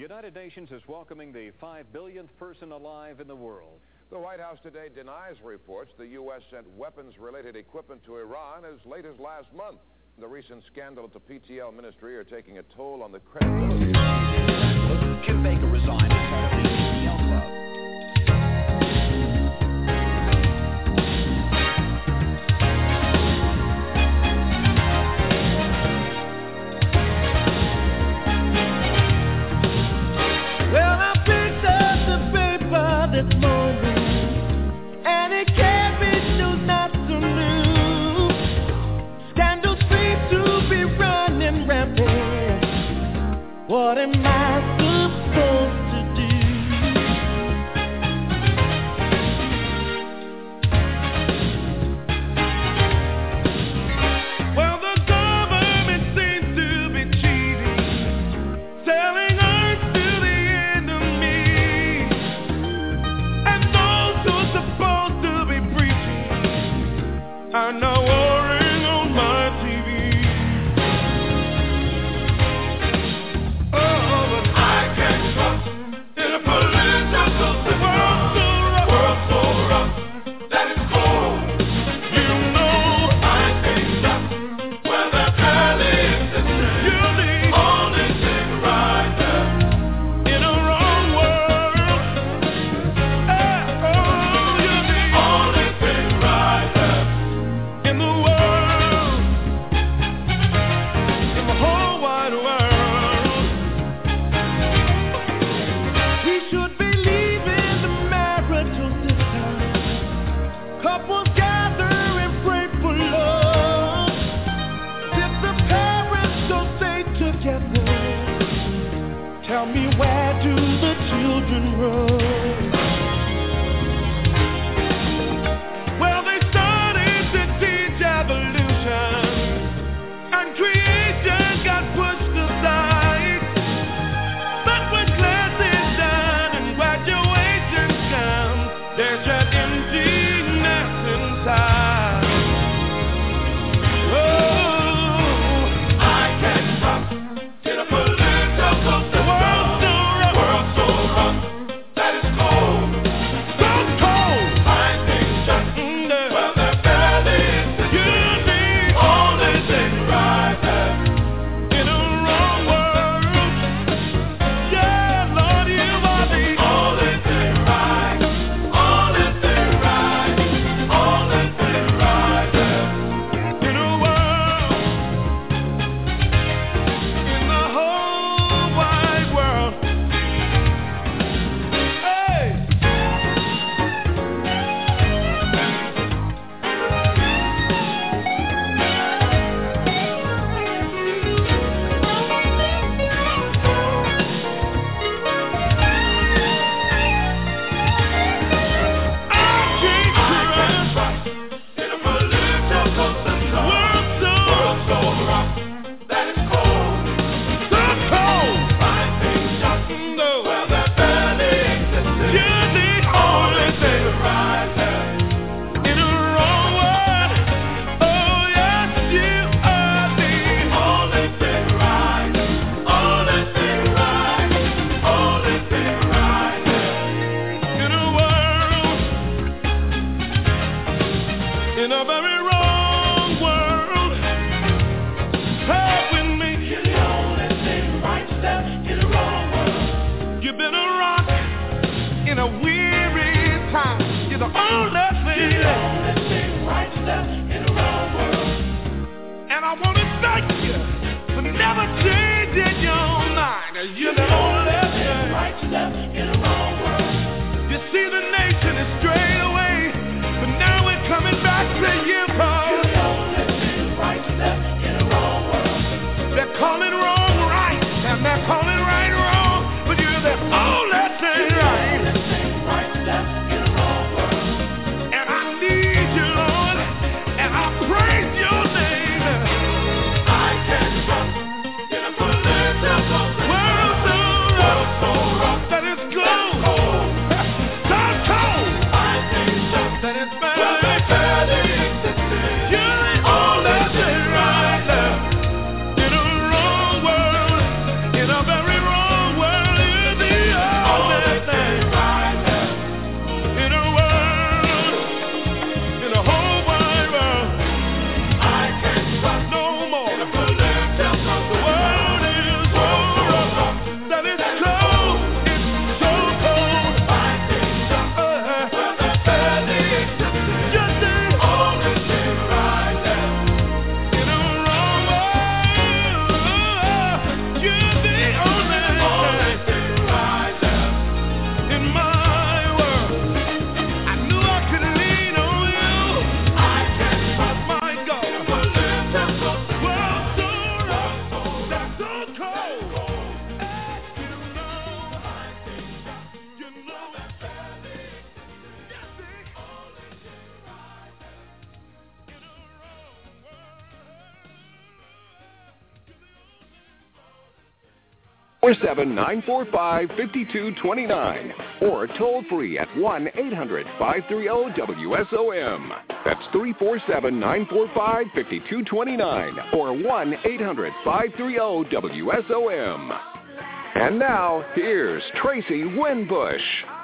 United Nations is welcoming the 5 billionth person alive in the world. The White House today denies reports the U.S. sent weapons-related equipment to Iran as late as last month. The recent scandal at the PTL ministry are taking a toll on the credibility of Jim Baker resigned as head of the PTL club. Well, I picked up the paper this morning, and it carried news not so new. Scandals seem to be running rampant. What am I supposed to do? Well, the government seems to be cheating, selling earth to the enemy, and those who are supposed to be preaching are now warring on my TV. Oh, but I can't trust in a political system. World so rough that it's cold. You know I can't trust where the barely exists. You're the only thing right there in a wrong world. Oh, you're the only thing right there in the world, in the whole wide world. We should be leaving the marital system. Couples gather and pray for love. If the parents don't stay together, tell me, where do the children run? Well, they started to teach evolution, and creation got pushed aside. But when class is done and graduation comes, there's an emptiness inside. Oh, I can't trust in a political system. World so rough that it's cold. So cold. I think just well, that barely exists. You're the only thing right there in a wrong world. Yeah, Lord, you are the only thing right, only thing right, only thing right there in a world, in the whole wide world. Hey. In a very wrong world, help with me. You're the only thing right step in a wrong world. You've been a rock in a weary time. You're the only thing right step in a wrong world. And I want to thank you for never changing your mind. You're the only thing right step in a wrong world. You see, the nation is strayed away, but now we're coming back to you, Paul. You're the only thing right step in a wrong world. They're calling wrong right, and they're calling right wrong, but you're the only thing right. You're the only thing right step in a wrong world. And I need you, Lord, and I praise your name. I can't trust in a political world so rough that it's good. 347-945-5229 or toll free at 1-800-530-WSOM. That's 347-945-5229 or 1-800-530-WSOM. And now, here's Tracy Winbush.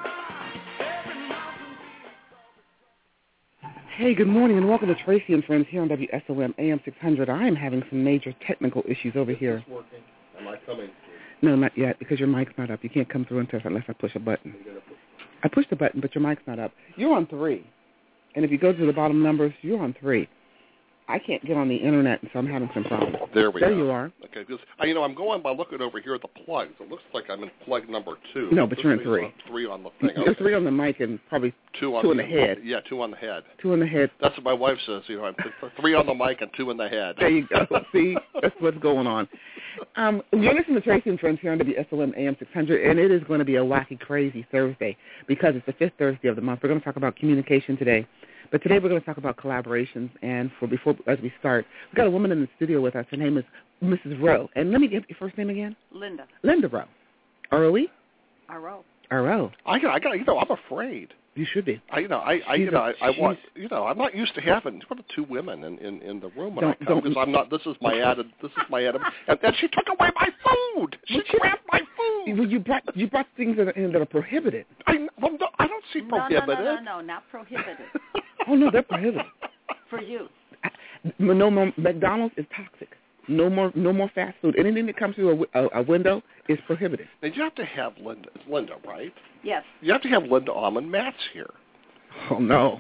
Hey, good morning, and welcome to Tracy and Friends here on WSOM AM 600. I am having some major technical issues over here. Is this working? Am I coming? No, not yet, because your mic's not up. You can't come through unless I push a button. I pushed the button, but your mic's not up. You're on 3. And if you go to the bottom numbers, you're on 3. I can't get on the internet, and so I'm having some problems. There we go. There you are. Okay, because I'm going by looking over here at the plugs. It looks like I'm in plug number 2. No, but you're in 3. 3 on the thing. You're okay. 3 on the mic and probably 2 on the head. Yeah, 2 on the head. 2 on the head. That's what my wife says. I'm 3 on the mic and 2 in the head. There you go. See, that's what's going on. You're listening to Tracy and Friends here on WSOM AM 600, and it is going to be a wacky, crazy Thursday because it's the 5th Thursday of the month. We're going to talk about communication today. But today we're going to talk about collaborations, and as we start, we've got a woman in the studio with us. Her name is Mrs. Rowe. And let me get your first name again. Linda. Linda Rowe. R-O-E? R-O. R-O. I'm afraid. You should be. I'm not used to having 2 women in the room when I come because I'm not. This is my added. And she took away my food. She grabbed my food. Well, you brought things that are prohibited. I don't see prohibited. No, not prohibited. Oh no, they're prohibited. For you. No more. McDonald's is toxic. No more fast food. Anything that comes through a window is prohibited. Now you have to have Linda. It's Linda, right? Yes. You have to have Linda Almond. Matt's here. Oh no.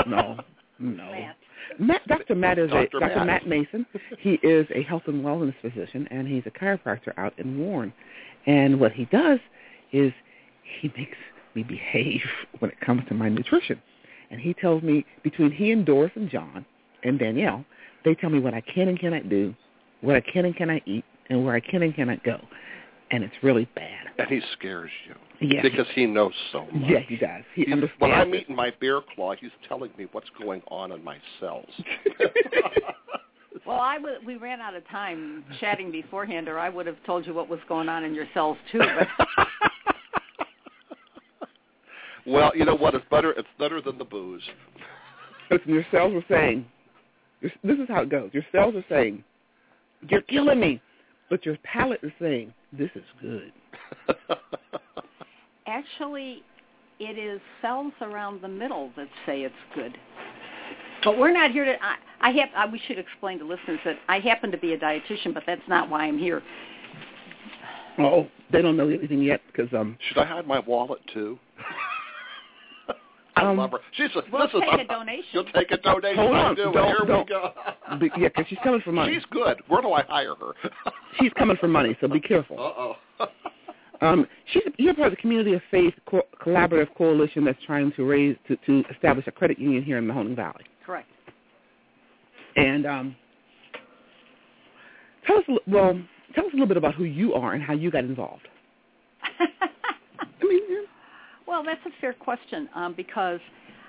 Matt. Dr. Matt is Dr. Matt Mason. He is a health and wellness physician, and he's a chiropractor out in Warren. And what he does is he makes me behave when it comes to my nutrition. And he tells me, between he and Doris and John and Danielle, they tell me what I can and cannot do, what I can and cannot eat, and where I can and cannot go. And it's really bad. And he scares you. Yeah. Because he knows so much. Yeah, he does. He understands. When I'm eating my bear claw, he's telling me what's going on in my cells. Well, we ran out of time chatting beforehand, or I would have told you what was going on in your cells, too. But well, you know what? It's better than the booze. Listen, your cells are saying, this is how it goes. Your cells are saying, you're killing me. But your palate is saying, this is good. Actually, it is cells around the middle that say it's good. But we're not here to. We should explain to listeners that I happen to be a dietitian, but that's not why I'm here. Oh, they don't know anything yet because Should I hide my wallet too? I love her. We'll take a donation. You'll take a donation. Hold on. Here we go. Yeah, because she's coming for money. She's good. Where do I hire her? She's coming for money, so be careful. Uh-oh. You're part of the Community of Faith Collaborative Coalition that's trying to establish a credit union here in the Mahoning Valley. Correct. And tell us a little bit about who you are and how you got involved. Well, that's a fair question because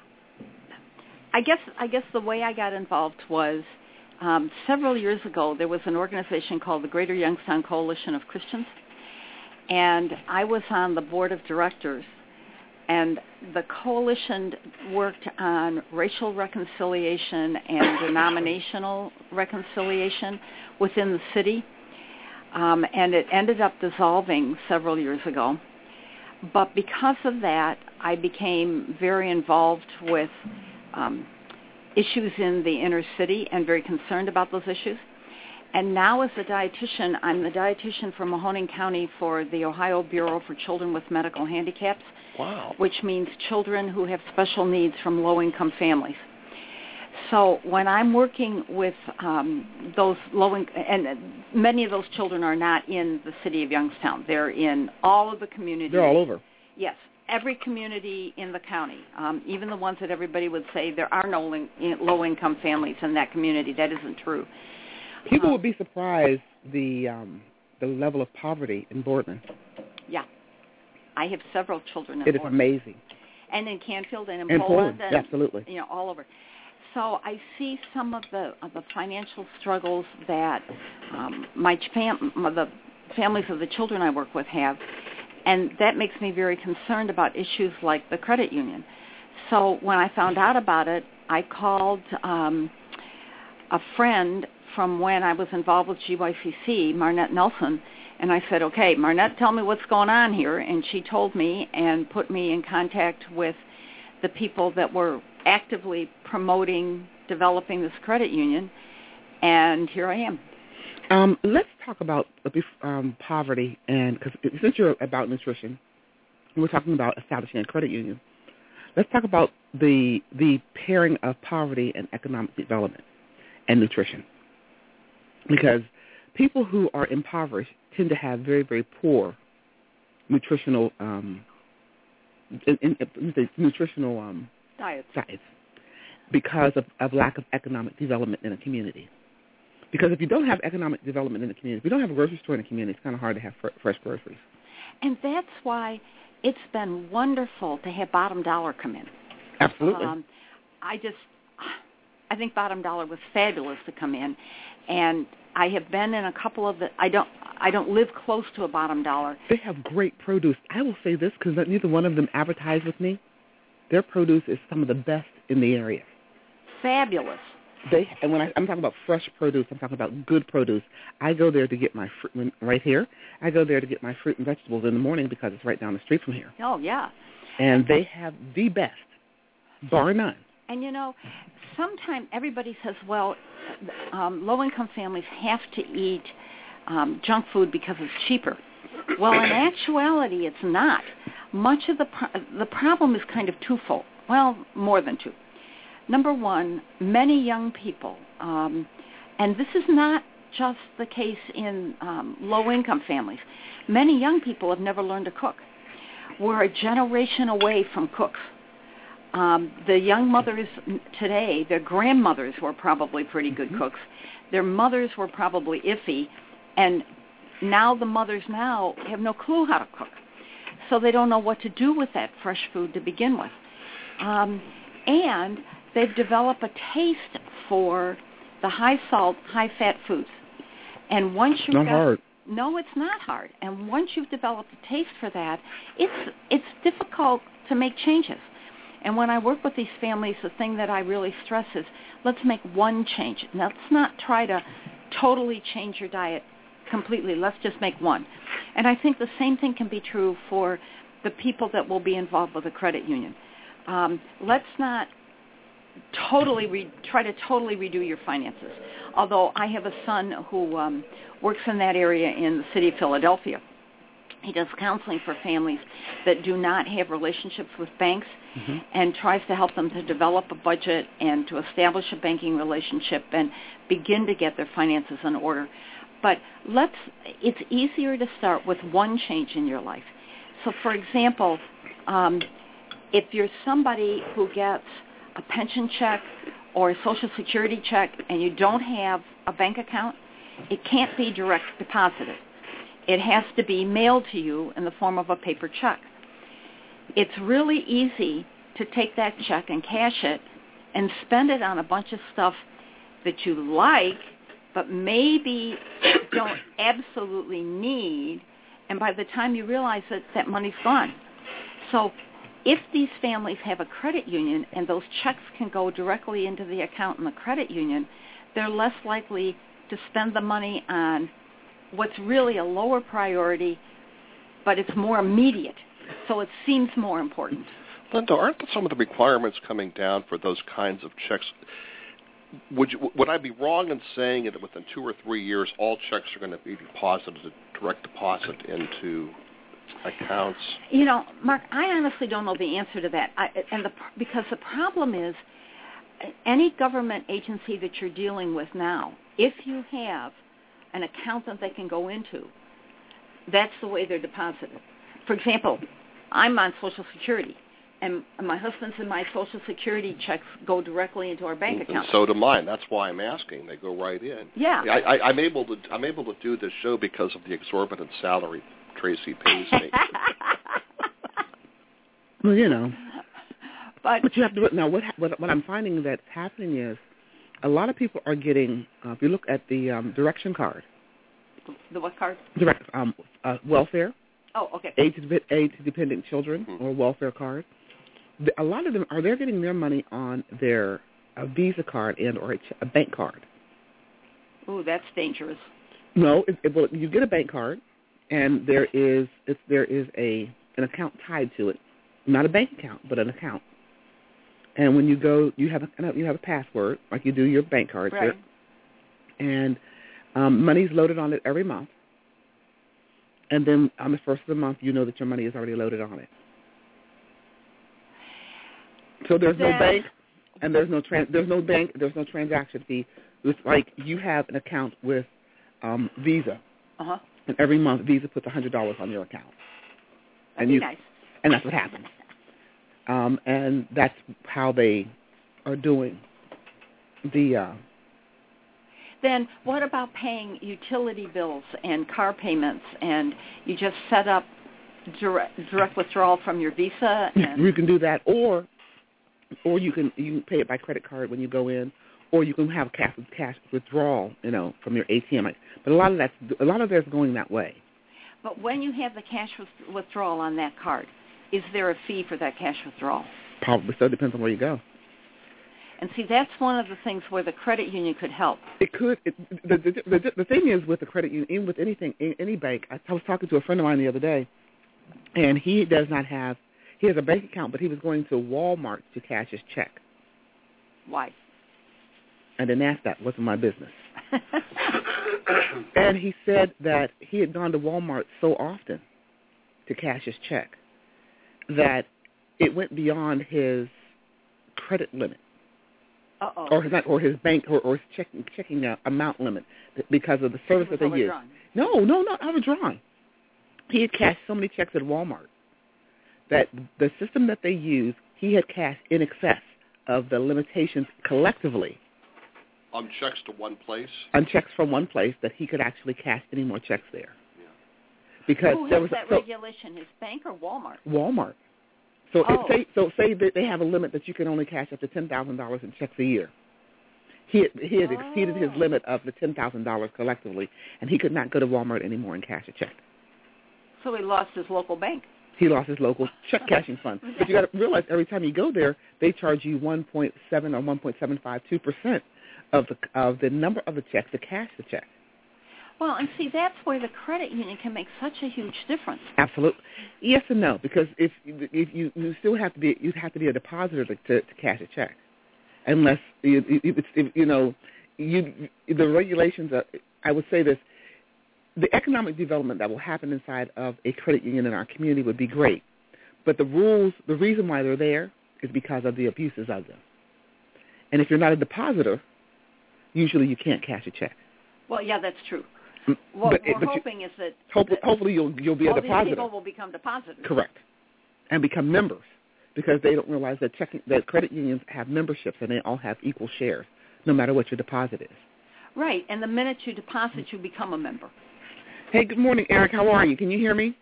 I guess the way I got involved was several years ago there was an organization called the Greater Youngstown Coalition of Christians, and I was on the board of directors, and the coalition worked on racial reconciliation and denominational reconciliation within the city, and it ended up dissolving several years ago. But because of that, I became very involved with issues in the inner city and very concerned about those issues. And now as a dietitian, I'm the dietitian for Mahoning County for the Ohio Bureau for Children with Medical Handicaps, wow. Which means children who have special needs from low-income families. So when I'm working with those low-income, and many of those children are not in the city of Youngstown. They're in all of the communities. They're all over. Yes, every community in the county, even the ones that everybody would say there are no low-income families in that community. That isn't true. People would be surprised the level of poverty in Boardman. Yeah. I have several children in It is Boardman. amazing. And in Canfield and in Poland. And, absolutely. All over. So I see some of the financial struggles that the families of the children I work with have, and that makes me very concerned about issues like the credit union. So when I found out about it, I called a friend from when I was involved with GYCC, Marnette Nelson, and I said, okay, Marnette, tell me what's going on here. And she told me and put me in contact with the people that were actively promoting developing this credit union, and here I am. Let's talk about poverty, and because since you're about nutrition, and we're talking about establishing a credit union, let's talk about the pairing of poverty and economic development and nutrition. Because people who are impoverished tend to have very, very poor nutritional diets because of lack of economic development in a community. Because if you don't have economic development in the community, if you don't have a grocery store in the community, it's kind of hard to have fresh groceries. And that's why it's been wonderful to have Bottom Dollar come in. Absolutely. I think Bottom Dollar was fabulous to come in, and I have been in a couple of the. I don't live close to a Bottom Dollar. They have great produce. I will say this because neither one of them advertise with me. Their produce is some of the best in the area. Fabulous. And when I'm talking about fresh produce, I'm talking about good produce. I go there to get my fruit right here. I go there to get my fruit and vegetables in the morning because it's right down the street from here. Oh, yeah. And they have the best, bar none. And, sometimes everybody says, well, low-income families have to eat junk food because it's cheaper. Well, in actuality, it's not. Much of the problem is kind of twofold. Well, more than two. Number one, many young people, and this is not just the case in low-income families. Many young people have never learned to cook. We're a generation away from cooks. The young mothers today, their grandmothers were probably pretty good cooks. Their mothers were probably iffy, and now the mothers now have no clue how to cook. So they don't know what to do with that fresh food to begin with. And they've developed a taste for the high-salt, high-fat foods. And once you've not hard. No, it's not hard. And once you've developed a taste for that, it's difficult to make changes. And when I work with these families, the thing that I really stress is let's make one change. Let's not try to totally change your diet completely. Let's just make one. And I think the same thing can be true for the people that will be involved with a credit union. Let's not try to totally redo your finances. Although I have a son who works in that area in the city of Philadelphia. He does counseling for families that do not have relationships with banks and tries to help them to develop a budget and to establish a banking relationship and begin to get their finances in order. But it's easier to start with one change in your life. So, for example, if you're somebody who gets a pension check or a Social Security check and you don't have a bank account, it can't be direct deposited. It has to be mailed to you in the form of a paper check. It's really easy to take that check and cash it and spend it on a bunch of stuff that you like but maybe don't absolutely need, and by the time you realize that money's gone. So if these families have a credit union and those checks can go directly into the account in the credit union, they're less likely to spend the money on what's really a lower priority, but it's more immediate, so it seems more important. Linda, aren't some of the requirements coming down for those kinds of checks? Would I be wrong in saying that within 2 or 3 years, all checks are going to be deposited, direct deposit into accounts? Mark, I honestly don't know the answer to that, because the problem is any government agency that you're dealing with now, if you have an account that they can go into, that's the way they're deposited. For example, I'm on Social Security, and my husband's and my Social Security checks go directly into our bank account. And so do mine. That's why I'm asking. They go right in. Yeah. I'm able to do this show because of the exorbitant salary Tracy pays me. Well, But you have to now. What I'm finding that's happening is a lot of people are getting. If you look at the direction card, The what card? Direct welfare. Oh, okay. Aid to dependent children or welfare card. A lot of them they're getting their money on their Visa card and or a bank card. Ooh, that's dangerous. No, well, you get a bank card, and there is an account tied to it, not a bank account, but an account. And when you go, you have a password like you do your bank card, right? And money's loaded on it every month. And then on the first of the month, you know that your money is already loaded on it. So there's no bank, and there's no transaction fee. It's like you have an account with Visa, and every month Visa puts $100 on your account. That'd be nice. And that's what happens. And that's how they are doing the. Then what about paying utility bills and car payments, and you just set up direct withdrawal from your Visa? And you can do that, or you can pay it by credit card when you go in, or you can have cash withdrawal, from your ATM. But a lot of that's going that way. But when you have the cash withdrawal on that card, is there a fee for that cash withdrawal? Probably so. It depends on where you go. And see, that's one of the things where the credit union could help. It could. The thing is with the credit union, even with any bank, I was talking to a friend of mine the other day, and he has a bank account, but he was going to Walmart to cash his check. Why? I didn't ask that. It wasn't my business. And he said that he had gone to Walmart so often to cash his check that it went beyond his credit limit. Or his bank or his checking amount limit because of the service that they use. No, not overdrawing. He had cashed so many checks at Walmart that the system that they use, he had cashed in excess of the limitations collectively. On checks to one place? On checks from one place that he could actually cash any more checks there. Yeah. Because who has that regulation, his bank or Walmart? Walmart. So say that they have a limit that you can only cash up to $10,000 in checks a year. He had exceeded his limit of the $10,000 collectively, and he could not go to Walmart anymore and cash a check. So he lost his local bank. He lost his local check cashing fund. But you got to realize every time you go there, they charge you 1.7 or 1.752% of the number of the checks to cash the check. Well, and see, that's where the credit union can make such a huge difference. Absolutely, yes and no, because if you still have to be a depositor to cash a check, unless the regulations. I would say this: the economic development that will happen inside of a credit union in our community would be great, but the rules, the reason why they're there is because of the abuses of them. And if you're not a depositor, usually you can't cash a check. Well, yeah, that's true. What we're hoping is that hopefully you'll be a depositor. These people will become depositors. Correct, and become members because they don't realize that credit unions have memberships and they all have equal shares, no matter what your deposit is. Right, and the minute you deposit, you become a member. Hey, good morning, Eric. How are you? Can you hear me?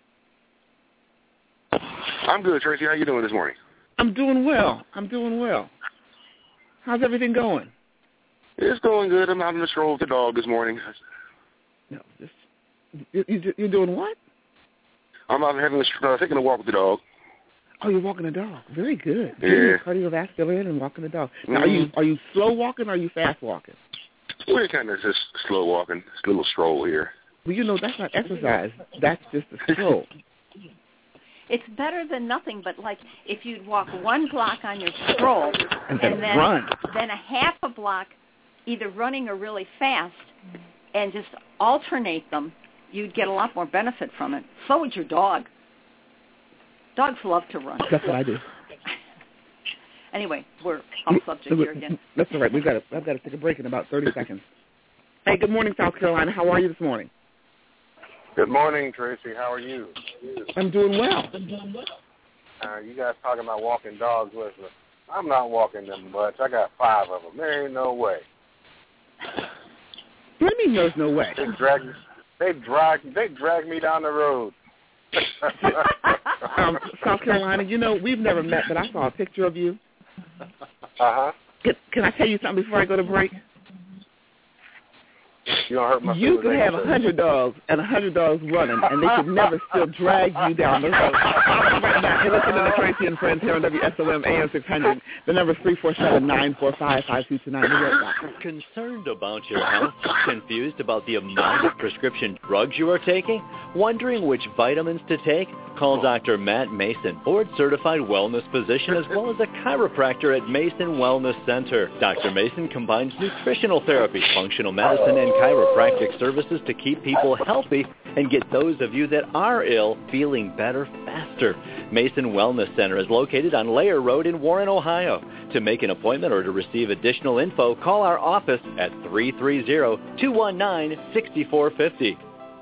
I'm good, Tracy. How you doing this morning? I'm doing well. How's everything going? It's going good. I'm having a stroll with the dog this morning. No, you're doing what? I'm out taking a walk with the dog. Oh, you're walking the dog. Very good. Yeah. Cardiovascular and walking the dog. Now, are you slow walking or are you fast walking? We're kind of just slow walking. It's a little stroll here. Well, that's not exercise. That's just a stroll. It's better than nothing, but like if you'd walk one block on your stroll and then a half a block either running or really fast and just alternate them, you'd get a lot more benefit from it. So would your dog. Dogs love to run. That's what I do. Anyway, we're off subject here again. That's all right. I've got to take a break in about 30 seconds. Hey, good morning, South Carolina. How are you this morning? Good morning, Tracy. How are you? I'm doing well. You guys talking about walking dogs with me. I'm not walking them much. I got 5 of them. There ain't no way. What do you mean there's no way? They drag me down the road. South Carolina, we've never met, but I saw a picture of you. Uh-huh. Can I tell you something before I go to break? You don't hurt my You feelings. could have 100 dogs and 100 dogs running, and they could never still drag you down the road. Right now, you're listening to Tracy and Friends here on WSOM AM 600. The number is 347-945-5229. Concerned about your health? Confused about the amount of prescription drugs you are taking? Wondering which vitamins to take? Call Dr. Matt Mason, board-certified wellness physician, as well as a chiropractor at Mason Wellness Center. Dr. Mason combines nutritional therapy, functional medicine, and chiropractic services to keep people healthy and get those of you that are ill feeling better faster. Mason Wellness Center is located on Layer Road in Warren, Ohio. To make an appointment or to receive additional info, call our office at 330-219-6450.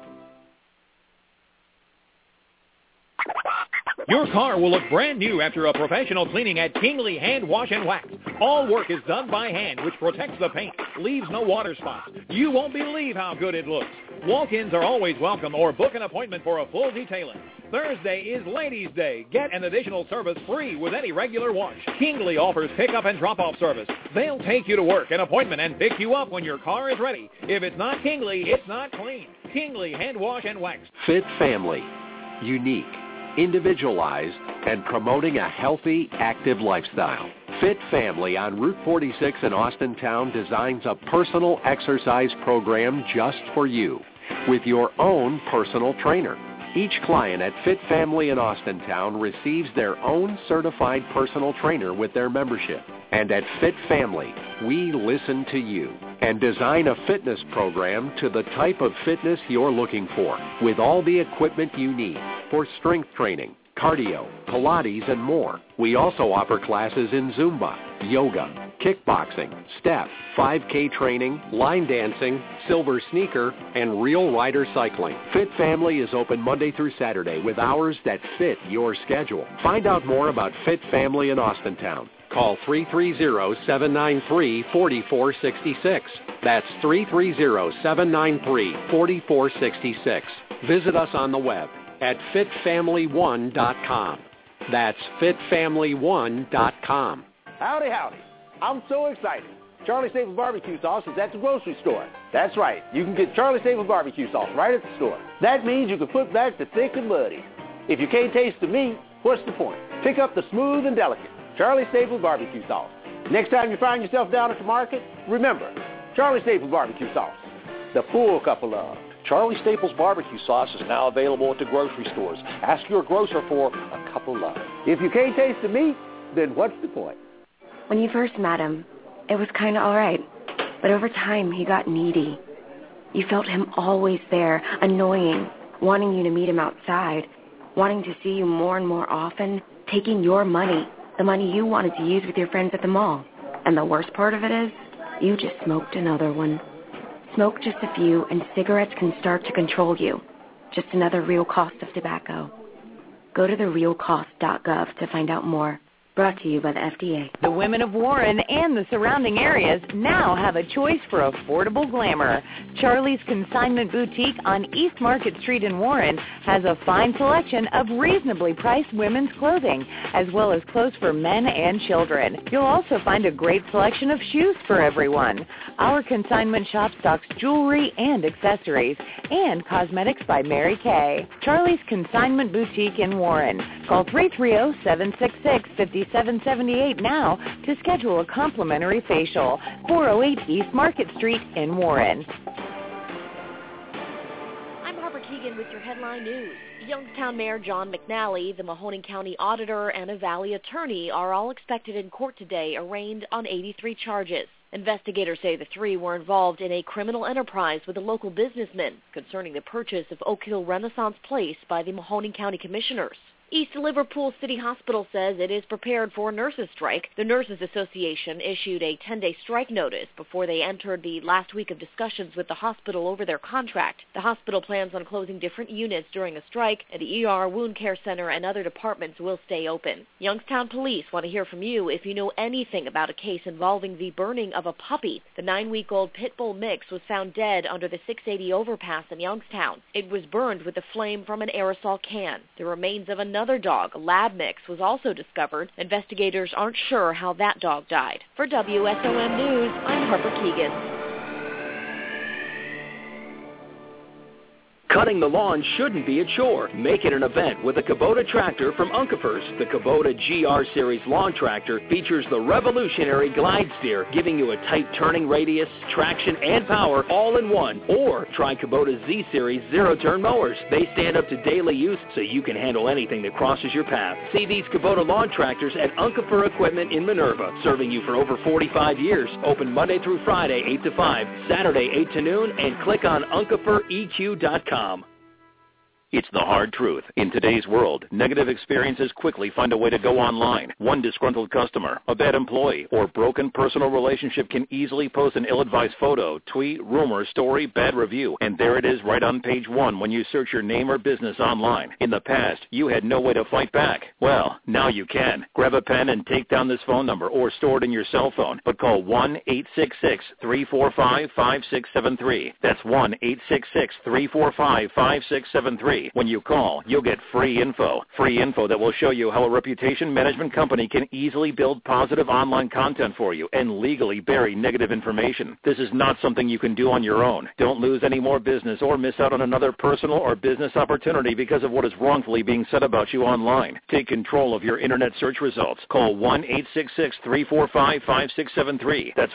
Your car will look brand new after a professional cleaning at Kingley Hand Wash and Wax. All work is done by hand, which protects the paint, leaves no water spots. You won't believe how good it looks. Walk-ins are always welcome, or book an appointment for a full detailing. Thursday is Ladies' Day. Get an additional service free with any regular wash. Kingley offers pickup and drop-off service. They'll take you to work, an appointment, and pick you up when your car is ready. If it's not Kingley, it's not clean. Kingley Hand Wash and Wax. Fit Family. Unique, individualized, and promoting a healthy, active lifestyle. Fit Family on Route 46 in Austintown designs a personal exercise program just for you with your own personal trainer. Each client at Fit Family in Austintown receives their own certified personal trainer with their membership. And at Fit Family, we listen to you and design a fitness program to the type of fitness you're looking for, with all the equipment you need for strength training, cardio, Pilates, and more. We also offer classes in Zumba, yoga, kickboxing, step, 5K training, line dancing, silver sneaker, and real rider cycling. Fit Family is open Monday through Saturday with hours that fit your schedule. Find out more about Fit Family in Austintown. Call 330-793-4466. That's 330-793-4466. Visit us on the web at fitfamily1.com. That's fitfamily1.com. Howdy, howdy. I'm so excited. Charlie Staples barbecue sauce is at the grocery store. That's right. You can get Charlie Staples barbecue sauce right at the store. That means you can put back the thick and muddy. If you can't taste the meat, what's the point? Pick up the smooth and delicate Charlie Staples barbecue sauce. Next time you find yourself down at the market, remember, Charlie Staples barbecue sauce. The full cup of love. Charlie Staples barbecue sauce is now available at the grocery stores. Ask your grocer for a cup of love. If you can't taste the meat, then what's the point? When you first met him, it was kind of all right. But over time, he got needy. You felt him always there, annoying, wanting you to meet him outside, wanting to see you more and more often, taking your money, the money you wanted to use with your friends at the mall. And the worst part of it is, you just smoked another one. Smoke just a few, and cigarettes can start to control you. Just another real cost of tobacco. Go to therealcost.gov to find out more. Brought to you by the FDA. The women of Warren and the surrounding areas now have a choice for affordable glamour. Charlie's Consignment Boutique on East Market Street in Warren has a fine selection of reasonably priced women's clothing, as well as clothes for men and children. You'll also find a great selection of shoes for everyone. Our consignment shop stocks jewelry and accessories, and cosmetics by Mary Kay. Charlie's Consignment Boutique in Warren. Call 330-766-5778 now to schedule a complimentary facial. 408 East Market Street in Warren. I'm Harper Keegan with your headline news. Youngstown Mayor John McNally, the Mahoning County Auditor, and a Valley attorney are all expected in court today, arraigned on 83 charges. Investigators say the three were involved in a criminal enterprise with a local businessman concerning the purchase of Oak Hill Renaissance Place by the Mahoning County Commissioners. East Liverpool City Hospital says it is prepared for a nurses' strike. The Nurses Association issued a 10-day strike notice before they entered the last week of discussions with the hospital over their contract. The hospital plans on closing different units during a strike, and the ER, Wound Care Center, and other departments will stay open. Youngstown police want to hear from you if you know anything about a case involving the burning of a puppy. The 9-week-old pit bull mix was found dead under the 680 overpass in Youngstown. It was burned with a flame from an aerosol can. The remains of another dog, a lab mix, was also discovered. Investigators aren't sure how that dog died. For WSOM News, I'm Harper Keegan. Cutting the lawn shouldn't be a chore. Make it an event with a Kubota tractor from Uncapers. The Kubota GR Series lawn tractor features the revolutionary glide steer, giving you a tight turning radius, traction, and power all in one. Or try Kubota Z Series zero-turn mowers. They stand up to daily use so you can handle anything that crosses your path. See these Kubota lawn tractors at Uncaper Equipment in Minerva, serving you for over 45 years. Open Monday through Friday, 8 to 5, Saturday, 8 to noon, and click on UncaperEQ.com. It's the hard truth. In today's world, negative experiences quickly find a way to go online. One disgruntled customer, a bad employee, or broken personal relationship can easily post an ill-advised photo, tweet, rumor, story, bad review, and there it is right on page 1 when you search your name or business online. In the past, you had no way to fight back. Well, now you can. Grab a pen and take down this phone number or store it in your cell phone, but call 1-866-345-5673. That's 1-866-345-5673. When you call, you'll get free info that will show you how a reputation management company can easily build positive online content for you and legally bury negative information. This is not something you can do on your own. Don't lose any more business or miss out on another personal or business opportunity because of what is wrongfully being said about you online. Take control of your internet search results. Call 1-866-345-5673. That's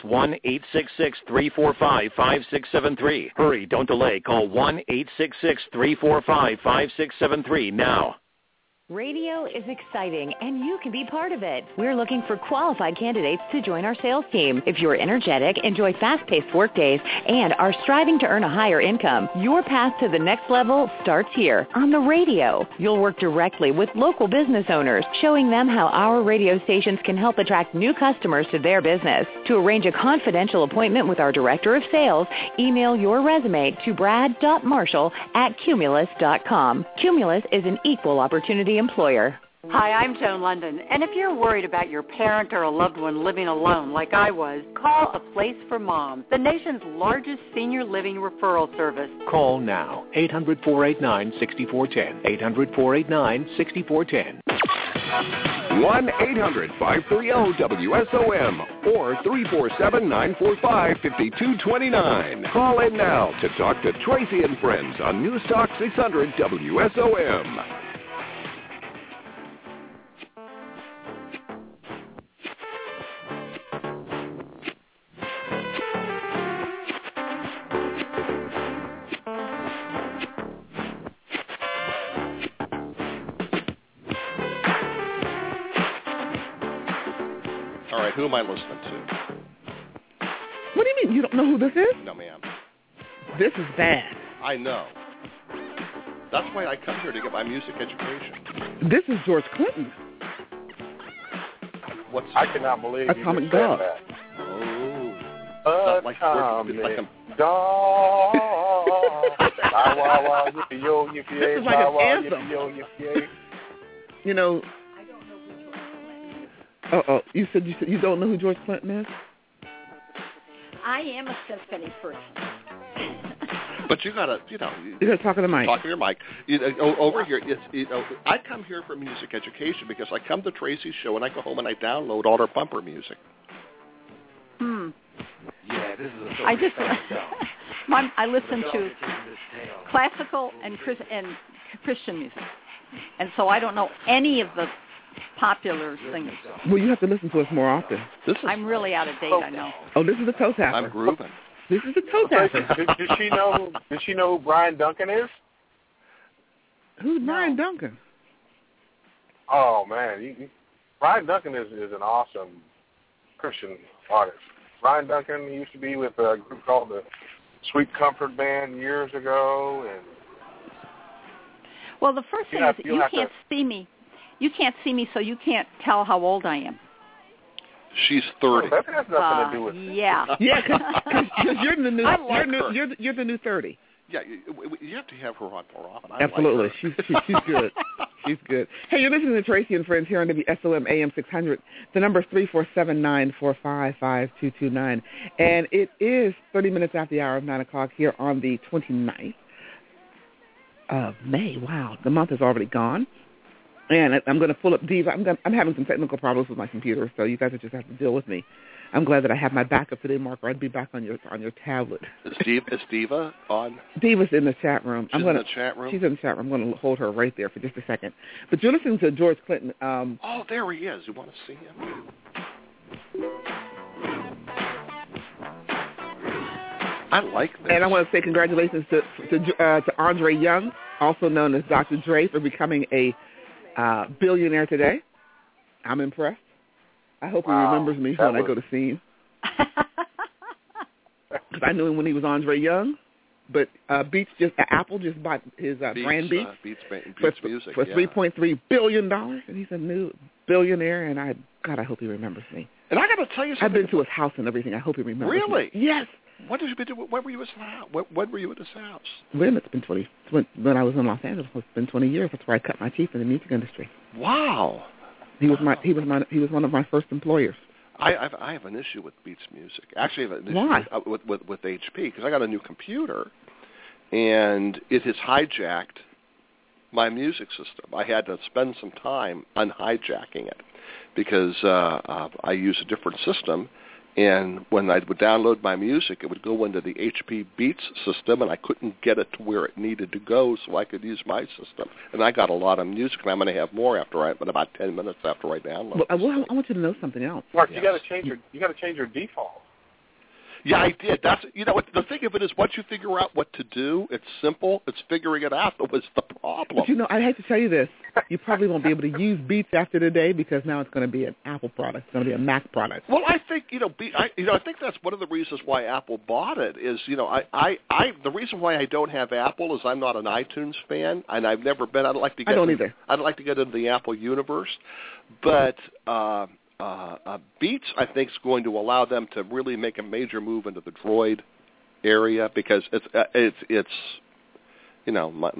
1-866-345-5673. Hurry, don't delay. Call 1-866-345-5673 now. Radio is exciting, and you can be part of it. We're looking for qualified candidates to join our sales team. If you're energetic, enjoy fast-paced workdays, and are striving to earn a higher income, your path to the next level starts here on the radio. You'll work directly with local business owners, showing them how our radio stations can help attract new customers to their business. To arrange a confidential appointment with our Director of Sales, email your resume to brad.marshall@cumulus.com. Cumulus is an equal opportunity employer. Hi, I'm Joan London, and if you're worried about your parent or a loved one living alone like I was, call A Place for Mom, the nation's largest senior living referral service. Call now, 800-489-6410, 800-489-6410. 1-800-530-WSOM or 347-945-5229. Call in now to talk to Tracy and Friends on News Talk 600 WSOM. Who am I listening to? What do you mean? You don't know who this is? No, ma'am. This is bad. I know. That's why I come here to get my music education. This is George Clinton. I cannot believe Atomic you just Dog. said Oh. Atomic Dog. This is like an anthem. You know. You said you don't know who George Clinton is? I am a symphony person. But you gotta talk to the mic. Talk to your mic. Over here, I come here for music education because I come to Tracy's show and I go home and I download all her bumper music. Yeah, this is a I listen to classical and Christian music, and so I don't know any of the popular singers. Well, you have to listen to us more often. I'm really out of date, I know. Oh, this is the toe tapper. I'm grooving. This is the toe tapper. Did she know who Brian Duncan is? Who's Brian Duncan? Oh man, Brian Duncan is an awesome Christian artist. Brian Duncan used to be with a group called the Sweet Comfort Band years ago, and well, the first thing is you can't see me. You can't see me, so you can't tell how old I am. She's 30. That has nothing to do with it. Yeah. Yeah, because you're the new. You're the new 30. Yeah, you have to have her on more often. Absolutely, like her. she's good. She's good. Hey, you're listening to Tracy and Friends here on WSOM AM 600. The number is 347-945-5229, and it is 30 minutes after the hour of 9 o'clock here on the 29th of May. Wow, the month is already gone. And I'm going to pull up Diva. I'm having some technical problems with my computer, so you guys will just have to deal with me. I'm glad that I have my backup today, Mark, or I'd be back on your tablet. Is Diva on? Diva's in the chat room. She's in the chat room? She's in the chat room. I'm going to hold her right there for just a second. But you're listening to George Clinton. Oh, there he is. You want to see him? I like this. And I want to say congratulations to Andre Young, also known as Dr. Dre, for becoming a billionaire today. I'm impressed. I hope he remembers me when I go to see him. Because I knew him when he was Andre Young. But Apple just bought his brand Beats. Beats Music. For $3.3 billion. And he's a new billionaire. And I hope he remembers me. And I got to tell you something. I've been to his house and everything. I hope he remembers me. Really? Yes. When were you at his house? When were you at his house? When it's been when I was in Los Angeles. It's been 20 years. That's where I cut my teeth in the music industry. Wow. He was one of my first employers. I have an issue with Beats Music. Actually, I have an issue with HP because I got a new computer, and it has hijacked my music system. I had to spend some time unhijacking it because I use a different system. And when I would download my music, it would go into the HP Beats system, and I couldn't get it to where it needed to go so I could use my system. And I got a lot of music, and I'm going to have more but about 10 minutes after I download it. I want you to know something else. Mark, you got to change your default. Yeah, I did. That's the thing of it is once you figure out what to do, it's simple. It's figuring it out that was the problem. But I hate to tell you this. You probably won't be able to use Beats after today because now it's going to be an Apple product. It's going to be a Mac product. Well, I think I think that's one of the reasons why Apple bought it is the reason why I don't have Apple is I'm not an iTunes fan and I've never been. I don't like to get into the Apple universe, but. Beats, I think, is going to allow them to really make a major move into the Droid area because it's in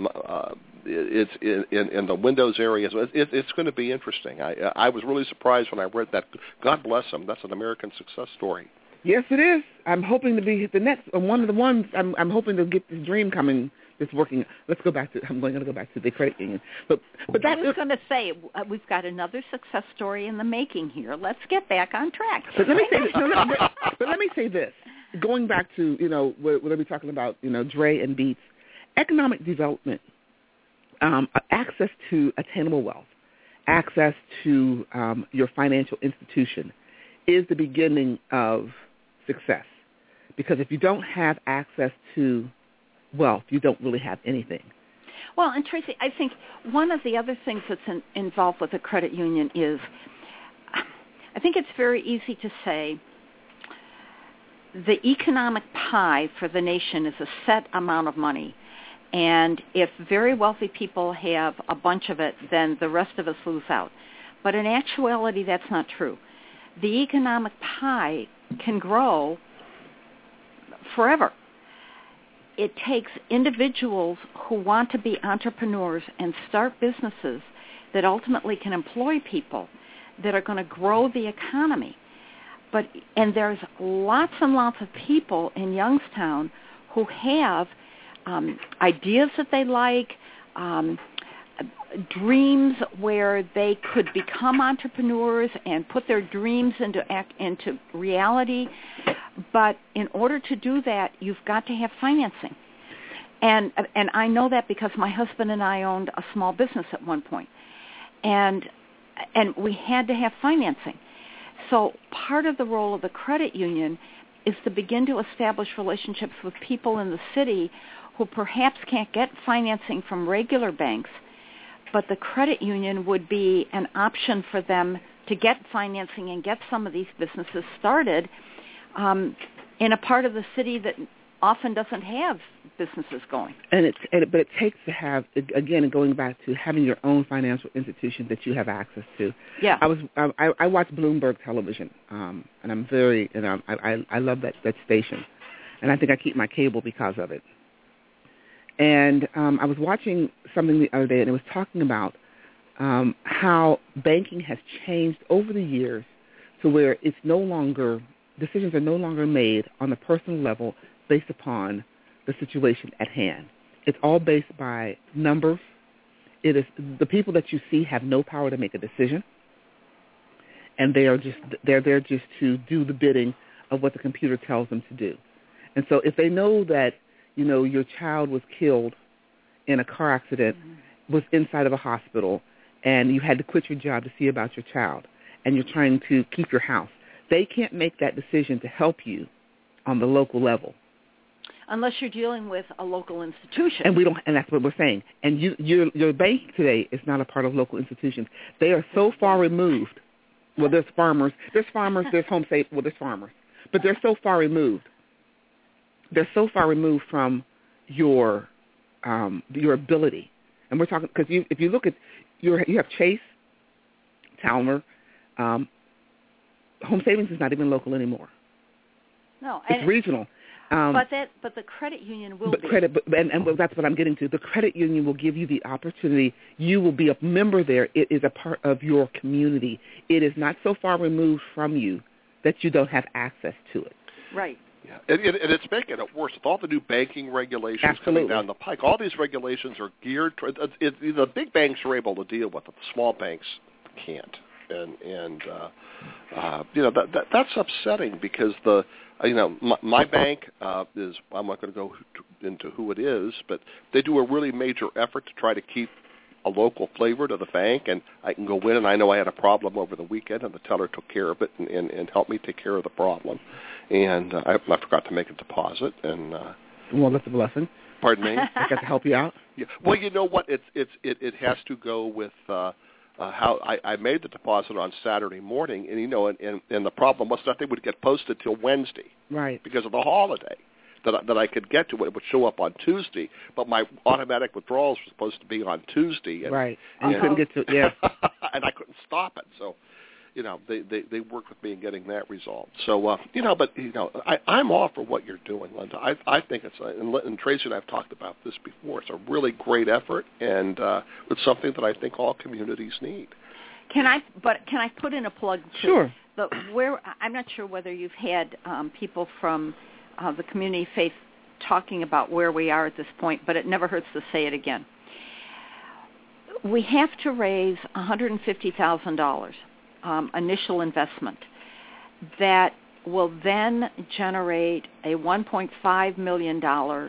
the Windows area. So it's going to be interesting. I was really surprised when I read that. God bless them. That's an American success story. Yes, it is. I'm hoping to be the next one of the ones. I'm hoping to get this dream coming. It's working. I'm going to go back to the credit union. But I was going to say we've got another success story in the making here. Let's get back on track. But let me say this. Going back to what are we talking about? Dre and Beats, economic development, access to attainable wealth, access to your financial institution, is the beginning of success. Because if you don't have access to wealth, you don't really have anything. Well, and Tracy, I think one of the other things that's involved with a credit union is I think it's very easy to say the economic pie for the nation is a set amount of money. And if very wealthy people have a bunch of it, then the rest of us lose out. But in actuality, that's not true. The economic pie can grow forever. It takes individuals who want to be entrepreneurs and start businesses that ultimately can employ people that are going to grow the economy. And there's lots and lots of people in Youngstown who have ideas that they like, dreams where they could become entrepreneurs and put their dreams into reality. But in order to do that, you've got to have financing. And I know that because my husband and I owned a small business at one point. And we had to have financing. So part of the role of the credit union is to begin to establish relationships with people in the city who perhaps can't get financing from regular banks, but the credit union would be an option for them to get financing and get some of these businesses started in a part of the city that often doesn't have businesses going. But it takes to have, again, going back to having your own financial institution that you have access to. Yeah. I watch Bloomberg Television, and I'm very, I love that station, and I think I keep my cable because of it. And I was watching something the other day, and it was talking about how banking has changed over the years to where it's no longer, decisions are no longer made on the personal level based upon the situation at hand. It's all based by numbers. it is the people that you see have no power to make a decision, and they're there just to do the bidding of what the computer tells them to do. And so if they know that, your child was killed in a car accident, was inside of a hospital, and you had to quit your job to see about your child, and you're trying to keep your house, they can't make that decision to help you on the local level. Unless you're dealing with a local institution. And that's what we're saying. And your bank today is not a part of local institutions. They are so far removed. Well, there's farmers, there's home safe, there's farmers. But they're so far removed. They're so far removed from your ability. And we're talking, because if you look at, you have Chase, Talmer, Home Savings is not even local anymore. No. It's regional. But the credit union will be. And that's what I'm getting to. The credit union will give you the opportunity. You will be a member there. It is a part of your community. It is not so far removed from you that you don't have access to it. Right. Yeah. And it's making it worse with all the new banking regulations coming down the pike. All these regulations are geared toward the big banks are able to deal with it. The small banks can't. And that's upsetting because my bank is, I'm not going to go into who it is, but they do a really major effort to try to keep a local flavor to the bank, and I can go in and I know I had a problem over the weekend and the teller took care of it and helped me take care of the problem. And I forgot to make a deposit. And well, that's a blessing. Pardon me? I got to help you out? Yeah. Well, you know what? It has to go with how I made the deposit on Saturday morning, and and the problem was nothing would get posted till Wednesday, right? Because of the holiday that I could get to it. It would show up on Tuesday, but my automatic withdrawals were supposed to be on Tuesday, right? And you couldn't get to and I couldn't stop it. So, they worked with me in getting that resolved. So, I'm all for what you're doing, Linda. I think and Tracy and I have talked about this before. It's a really great effort, and it's something that I think all communities need. Can I put in a plug? Sure. I'm not sure whether you've had people from the community faith talking about where we are at this point, but it never hurts to say it again. We have to raise $150,000. Initial investment that will then generate a $1.5 million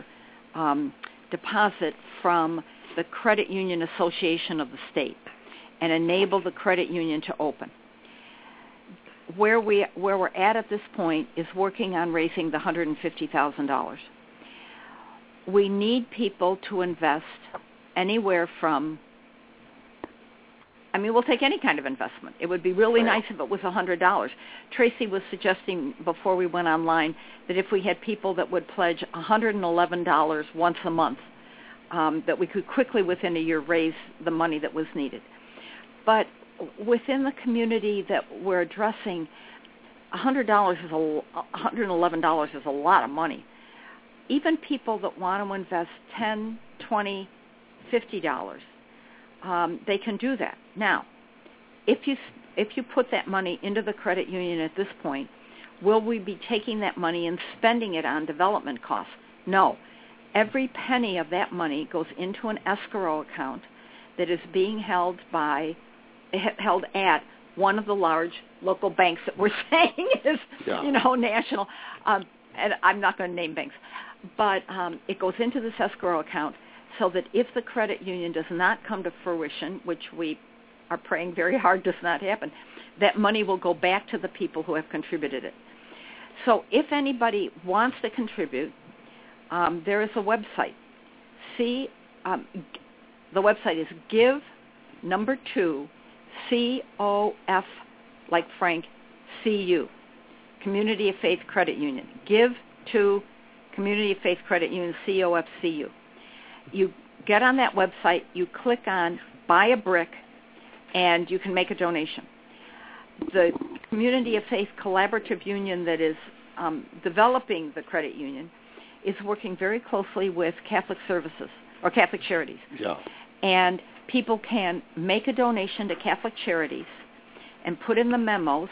deposit from the Credit Union Association of the state and enable the credit union to open. Where we're at this point is working on raising the $150,000. We need people to invest anywhere from, we'll take any kind of investment. It would be really nice if it was $100. Tracy was suggesting before we went online that if we had people that would pledge $111 once a month, that we could quickly within a year raise the money that was needed. But within the community that we're addressing, $111 is a lot of money. Even people that want to invest $10, $20, $50, they can do that. Now, if you put that money into the credit union at this point, will we be taking that money and spending it on development costs? No. Every penny of that money goes into an escrow account that is being held at one of the large local banks that we're saying is, national. And I'm not going to name banks, but it goes into this escrow account so that if the credit union does not come to fruition, which we are praying very hard does not happen, that money will go back to the people who have contributed it. So if anybody wants to contribute, there is a website. The website is give2COF, like Frank, CU, Community of Faith Credit Union. Give to Community of Faith Credit Union, COFCU. You get on that website, you click on Buy a Brick, and you can make a donation. The Community of Faith Collaborative Union that is developing the credit union is working very closely with Catholic Services or Catholic Charities. Yeah. And people can make a donation to Catholic Charities and put in the memo,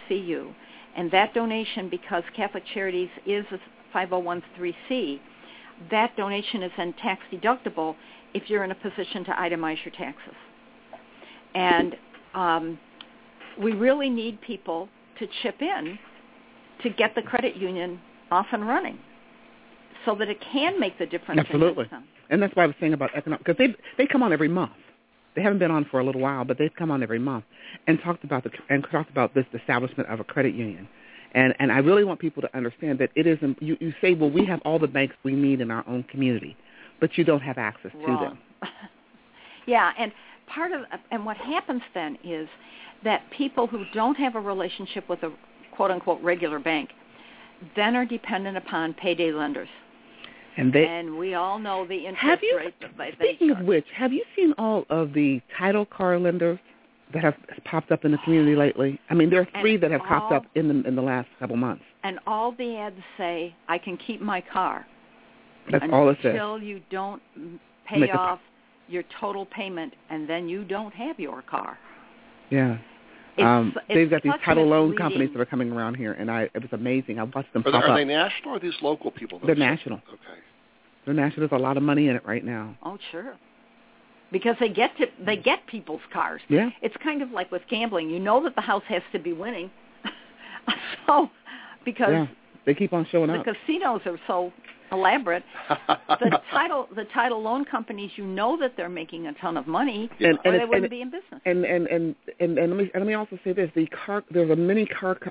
COFCU, and that donation, because Catholic Charities is a 501(c), that donation is then tax deductible if you're in a position to itemize your taxes. And we really need people to chip in to get the credit union off and running so that it can make the difference. Absolutely. And that's why I was saying about economic, because they come on every month. They haven't been on for a little while, but they've come on every month and talked about this establishment of a credit union. And I really want people to understand that it isn't, you say, well, we have all the banks we need in our own community, but you don't have access to them. Yeah, and what happens then is that people who don't have a relationship with a quote-unquote regular bank then are dependent upon payday lenders. And we all know the interest rate that they Speaking of which, have you seen all of the title car lenders that have popped up in the community lately? I mean, there are 3 that have popped up in the last couple months. And all the ads say, I can keep my car. That's all it says. Until you don't pay off your total payment, and then you don't have your car. Yeah. They've got these title loan companies that are coming around here, and it was amazing. I watched them pop up. Are they national or are these local people? They're national. Okay. They're national. There's a lot of money in it right now. Oh, sure. Because they get people's cars. Yeah. It's kind of like with gambling. You know that the house has to be winning. So, because they keep on showing up. The casinos are so elaborate. The title loan companies, you know that they're making a ton of money, or they wouldn't be in business. And let me also say this: there's a many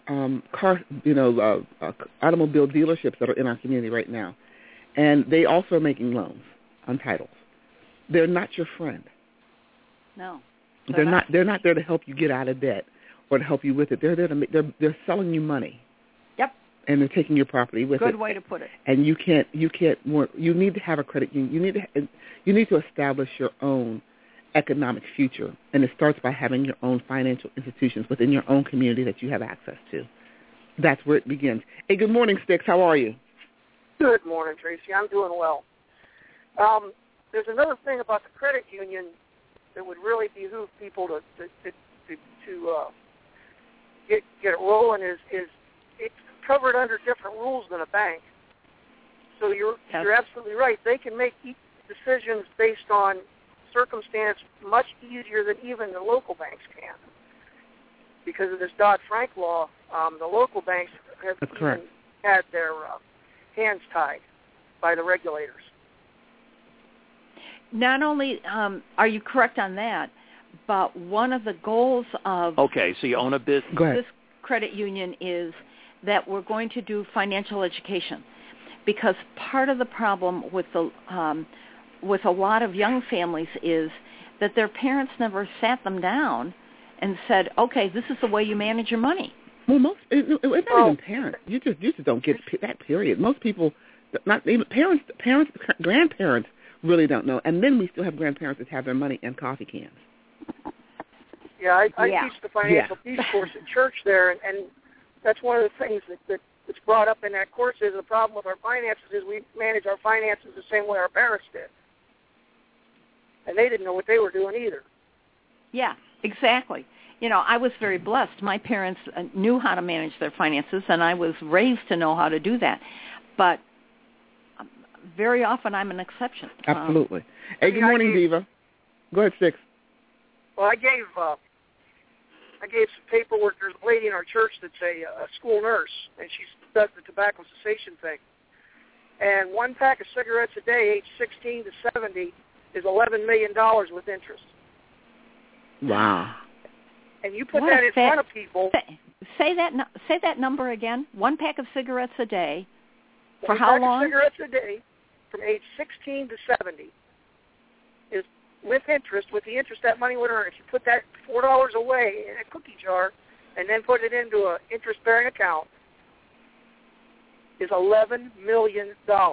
automobile dealerships that are in our community right now, and they also are making loans on titles. They're not your friend. No, they're not. They're not there to help you get out of debt or to help you with it. They're there to they're selling you money. And they're taking your property with it. Good way to put it. And you need to have a credit union. You need to establish your own economic future, and it starts by having your own financial institutions within your own community that you have access to. That's where it begins. Hey, good morning, Sticks. How are you? Good morning, Tracy. I'm doing well. There's another thing about the credit union that would really behoove people to get it rolling is it's covered under different rules than a bank. So you're absolutely right. They can make decisions based on circumstance much easier than even the local banks can. Because of this Dodd-Frank law, the local banks have had their hands tied by the regulators. Not only are you correct on that, but one of the goals of so you own a business. This credit union is that we're going to do financial education, because part of the problem with a lot of young families is that their parents never sat them down and said, "Okay, this is the way you manage your money." Well, it's not even parents. You just don't get that. Period. Most people, not even parents, grandparents really don't know, and then we still have grandparents that have their money in coffee cans. Yeah, I teach the financial peace course at church there, and that's one of the things that's brought up in that course is the problem with our finances is we manage our finances the same way our parents did. And they didn't know what they were doing either. Yeah, exactly. You know, I was very blessed. My parents knew how to manage their finances, and I was raised to know how to do that. But very often I'm an exception. Absolutely. Hey, good morning, Diva. Go ahead, Six. Well, I gave some paperwork. There's a lady in our church that's a school nurse, and she does the tobacco cessation thing. And one pack of cigarettes a day, age 16 to 70, is $11 million with interest. Wow. And you put that in front of people. Say that number again. One pack of cigarettes a day. For how long? One pack of cigarettes a day from age 16 to 70 is with interest, with the interest that money would earn. If you put that $4 away in a cookie jar and then put it into an interest-bearing account, is $11 million.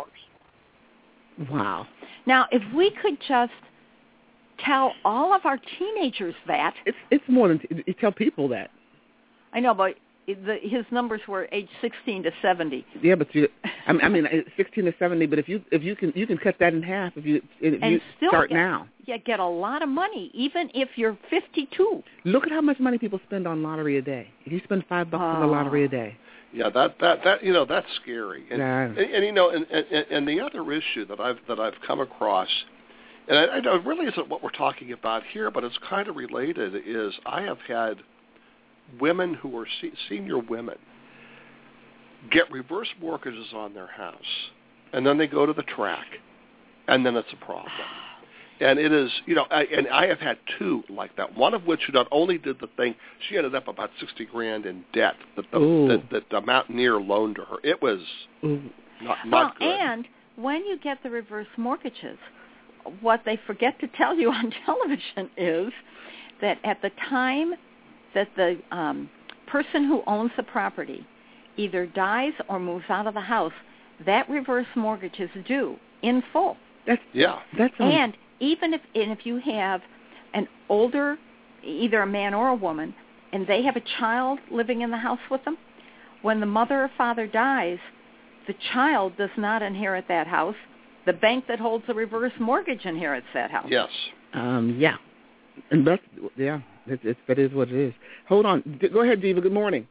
Wow. Now, if we could just tell all of our teenagers that. It's more than, you tell people that. I know, but his numbers were age 16 to 70. Yeah, but 16 to 70. But if you can cut that in half if you start now. Yeah, get a lot of money, even if you're 52. Look at how much money people spend on lottery a day. If you spend $5 on the lottery a day. Yeah, that's scary. And, and the other issue that I've come across, and I know it really isn't what we're talking about here, but it's kind of related, is I have had women who are senior women get reverse mortgages on their house, and then they go to the track, and then it's a problem. And it is, I have had two like that. One of which not only did the thing, she ended up about $60,000 in debt that the Mountaineer loaned to her. It was not good. And when you get the reverse mortgages, what they forget to tell you on television is that at the time that the person who owns the property either dies or moves out of the house, that reverse mortgage is due in full. And even if you have an older, either a man or a woman, and they have a child living in the house with them, when the mother or father dies, the child does not inherit that house. The bank that holds the reverse mortgage inherits that house. Yes. Yeah. And that is what it is. Hold on. Go ahead, Diva. Good morning.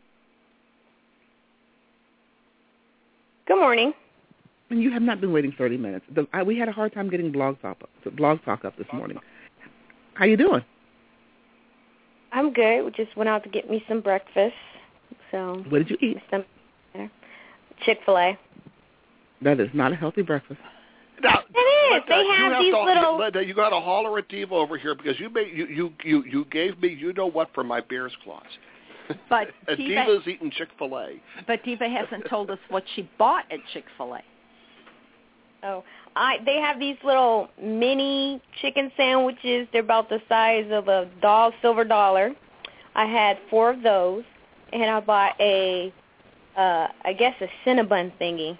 Good morning. And you have not been waiting 30 minutes. We had a hard time getting Blog Talk up this morning. How you doing? I'm good. We just went out to get me some breakfast. So. What did you eat? Some Chick-fil-A. That is not a healthy breakfast. Now, it is. They have these little. Linda, you got to holler at Diva over here because you gave me what for my Bears claws. But Diva's eating Chick-fil-A. But Diva hasn't told us what she bought at Chick-fil-A. Oh, they have these little mini chicken sandwiches. They're about the size of a silver dollar. I had 4 of those, and I bought a Cinnabon thingy.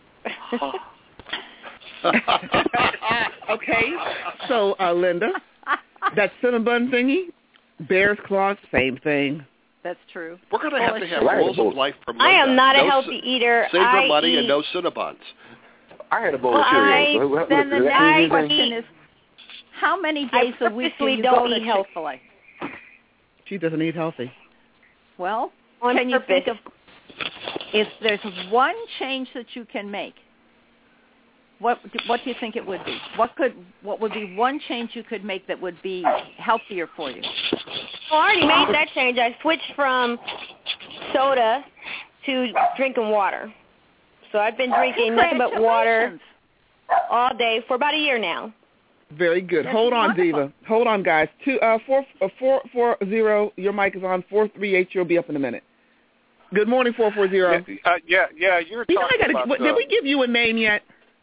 Okay, so Linda, that Cinnabon thingy, Bear's Claws, same thing. That's true. We're going to have to have rules of life from Linda. I am not a healthy eater. Save your money and no Cinnabons. I had a bowl of Cheerios. Then the next question is, how many days a week do you go to Chick-fil-A? She doesn't eat healthy. Well, can you think of, if there's one change that you can make, what do you think it would be? What would be one change you could make that would be healthier for you? Well, I already made that change. I switched from soda to drinking water. So I've been drinking nothing but water all day for about a year now. Very good. Hold on, Diva. Hold on, guys. 440, your mic is on. 438, you'll be up in a minute. Good morning, 440. Yeah, you're talking about... Did we give you a name yet?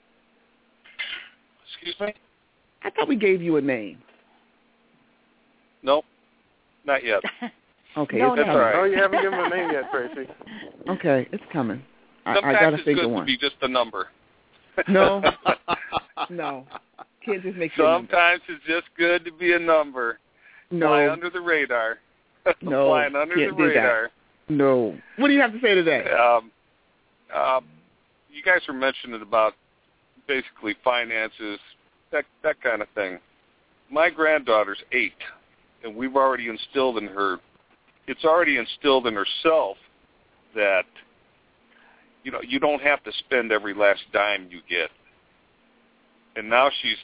Excuse me? I thought we gave you a name. Nope, not yet. Okay, that's it's coming. all right. Oh, you haven't given a name yet, Tracy. Okay, it's coming. Sometimes I got to it's think good of one. to be just a number. No. Can't just make Sometimes it's just good to be a number. No. Fly under the radar. No. Flying under the radar. That. No. What do you have to say today? You guys were mentioning about basically finances, that kind of thing. My granddaughter's 8, and we've already instilled in her, it's already instilled in herself that, you don't have to spend every last dime you get. And now she's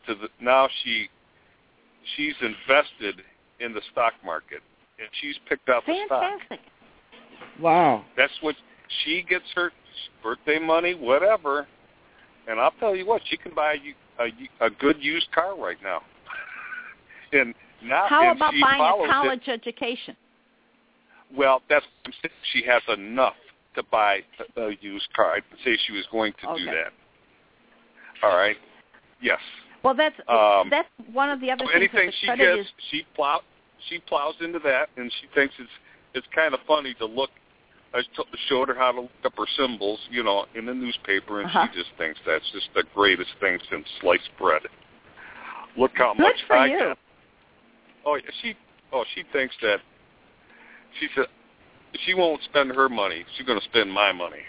invested in the stock market, and she's picked out the stock. Fantastic. Wow. That's what she gets, her birthday money, whatever. And I'll tell you what, she can buy a good used car right now. And now, how about buying a college education? Well, that's what I'm saying. She has enough to buy a used car. I'd say she was going to do that. All right. Yes. Well, that's one of the other things. Anything she gets, she plows into that, and she thinks it's kind of funny to look. I showed her how to look up her symbols, in the newspaper, and she just thinks that's just the greatest thing since sliced bread. Look how much I get. Oh, she thinks that. She said she won't spend her money. She's going to spend my money.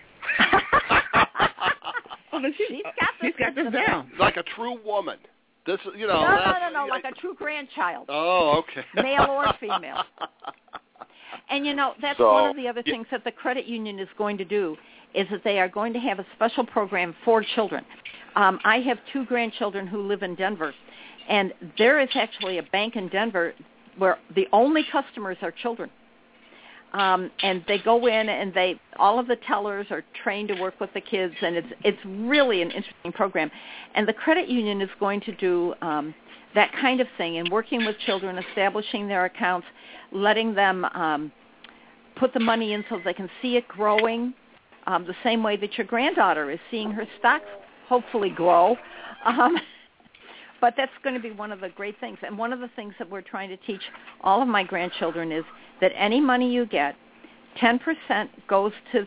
She's got this down. Like a true woman. This, No, like a true grandchild. Oh, okay. Male or female. And, that's so, one of the other things that the credit union is going to do is that they are going to have a special program for children. I have 2 grandchildren who live in Denver, and there is actually a bank in Denver where the only customers are children. And they go in and all of the tellers are trained to work with the kids, and it's really an interesting program. And the credit union is going to do that kind of thing, and working with children, establishing their accounts, letting them put the money in so they can see it growing, the same way that your granddaughter is seeing her stocks hopefully grow. But that's going to be one of the great things. And one of the things that we're trying to teach all of my grandchildren is that any money you get, 10% goes to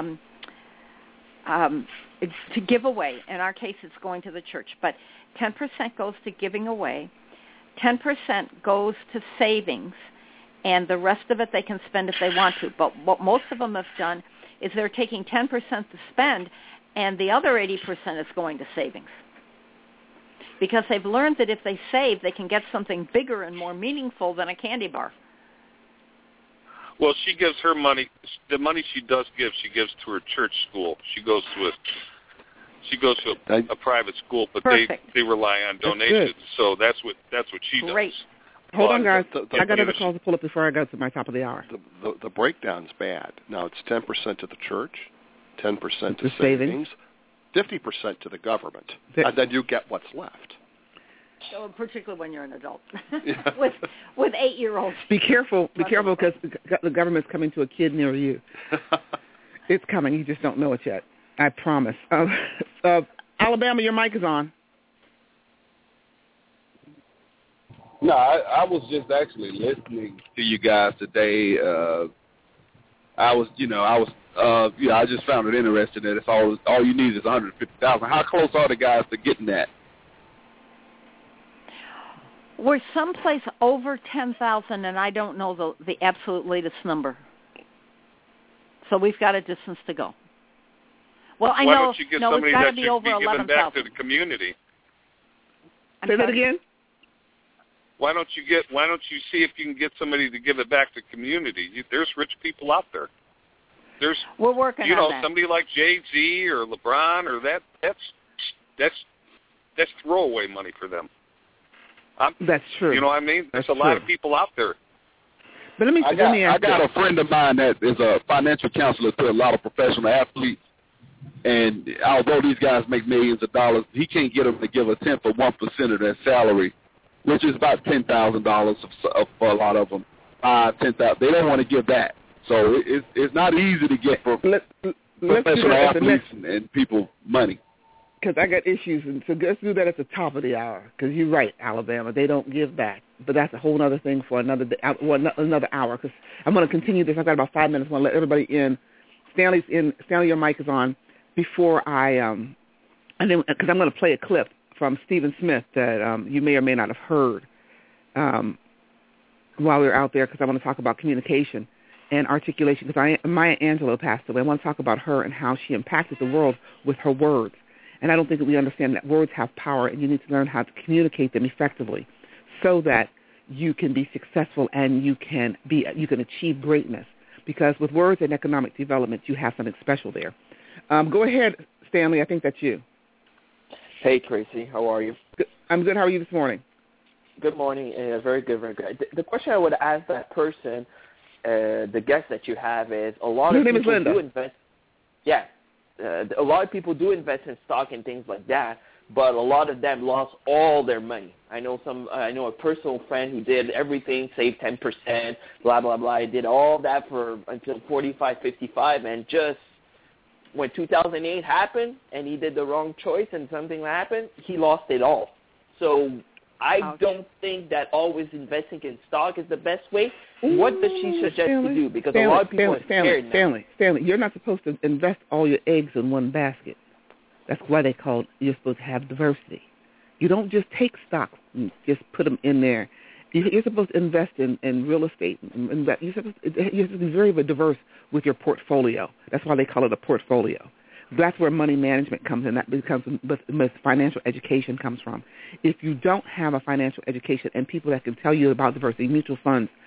give away. In our case, it's going to the church. But 10% goes to giving away. 10% goes to savings. And the rest of it they can spend if they want to. But what most of them have done is they're taking 10% to spend, and the other 80% is going to savings. Because they've learned that if they save, they can get something bigger and more meaningful than a candy bar. Well, she gives her money. The money she does give, she gives to her church school. She goes to a private school, but they rely on donations. So that's what she does. Great. Hold on, guys. I got other calls to pull up before I go to my top of the hour. The breakdown's bad. Now it's 10% to the church, 10% to savings, 50% to the government, and then you get what's left. So particularly when you're an adult with 8-year-olds. Be careful because the government's coming to a kid near you. It's coming. You just don't know it yet. I promise. Alabama, your mic is on. No, I was just actually listening to you guys today. I just found it interesting that if all you need is $150,000. How close are the guys to getting that? We're someplace over 10,000, and I don't know the absolute latest number. So we've got a distance to go. Well, I know. Why don't you get somebody it's got that to be should over be giving 11,000. back to the community? Say that again? Why don't you see if you can get somebody to give it back to the community? There's rich people out there. We're working on that. Somebody like Jay-Z or LeBron or that's throwaway money for them. That's true. You know what I mean? There's a lot of people out there. But let me ask I got a friend of mine that is a financial counselor to a lot of professional athletes, and although these guys make millions of dollars, he can't get them to give a 10th of 1% of their salary, which is about $10,000 for a lot of them. $10,000. They don't want to give that. So it's not easy to get for professional athletes and people money. Because I got issues, and so let's do that at the top of the hour. Because you're right, Alabama, they don't give back. But that's a whole other thing for another hour. Because I'm going to continue this. I've got about 5 minutes. I want to let everybody in. Stanley's in. Stanley, your mic is on. Before because I'm going to play a clip from Stephen Smith that you may or may not have heard while we were out there, because I want to talk about communication and articulation. Because Maya Angelou passed away. I want to talk about her and how she impacted the world with her words. And I don't think that we understand that words have power, and you need to learn how to communicate them effectively so that you can be successful and you can achieve greatness. Because with words and economic development, you have something special there. Go ahead, Stanley. I think that's you. Hey, Tracy. How are you? Good. I'm good. How are you this morning? Good morning. Very good, very good. The question I would ask that person, the guest that you have, is a lot of people do invest. Yeah. A lot of people do invest in stock and things like that, but a lot of them lost all their money. I know a personal friend who did everything, saved 10%, blah, blah, blah. He did all that until 45, 55, and just when 2008 happened and he did the wrong choice and something happened, he lost it all. So I don't think that always investing in stock is the best way. What does she suggest to do? Because a lot of people are scared now. Stanley, you're not supposed to invest all your eggs in one basket. That's why you're supposed to have diversity. You don't just take stock and just put them in there. You're supposed to invest in real estate. You're supposed to be very diverse with your portfolio. That's why they call it a portfolio. That's where money management comes in. That becomes where financial education comes from. If you don't have a financial education and people that can tell you about diversity, mutual funds,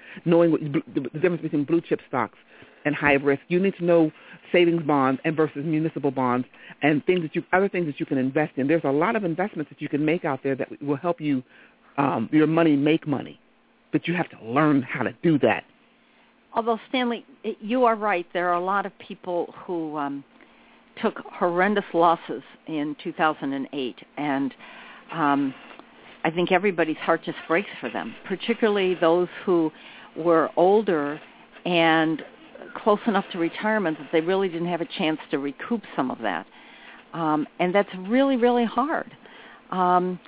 knowing the difference between blue chip stocks and high risk. You need to know savings bonds and versus municipal bonds and other things that you can invest in. There's a lot of investments that you can make out there that will help you, your money make money, but you have to learn how to do that. Although, Stanley, you are right. There are a lot of people who took horrendous losses in 2008, and I think everybody's heart just breaks for them, particularly those who were older and close enough to retirement that they really didn't have a chance to recoup some of that. And that's really, really hard. And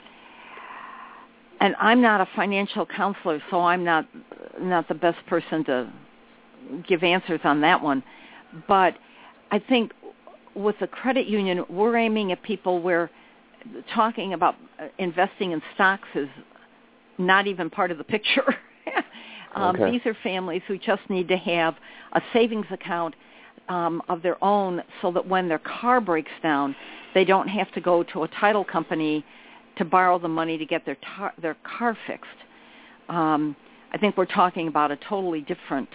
I'm not a financial counselor, so I'm not the best person to give answers on that one. But I think with the credit union, we're aiming at people where talking about investing in stocks is not even part of the picture. Okay. These are families who just need to have a savings account of their own so that when their car breaks down, they don't have to go to a title company to borrow the money to get their car fixed. I think we're talking about a totally different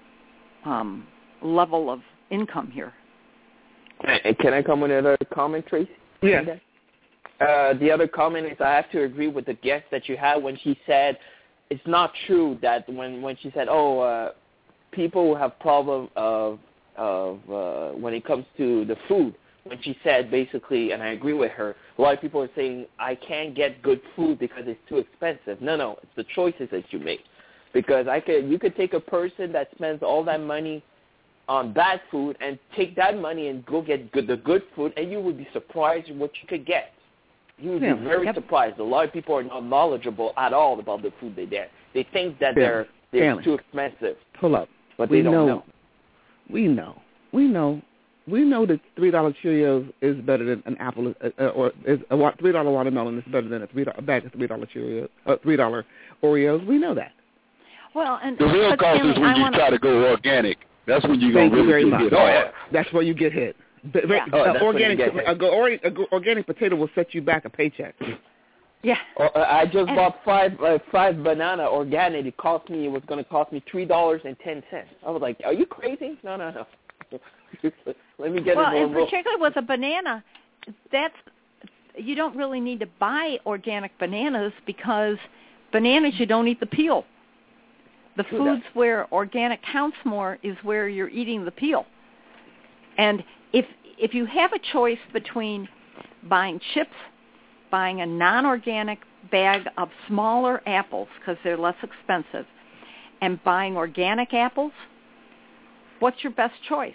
level of income here. Can I come with another comment, Tracy? Yes. The other comment is I have to agree with the guest that you had when she said it's not true that when she said, people who have problem of when it comes to the food, when she said basically, and I agree with her, a lot of people are saying, I can't get good food because it's too expensive. No, it's the choices that you make. Because you could take a person that spends all that money on bad food and take that money and go get the good food, and you would be surprised what you could get. You would be very surprised. A lot of people are not knowledgeable at all about the food they get. They think that they're too expensive. Pull up. But they don't know. We know that $3 Cheerios is better than an apple, or is a $3 watermelon is better than a bag of $3 Cheerios, $3 Oreos. We know that. Well, and the real cost is when you try to go organic. That's when you're going to really get hit. Oh, yeah. That's where you get hit. Organic potato will set you back a paycheck. Yeah. I just bought five banana organic. It was going to cost me $3.10. I was like, are you crazy? No. Let me get it Well, in normal. particular with a banana, you don't really need to buy organic bananas because bananas you don't eat the peel. The foods where organic counts more is where you're eating the peel. And if you have a choice between buying chips, buying a non-organic bag of smaller apples because they're less expensive, and buying organic apples, what's your best choice?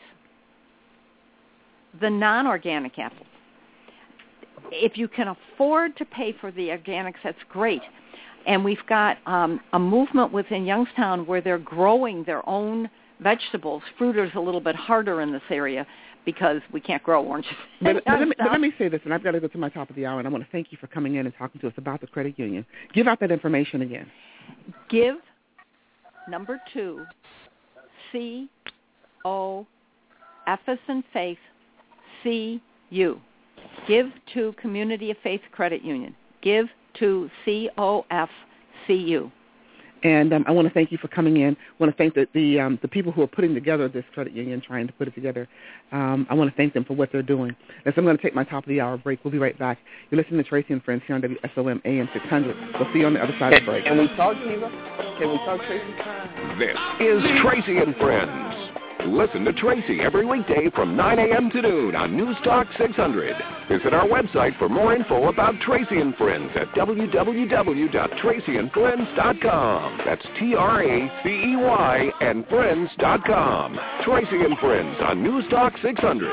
The non-organic apples. If you can afford to pay for the organics, that's great. And we've got a movement within Youngstown where they're growing their own vegetables. Fruit is a little bit harder in this area because we can't grow oranges. But let me say this, and I've got to go to my top of the hour, and I want to thank you for coming in and talking to us about the credit union. Give out that information again. Give, number 2, C-O, F as in faith, C-U. Give to Community of Faith Credit Union. Give to COFCU. And I want to thank you for coming in. I want to thank the people who are putting together this credit union, trying to put it together. I want to thank them for what they're doing. And so I'm going to take my top of the hour break. We'll be right back. You're listening to Tracy and Friends here on WSOM AM 600. We'll see you on the other side of the break. Can we talk, Eva? Can we talk, Tracy? This is Tracy and Friends. Listen to Tracy every weekday from 9 a.m. to noon on News Talk 600. Visit our website for more info about Tracy and Friends at www.tracyandfriends.com. That's TRACEY and Friends.com. Tracy and Friends on News Talk 600.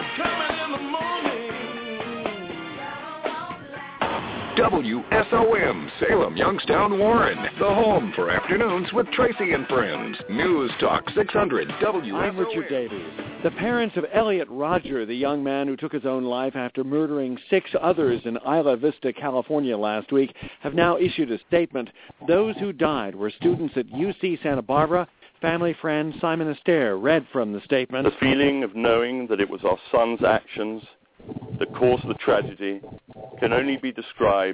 WSOM, Salem, Youngstown, Warren. The home for afternoons with Tracy and Friends. News Talk 600, WSOM. I'm Richard Davies. The parents of Elliot Rodger, the young man who took his own life after murdering 6 others in Isla Vista, California last week, have now issued a statement. Those who died were students at UC Santa Barbara. Family friend Simon Astaire read from the statement. The feeling of knowing that it was our son's actions that caused the tragedy can only be described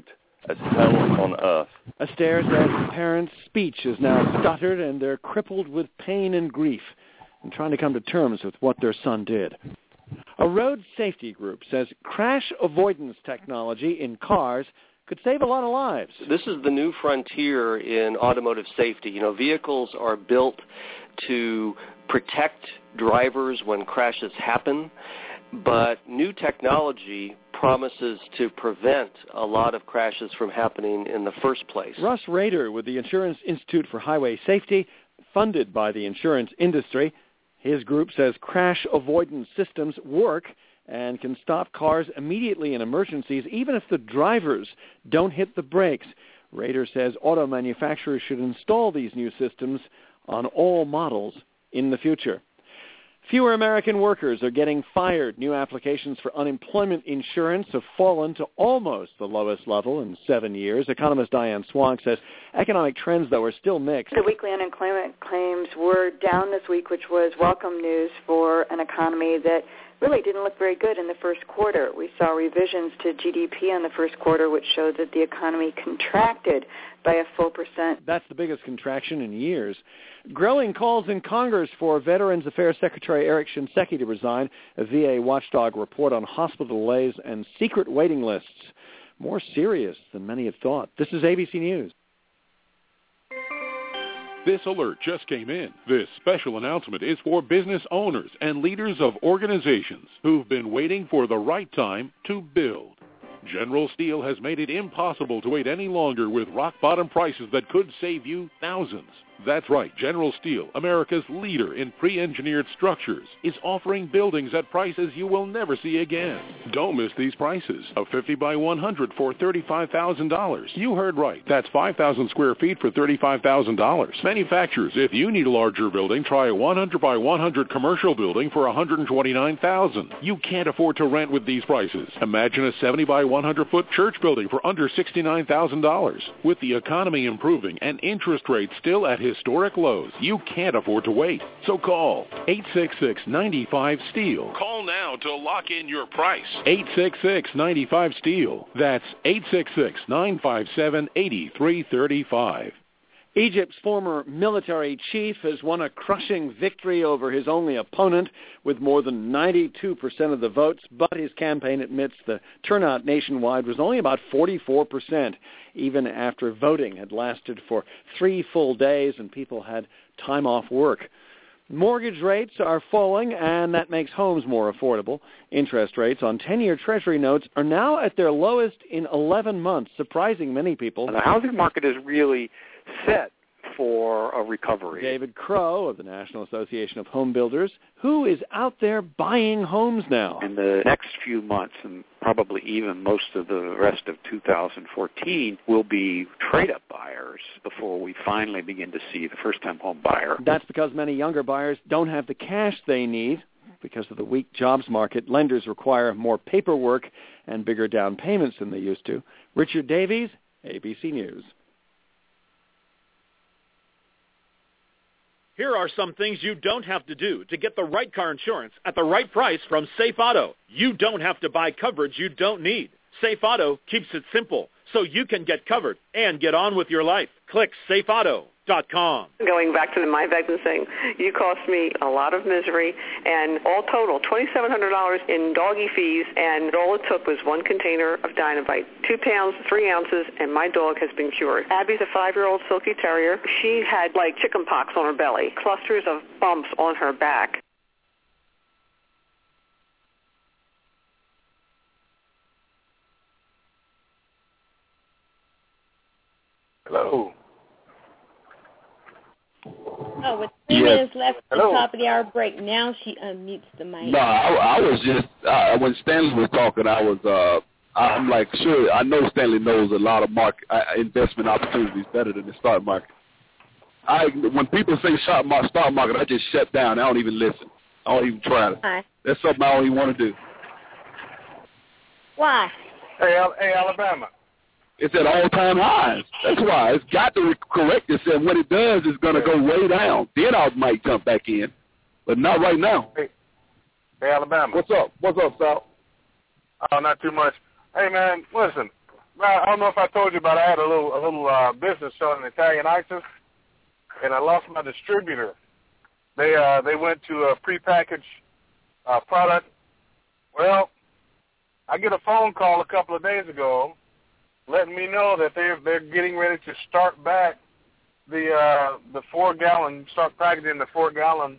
That's hell on earth. Astaire says parents' speech is now stuttered and they're crippled with pain and grief and trying to come to terms with what their son did. A road safety group says crash avoidance technology in cars could save a lot of lives. This is the new frontier in automotive safety. You know, vehicles are built to protect drivers when crashes happen, but new technology promises to prevent a lot of crashes from happening in the first place. Russ Rader with the Insurance Institute for Highway Safety, funded by the insurance industry. His group says crash avoidance systems work and can stop cars immediately in emergencies, even if the drivers don't hit the brakes. Rader says auto manufacturers should install these new systems on all models in the future. Fewer American workers are getting fired. New applications for unemployment insurance have fallen to almost the lowest level in 7 years. Economist Diane Swank says economic trends, though, are still mixed. The weekly unemployment claims were down this week, which was welcome news for an economy that really didn't look very good in the first quarter. We saw revisions to GDP in the first quarter, which showed that the economy contracted by a full percent. That's the biggest contraction in years. Growing calls in Congress for Veterans Affairs Secretary Eric Shinseki to resign. A VA watchdog report on hospital delays and secret waiting lists. More serious than many had thought. This is ABC News. This alert just came in. This special announcement is for business owners and leaders of organizations who've been waiting for the right time to build. General Steel has made it impossible to wait any longer with rock-bottom prices that could save you thousands. That's right, General Steel, America's leader in pre-engineered structures, is offering buildings at prices you will never see again. Don't miss these prices. A 50 by 100 for $35,000. You heard right. That's 5,000 square feet for $35,000. Manufacturers, if you need a larger building, try a 100 by 100 commercial building for $129,000. You can't afford to rent with these prices. Imagine a 70 by 100-foot church building for under $69,000. With the economy improving and interest rates still at historic lows, you can't afford to wait. So call 866-95-STEEL. Call now to lock in your price. 866-95-STEEL. That's 866-957-8335. Egypt's former military chief has won a crushing victory over his only opponent with more than 92% of the votes, but his campaign admits the turnout nationwide was only about 44%, even after voting had lasted for 3 full days and people had time off work. Mortgage rates are falling, and that makes homes more affordable. Interest rates on 10-year Treasury notes are now at their lowest in 11 months, surprising many people. The housing market is really set for a recovery. David Crow of the National Association of Home Builders, who is out there buying homes now. In the next few months, and probably even most of the rest of 2014, will be trade-up buyers before we finally begin to see the first-time home buyer. That's because many younger buyers don't have the cash they need. Because of the weak jobs market, lenders require more paperwork and bigger down payments than they used to. Richard Davies, ABC News. Here are some things you don't have to do to get the right car insurance at the right price from Safe Auto. You don't have to buy coverage you don't need. Safe Auto keeps it simple so you can get covered and get on with your life. Click safeauto.com. Going back to the My Vectin thing, you cost me a lot of misery, and all total, $2,700 in doggy fees, and all it took was 1 container of Dynavite, 2 pounds, 3 ounces, and my dog has been cured. Abby's a 5-year-old Silky Terrier. She had like chicken pox on her belly, clusters of bumps on her back. Hello. Oh, with 3 minutes left at the top of the hour break, now she unmutes the mic. No, I was just when Stanley was talking, I'm like, sure, I know Stanley knows a lot of investment opportunities better than the stock market. When people say stock market, I just shut down. I don't even listen. I don't even try to. Why? That's something I don't even want to do. Why? Hey, Alabama. It's at all-time highs. That's why. It's got to correct itself. What it does is going to go way down. Then I might jump back in, but not right now. Hey, Alabama. What's up? What's up, Sal? Oh, not too much. Hey, man, listen. I don't know if I told you, but I had a little business selling Italian ices, and I lost my distributor. They went to a prepackaged product. Well, I get a phone call a couple of days ago letting me know that they're getting ready to start back the 4-gallon, start packaging the 4-gallon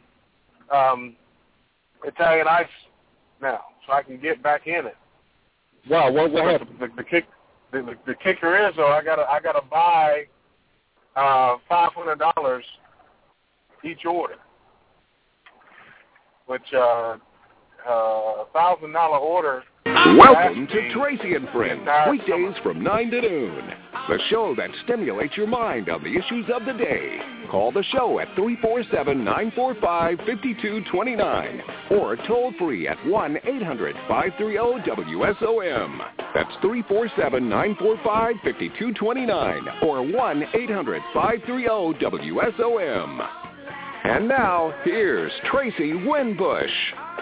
Italian ice now, so I can get back in it. Wow, what happened? The kicker is, though, I gotta buy $500 each order, which $1,000 order. Welcome to Tracy and Friends, weekdays from 9 to noon. The show that stimulates your mind on the issues of the day. Call the show at 347-945-5229 or toll free at 1-800-530-WSOM. That's 347-945-5229 or 1-800-530-WSOM. And now, here's Tracy Winbush.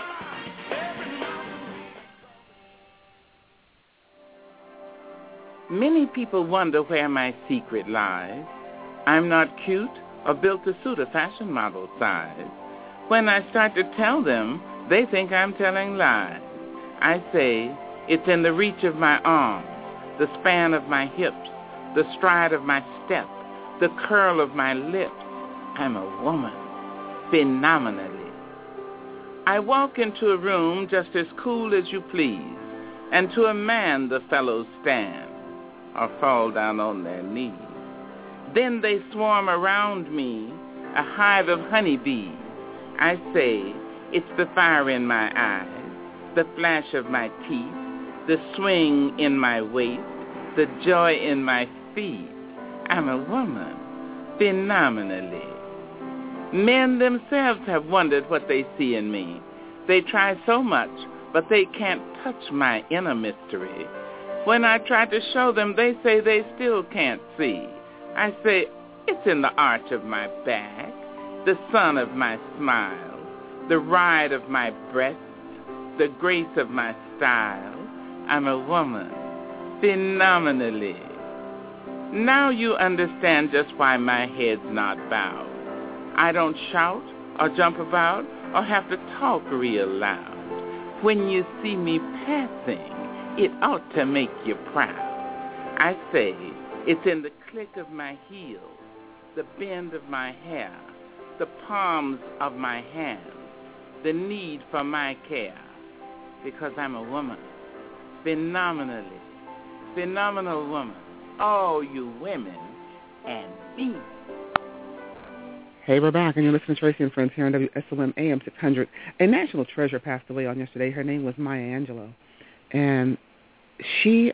Many people wonder where my secret lies. I'm not cute or built to suit a fashion model size. When I start to tell them, they think I'm telling lies. I say it's in the reach of my arms, the span of my hips, the stride of my step, the curl of my lips. I'm a woman, phenomenally. I walk into a room just as cool as you please, and to a man the fellows stand or fall down on their knees. Then they swarm around me, a hive of honeybees. I say, it's the fire in my eyes, the flash of my teeth, the swing in my waist, the joy in my feet. I'm a woman, phenomenally. Men themselves have wondered what they see in me. They try so much, but they can't touch my inner mystery. When I try to show them, they say they still can't see. I say, it's in the arch of my back, the sun of my smile, the ride of my breast, the grace of my style. I'm a woman, phenomenally. Now you understand just why my head's not bowed. I don't shout or jump about or have to talk real loud. When you see me passing, it ought to make you proud. I say it's in the click of my heels, the bend of my hair, the palms of my hands, the need for my care, because I'm a woman, phenomenally, phenomenal woman, all you women and me. Hey, we're back, and you're listening to Tracy and Friends here on WSOM AM 600. A national treasure passed away on yesterday. Her name was Maya Angelou, and she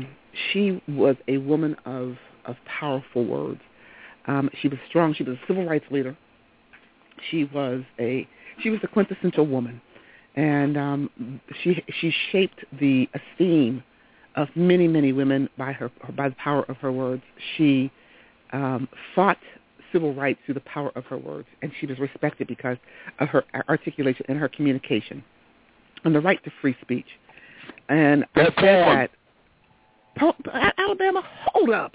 was a woman of powerful words. She was strong. She was a civil rights leader. She was a quintessential woman, and she shaped the esteem of many, many women by the power of her words. She fought civil rights through the power of her words, and she was respected because of her articulation and her communication, and the right to free speech. And I said that, Alabama, hold up.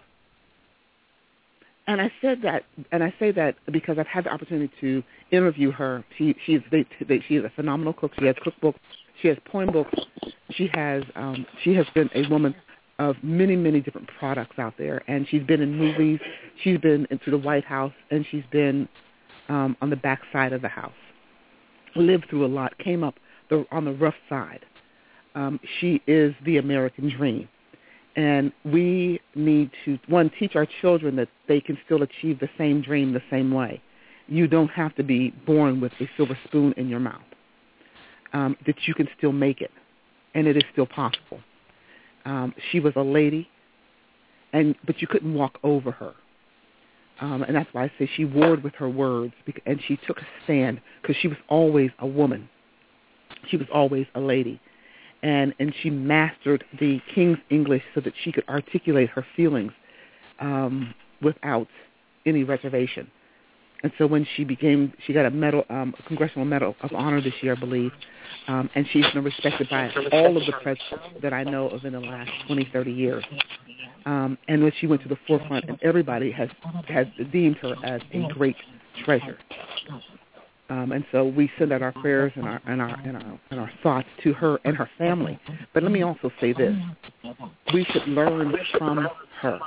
And I said that, and I say that because I've had the opportunity to interview her. She is a phenomenal cook. She has cookbooks. She has poem books. She has been a woman of many, many different products out there, and she's been in movies. She's been into the White House, and she's been on the back side of the house. Lived through a lot. Came up on the rough side. She is the American dream. And we need to, one, teach our children that they can still achieve the same dream the same way. You don't have to be born with a silver spoon in your mouth, that you can still make it, and it is still possible. She was a lady, but you couldn't walk over her. And that's why I say she warred with her words, and she took a stand because she was always a woman. She was always a lady. And she mastered the King's English so that she could articulate her feelings without any reservation. And so when she got a medal, a Congressional Medal of Honor this year, I believe, and she's been respected by all of the presidents that I know of in the last 20, 30 years. And when she went to the forefront, and everybody has deemed her as a great treasure. And so we send out our prayers and our thoughts to her and her family. But let me also say this: we should learn from her.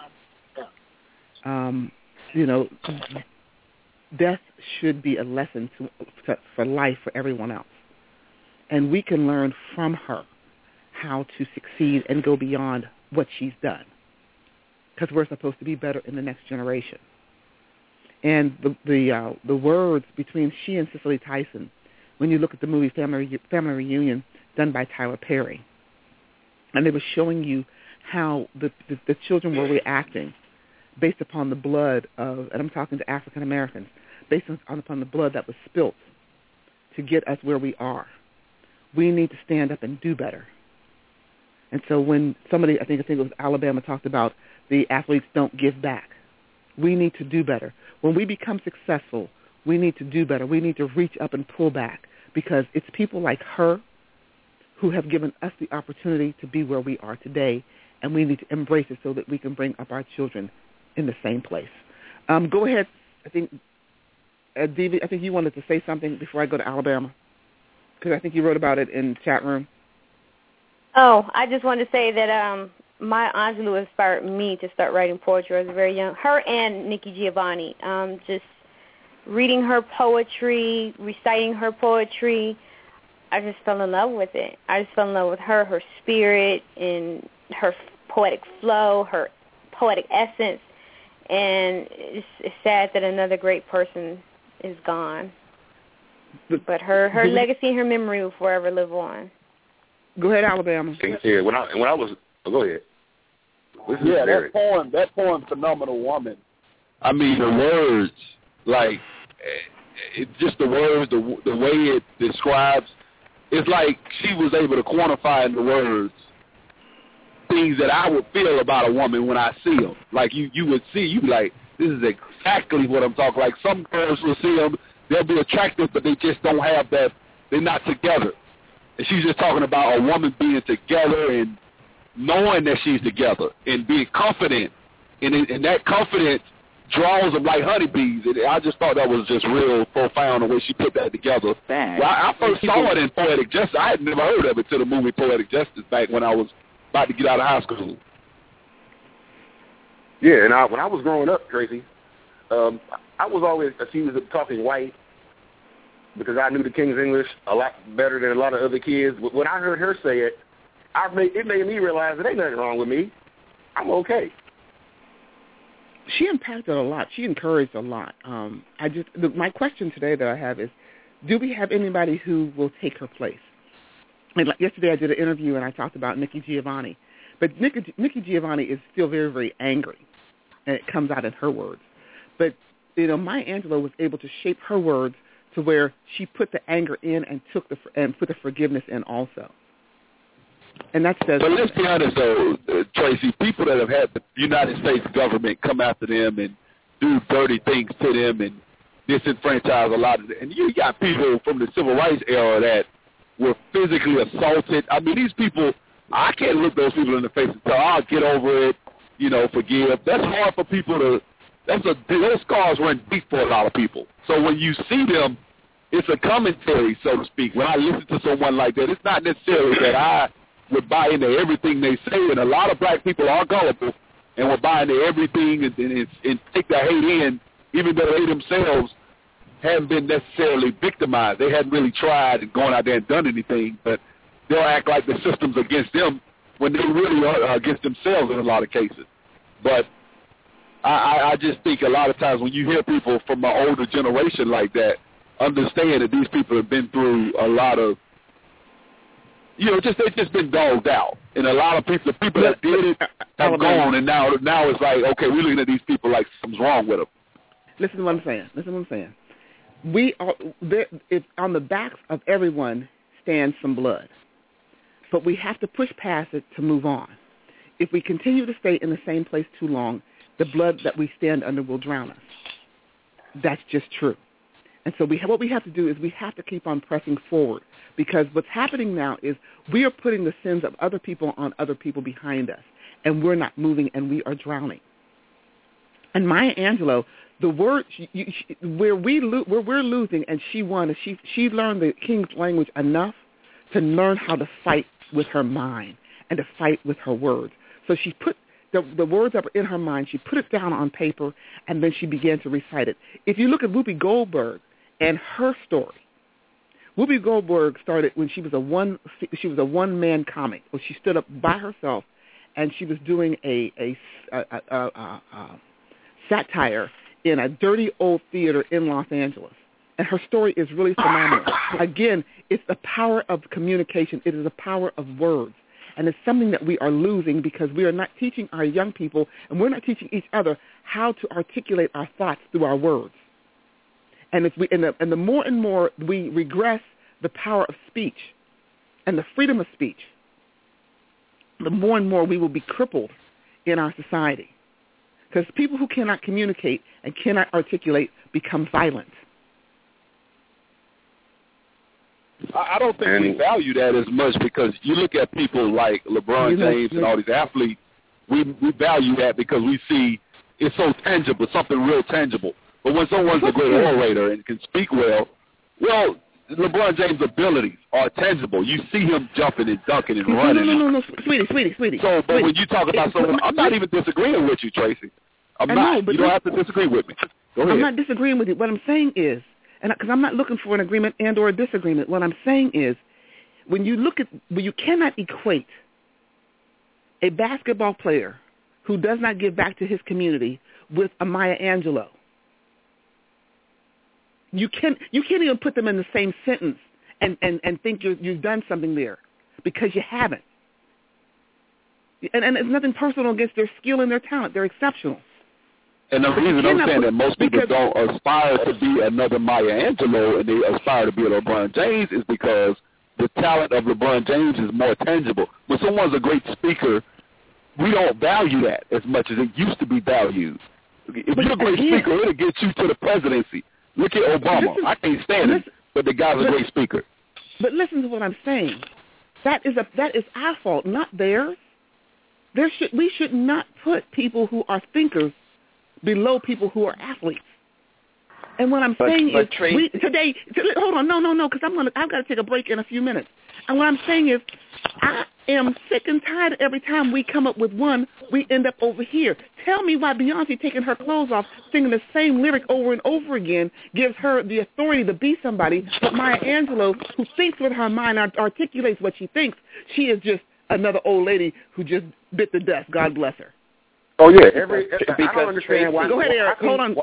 Death should be a lesson for life for everyone else, and we can learn from her how to succeed and go beyond what she's done, because we're supposed to be better in the next generation. And the words between she and Cicely Tyson, when you look at the movie Family Reunion done by Tyler Perry, and they were showing you how the children were reacting based upon the blood of, and I'm talking to African Americans, based upon the blood that was spilt to get us where we are. We need to stand up and do better. And so when somebody, I think it was Alabama, talked about the athletes don't give back, we need to do better. When we become successful, we need to do better. We need to reach up and pull back, because it's people like her who have given us the opportunity to be where we are today, and we need to embrace it so that we can bring up our children in the same place. Go ahead. I think, Devi, I think you wanted to say something before I go to Alabama, because I think you wrote about it in the chat room. Oh, I just wanted to say that Maya Angelou inspired me to start writing poetry when I was very young. Her and Nikki Giovanni. Just reading her poetry, reciting her poetry, I just fell in love with it. I just fell in love with her spirit, and her poetic flow, her poetic essence. And it's sad that another great person is gone. But her legacy and her memory will forever live on. Go ahead, Alabama. Yeah, when I was, go ahead. Yeah, that poem, Phenomenal Woman. I mean, the words, like, it's just the words, the way it describes, it's like she was able to quantify in the words things that I would feel about a woman when I see them. Like, you would see, you'd be like, this is exactly what I'm talking. Like, some girls will see them, they'll be attractive, but they just don't have that, they're not together. And she's just talking about a woman being together and knowing that she's together and being confident. And that confidence draws them like honeybees. And I just thought that was just real profound the way she put that together. Well, I first saw it in Poetic Justice. I had never heard of it till the movie Poetic Justice back when I was about to get out of high school. Yeah, and when I was growing up, Tracy, I was always accused of talking white because I knew the King's English a lot better than a lot of other kids. But when I heard her say it, it made me realize there ain't nothing wrong with me. I'm She impacted a lot. She encouraged a lot. My question today that I have is, do we have anybody who will take her place? And yesterday I did an interview and I talked about Nikki Giovanni. But Nikki Giovanni is still very, very angry, and it comes out in her words. But, Maya Angelou was able to shape her words to where she put the anger in and put the forgiveness in also. And that says. But let's be honest, though, Tracy. People that have had the United States government come after them and do dirty things to them and disenfranchise a lot of them. And you got people from the civil rights era that were physically assaulted. I mean, these people, I can't look those people in the face and tell, "I'll get over it," forgive. That's hard for people to. Those scars run deep for a lot of people. So when you see them, it's a commentary, so to speak. When I listen to someone like that, it's not necessarily that I would buy into everything they say, and a lot of black people are gullible and will buy into everything and take their hate in, even though they themselves haven't been necessarily victimized. They hadn't really tried and gone out there and done anything, but they'll act like the system's against them when they really are against themselves in a lot of cases. But I just think a lot of times when you hear people from an older generation like that, understand that these people have been through a lot of, they've just been dogged out. And a lot of people, the people that did it have gone, and now it's like, okay, we're looking at these people like something's wrong with them. Listen to what I'm saying. We are, on the backs of everyone stands some blood. But we have to push past it to move on. If we continue to stay in the same place too long, the blood that we stand under will drown us. that's just true. And so what we have to do is we have to keep on pressing forward, because what's happening now is we are putting the sins of other people on other people behind us, and we're not moving, and we are drowning. And Maya Angelou, the word where we're losing, and she won, is she learned the King's language enough to learn how to fight with her mind and to fight with her words. So she put the words that were in her mind, she put it down on paper, and then she began to recite it. If you look at Whoopi Goldberg and her story, Whoopi Goldberg started when she was a one-man comic. Well, she stood up by herself, and she was doing a satire in a dirty old theater in Los Angeles. And her story is really phenomenal. Again, it's the power of communication. It is the power of words. And it's something that we are losing because we are not teaching our young people, and we're not teaching each other how to articulate our thoughts through our words. And the more and more we regress the power of speech and the freedom of speech, the more and more we will be crippled in our society. Because people who cannot communicate and cannot articulate become violent. I don't think we value that as much, because you look at people like LeBron James and all these athletes, we value that because we see it's so tangible, something real tangible. But when someone's a great orator and can speak well, LeBron James' abilities are tangible. You see him jumping and dunking and running. No, sweetie. So, but when you talk about someone, I'm not even disagreeing with you, Tracy. I'm not. You don't have to disagree with me. Go ahead. I'm not disagreeing with you. What I'm saying is, because I'm not looking for an agreement and or a disagreement, what I'm saying is, when you cannot equate a basketball player who does not give back to his community with a Maya Angelou. You can't even put them in the same sentence and think you've done something there, because you haven't. And it's nothing personal against their skill and their talent. They're exceptional. And the reason I'm saying that most people don't aspire to be another Maya Angelou and they aspire to be a LeBron James is because the talent of LeBron James is more tangible. When someone's a great speaker, we don't value that as much as it used to be valued. If you're a great speaker, it'll get you to the presidency. Look at Obama. I can't stand him, but the guy's a great speaker. But listen to what I'm saying. That is our fault, not theirs. We should not put people who are thinkers below people who are athletes. And what I'm saying is, hold on, no, because I've got to take a break in a few minutes. And what I'm saying is, I am sick and tired every time we come up with one, we end up over here. Tell me why Beyonce taking her clothes off, singing the same lyric over and over again, gives her the authority to be somebody, but Maya Angelou, who thinks with her mind, articulates what she thinks, she is just another old lady who just bit the dust. God bless her. Oh, yeah. I don't understand why. Go ahead, Eric. Hold on.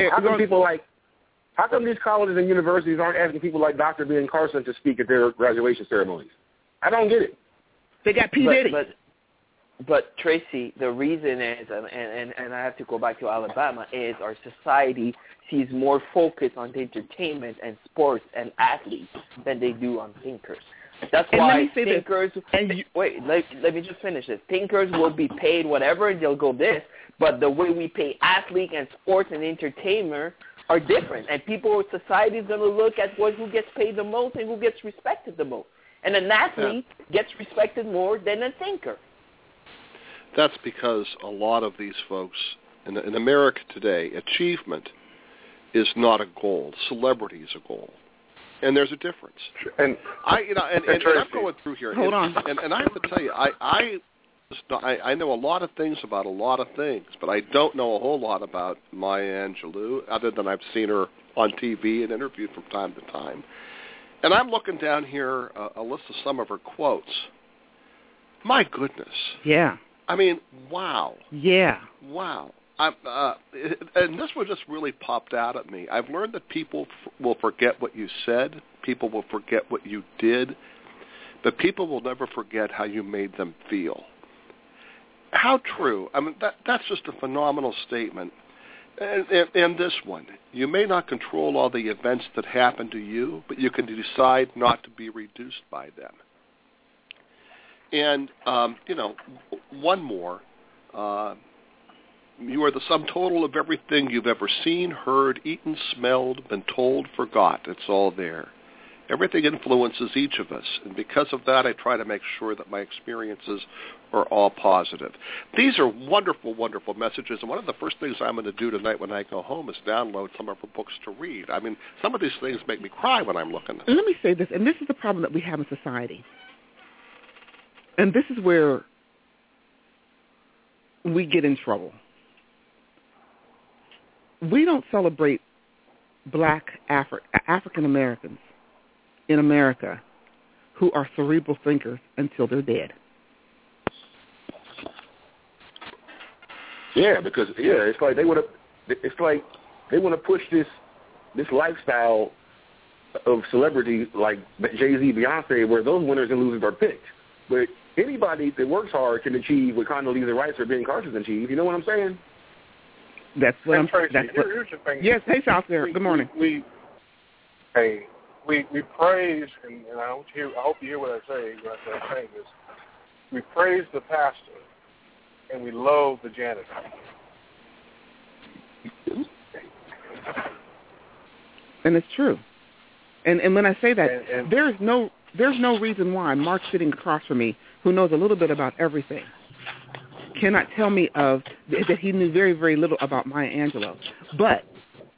How come these colleges and universities aren't asking people like Dr. Ben Carson to speak at their graduation ceremonies? I don't get it. They got P. Diddy. But Tracy, the reason is, and I have to go back to Alabama, is our society sees more focus on entertainment and sports and athletes than they do on thinkers. That's why thinkers. Let me just finish this. Thinkers will be paid whatever, and they'll go this. But the way we pay athletes and sports and entertainer are different, and society is going to look at who gets paid the most and who gets respected the most. And an athlete gets respected more than a thinker. That's because a lot of these folks in America today, achievement is not a goal. Celebrity is a goal. And there's a difference. And I'm going through here. Hold on. And I have to tell you, I know a lot of things about a lot of things, but I don't know a whole lot about Maya Angelou, other than I've seen her on TV and interviewed from time to time. And I'm looking down here, a list of some of her quotes. My goodness. Yeah. I mean, wow. Yeah. Wow. And this one just really popped out at me. I've learned that people will forget what you said, people will forget what you did, but people will never forget how you made them feel. How true. I mean, that's just a phenomenal statement. And this one, you may not control all the events that happen to you, but you can decide not to be reduced by them. And, one more. You are the sum total of everything you've ever seen, heard, eaten, smelled, been told, forgot. It's all there. Everything influences each of us, and because of that, I try to make sure that my experiences are all positive. These are wonderful, wonderful messages, and one of the first things I'm going to do tonight when I go home is download some of her books to read. I mean, some of these things make me cry when I'm looking at them. Let me say this, and this is the problem that we have in society, and this is where we get in trouble. We don't celebrate black African Americans in America who are cerebral thinkers until they're dead. Yeah, because it's like they want to push this lifestyle of celebrity like Jay-Z, Beyonce, where those winners and losers are picked. But anybody that works hard can achieve what Condoleezza Rice or Ben Carson achieved. You know what I'm saying? That's what I'm. Tracy, that's what. Here's the thing. Yes, hey, South there. Good morning. We praise, and I hope you hear what I say when I'm saying this. We praise the pastor, and we loathe the janitor. And it's true. And when I say that, there's no reason why Mark sitting across from me, who knows a little bit about everything, cannot tell me that he knew very, very little about Maya Angelou. But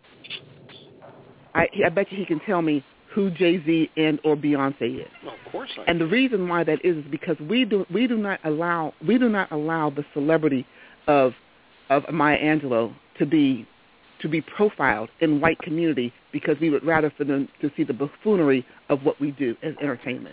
I bet you he can tell me who Jay-Z and or Beyonce is. Well, of course. And the reason why that is because we do not allow the celebrity of Maya Angelou to be profiled in white community because we would rather for them to see the buffoonery of what we do as entertainment.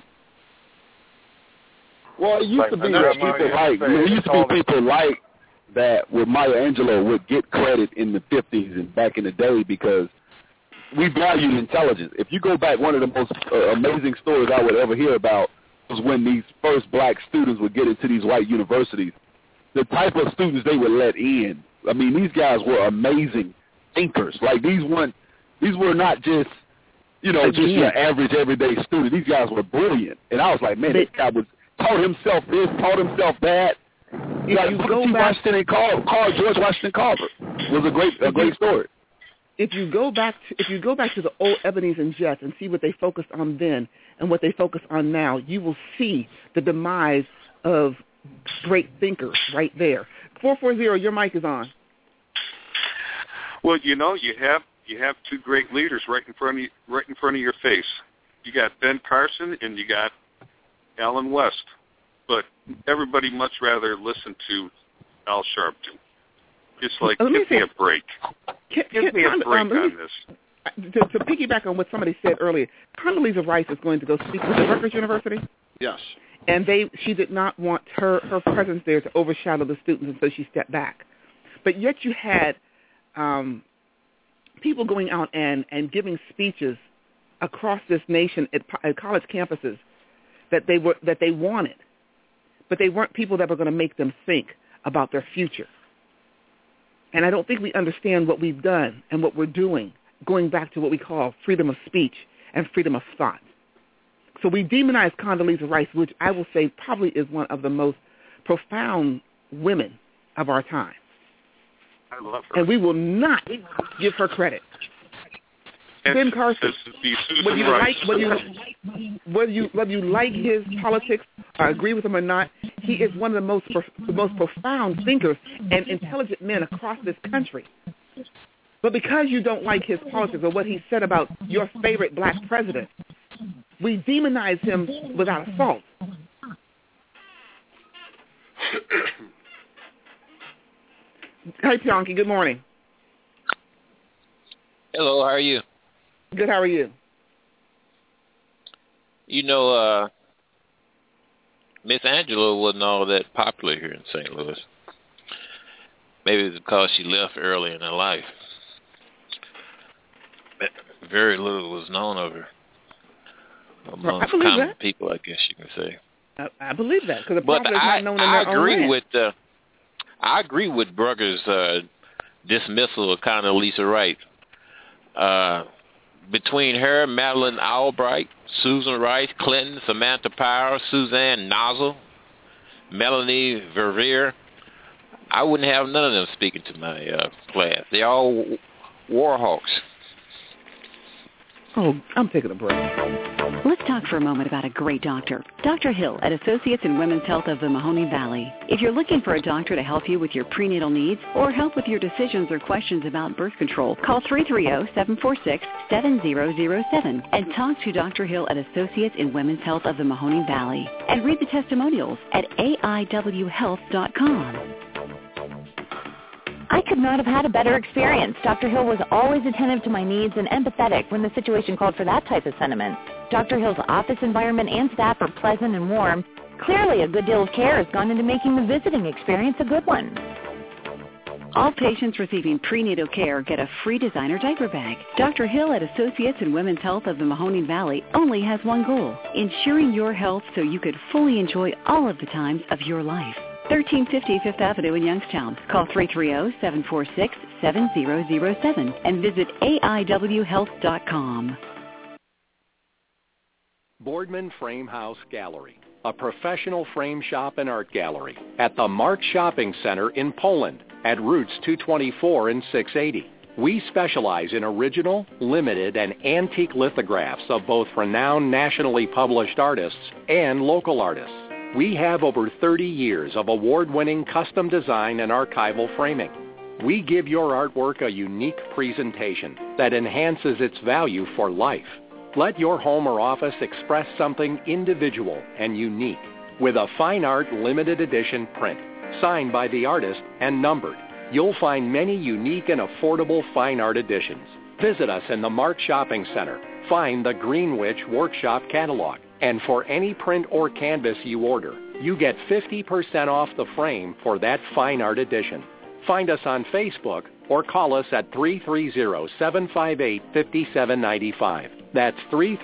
Well, it used to be people like that where Maya Angelou would get credit in the 50s and back in the day because we valued intelligence. If you go back, one of the most amazing stories I would ever hear about was when these first black students would get into these white universities. The type of students they would let in. I mean, these guys were amazing thinkers. Like these were not just your average everyday student. These guys were brilliant. And I was like, man, this guy taught himself this, taught himself that. George Washington Carver was a great story. If you go back to the old Ebonies and Jets and see what they focused on then and what they focus on now, you will see the demise of great thinkers right there. 440, your mic is on. Well, you have two great leaders right in front of your face. You got Ben Carson and you got Alan West, but everybody much rather listen to Al Sharpton. It's like, give me a break. Give me a break on this. To piggyback on what somebody said earlier, Condoleezza Rice is going to go speak at Rutgers University. Yes. And she did not want her presence there to overshadow the students, and so she stepped back. But yet you had people going out and giving speeches across this nation at college campuses that they wanted, but they weren't people that were going to make them think about their future. And I don't think we understand what we've done and what we're doing, going back to what we call freedom of speech and freedom of thought. So we demonize Condoleezza Rice, which I will say probably is one of the most profound women of our time. I love her. And we will not give her credit. Ben Carson, whether you like his politics or agree with him or not, he is one of the most profound thinkers and intelligent men across this country. But because you don't like his politics or what he said about your favorite black president, we demonize him without a fault. Hi, Pianki. Good morning. Hello. How are you? Good. How are you? Miss Angelou wasn't all that popular here in St. Louis. Maybe it's because she left early in her life. Very little was known of her amongst common people, I guess you can say. I believe that because the prophet is not known in their own land. I agree with Brugger's dismissal of Condoleezza Rice. Between her, Madeleine Albright, Susan Rice Clinton, Samantha Power, Suzanne Nozzle, Melanie Verveer, I wouldn't have none of them speaking to my class. They're all war hawks. Oh, I'm taking a break. Let's talk for a moment about a great doctor. Dr. Hill at Associates in Women's Health of the Mahoning Valley. If you're looking for a doctor to help you with your prenatal needs or help with your decisions or questions about birth control, call 330-746-7007 and talk to Dr. Hill at Associates in Women's Health of the Mahoning Valley. And read the testimonials at aiwhealth.com. I could not have had a better experience. Dr. Hill was always attentive to my needs and empathetic when the situation called for that type of sentiment. Dr. Hill's office environment and staff are pleasant and warm. Clearly, a good deal of care has gone into making the visiting experience a good one. All patients receiving prenatal care get a free designer diaper bag. Dr. Hill at Associates in Women's Health of the Mahoning Valley only has one goal, ensuring your health so you could fully enjoy all of the times of your life. 1350 Fifth Avenue in Youngstown. Call 330-746-7007 and visit aiwhealth.com. Boardman Frame House Gallery, a professional frame shop and art gallery at the Mark Shopping Center in Poland at Routes 224 and 680. We specialize in original, limited, and antique lithographs of both renowned nationally published artists and local artists. We have over 30 years of award-winning custom design and archival framing. We give your artwork a unique presentation that enhances its value for life. Let your home or office express something individual and unique with a fine art limited edition print, signed by the artist and numbered. You'll find many unique and affordable fine art editions. Visit us in the Mark Shopping Center. Find the Greenwich Workshop Catalog. And for any print or canvas you order, you get 50% off the frame for that fine art edition. Find us on Facebook or call us at 330-758-5795. That's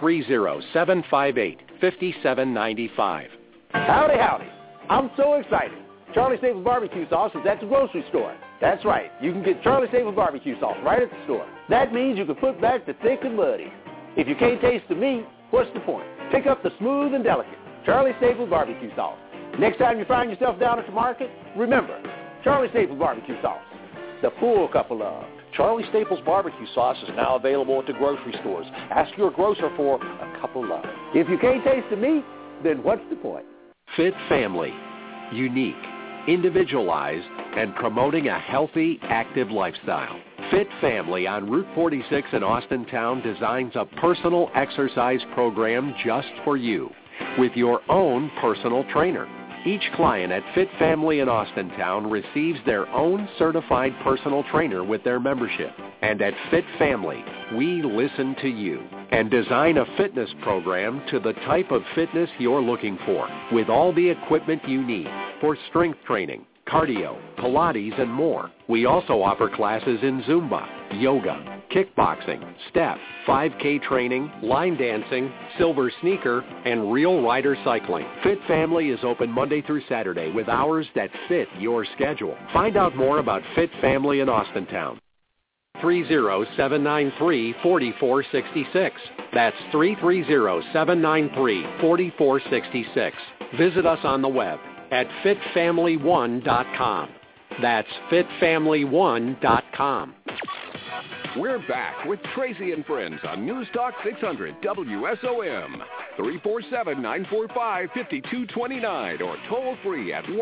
330-758-5795. Howdy, howdy. I'm so excited. Charlie Staples barbecue sauce is at the grocery store. That's right. You can get Charlie Staples barbecue sauce right at the store. That means you can put back the thick and muddy. If you can't taste the meat, what's the point? Pick up the smooth and delicate Charlie Staples barbecue sauce. Next time you find yourself down at the market, remember, Charlie Staples barbecue sauce, the full cup of love. Charlie Staples barbecue sauce is now available at the grocery stores. Ask your grocer for a cup of love. If you can't taste the meat, then what's the point? Fit Family. Unique, individualized, and promoting a healthy, active lifestyle. Fit Family on Route 46 in Austintown designs a personal exercise program just for you with your own personal trainer. Each client at Fit Family in Austintown receives their own certified personal trainer with their membership. And at Fit Family, we listen to you and design a fitness program to the type of fitness you're looking for with all the equipment you need for strength training, cardio, Pilates, and more. We also offer classes in Zumba, yoga, kickboxing, step, 5K training, line dancing, silver sneaker, and real rider cycling. Fit Family is open Monday through Saturday with hours that fit your schedule. Find out more about Fit Family in Austintown. 330-793-4466. That's 330-793-4466. Visit us on the web at fitfamily1.com. That's fitfamily1.com. We're back with Tracy and Friends on News Talk 600 WSOM. 347-945-5229 or toll free at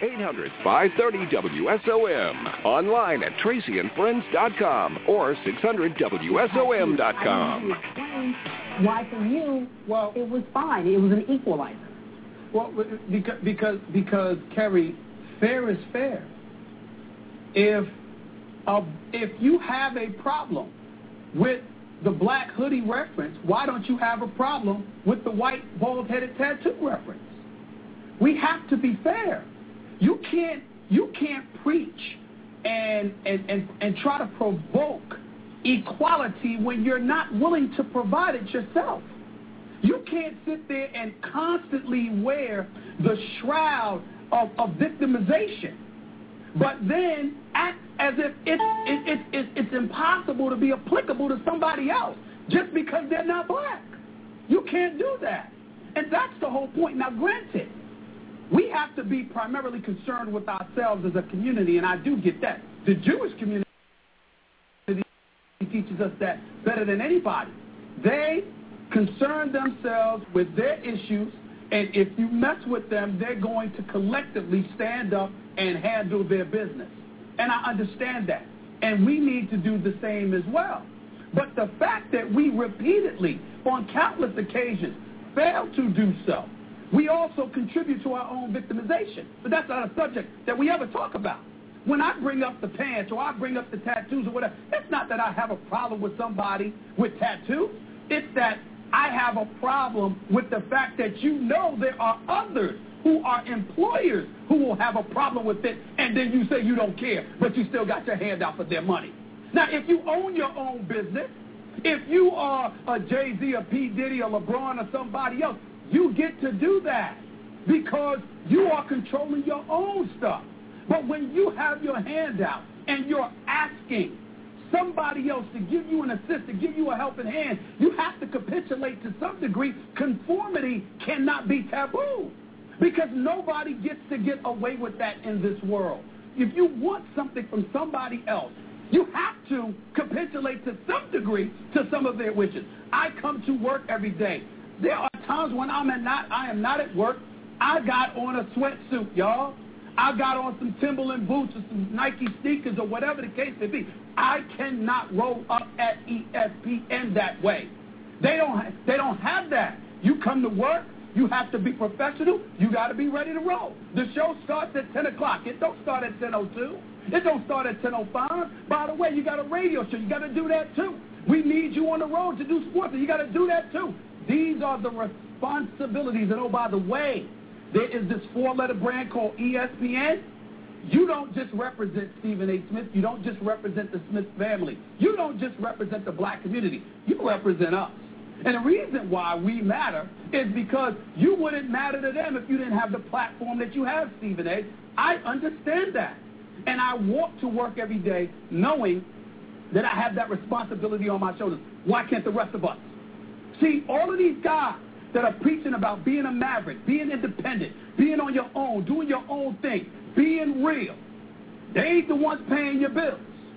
1-800-530-WSOM. Online at tracyandfriends.com or 600WSOM.com. Why for you, well, it was fine. It was an equalizer. Well, because Kerry, fair is fair. If you have a problem with the black hoodie reference, why don't you have a problem with the white bald-headed tattoo reference? We have to be fair. You can't preach and try to provoke equality when you're not willing to provide it yourself. You can't sit there and constantly wear the shroud of victimization, but then act as if it's impossible to be applicable to somebody else just because they're not black. You can't do that. And that's the whole point. Now, granted, We have to be primarily concerned with ourselves as a community, and I do get that. The Jewish community teaches us that better than anybody. They concern themselves with their issues, and if you mess with them, they're going to collectively stand up and handle their business. And I understand that. And we need to do the same as well. But the fact that we repeatedly, on countless occasions, fail to do so, we also contribute to our own victimization. But that's not a subject that we ever talk about. When I bring up the pants or I bring up the tattoos or whatever, it's not that I have a problem with somebody with tattoos. It's that I have a problem with the fact that you know there are others who are employers who will have a problem with it, and then you say you don't care, but you still got your hand out for their money. Now, if you own your own business, if you are a Jay-Z, a P. Diddy, or LeBron, or somebody else, you get to do that because you are controlling your own stuff. But when you have your hand out and you're asking somebody else to give you an assist, to give you a helping hand, you have to capitulate to some degree. Conformity cannot be taboo because nobody gets to get away with that in this world. If you want something from somebody else, you have to capitulate to some degree to some of their wishes. I come to work every day. There are times when I am not at work. I got on a sweatsuit, y'all. I got on some Timberland boots or some Nike sneakers or whatever the case may be. I cannot roll up at ESPN that way. They don't have that. You come to work, you have to be professional, you got to be ready to roll. The show starts at 10 o'clock. It don't start at 10:02. It don't start at 10:05. By the way, you got a radio show. You got to do that too. We need you on the road to do sports, and you got to do that too. These are the responsibilities. And oh, by the way, there is this four-letter brand called ESPN. You don't just represent Stephen A. Smith. You don't just represent the Smith family. You don't just represent the black community. You represent us. And the reason why we matter is because you wouldn't matter to them if you didn't have the platform that you have, Stephen A. I understand that. And I walk to work every day knowing that I have that responsibility on my shoulders. Why can't the rest of us? See, all of these guys that are preaching about being a maverick, being independent, being on your own, doing your own thing, being real, they ain't the ones paying your bills.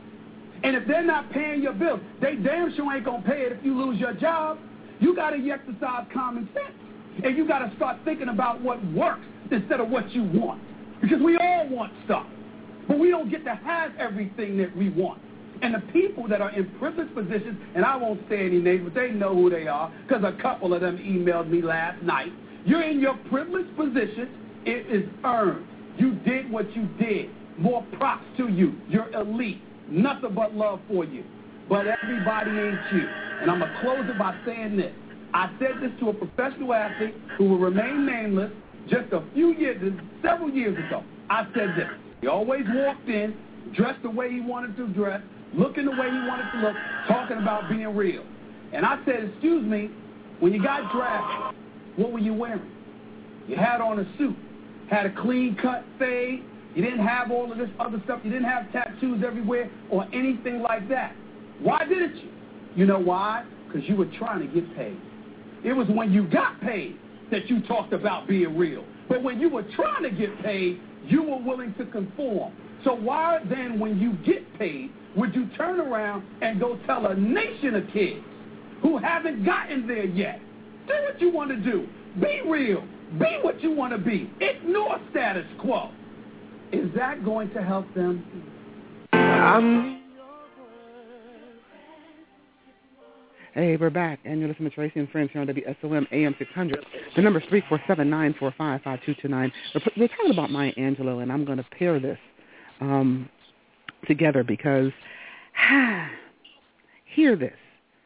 And if they're not paying your bills, they damn sure ain't going to pay it if you lose your job. You got to exercise common sense. And you got to start thinking about what works instead of what you want. Because we all want stuff. But we don't get to have everything that we want. And the people that are in privileged positions, and I won't say any names, but they know who they are because a couple of them emailed me last night. You're in your privileged position. It is earned. You did what you did. More props to you. You're elite. Nothing but love for you. But everybody ain't you. And I'm going to close it by saying this. I said this to a professional athlete who will remain nameless just several years ago. I said this. He always walked in, dressed the way he wanted to dress, looking the way he wanted to look, talking about being real. And I said, excuse me, when you got drafted, what were you wearing? You had on a suit, had a clean-cut fade. You didn't have all of this other stuff. You didn't have tattoos everywhere or anything like that. Why didn't you? You know why? Because you were trying to get paid. It was when you got paid that you talked about being real. But when you were trying to get paid, you were willing to conform. So why then, when you get paid, would you turn around and go tell a nation of kids who haven't gotten there yet, do what you want to do, be real, be what you want to be, ignore status quo? Is that going to help them? Hey, we're back, and you're listening to Tracy and Friends here on WSOM AM 600. The number is 347-945-5229. We're talking about Maya Angelou, and I'm going to pair this together because, hear this.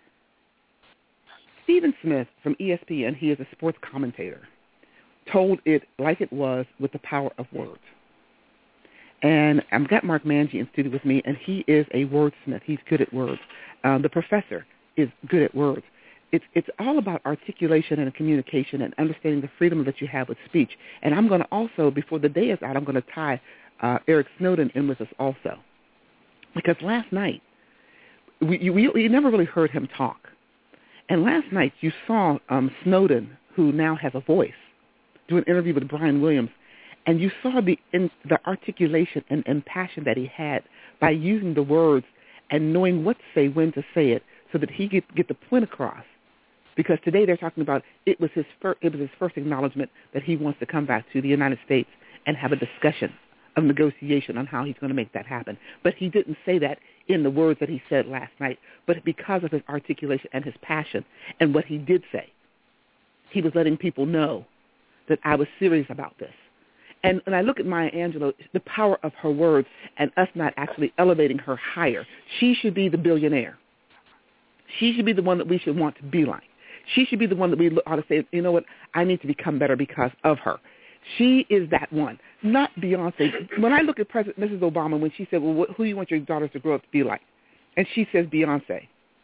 Stephen Smith from ESPN, he is a sports commentator, told it like it was with the power of words. And I've got Mark Manji in studio with me, and he is a wordsmith. He's good at words. The professor is good at words. It's all about articulation and communication and understanding the freedom that you have with speech. And I'm going to also, before the day is out, I'm going to tie Eric Snowden in with us also. Because last night, we never really heard him talk. And last night you saw Snowden, who now has a voice, do an interview with Brian Williams. And you saw the articulation and passion that he had by using the words and knowing what to say, when to say it, so that he could get the point across. Because today they're talking about it was his first acknowledgement that he wants to come back to the United States and have a discussion of negotiation on how he's going to make that happen. But he didn't say that in the words that he said last night, but because of his articulation and his passion and what he did say, he was letting people know that I was serious about this. And when I look at Maya Angelou, the power of her words and us not actually elevating her higher. She should be the billionaire. She should be the one that we should want to be like. She should be the one that we ought to say, you know what, I need to become better because of her. She is that one, not Beyonce. When I look at Mrs. Obama, when she said, well, who do you want your daughters to grow up to be like? And she says Beyonce.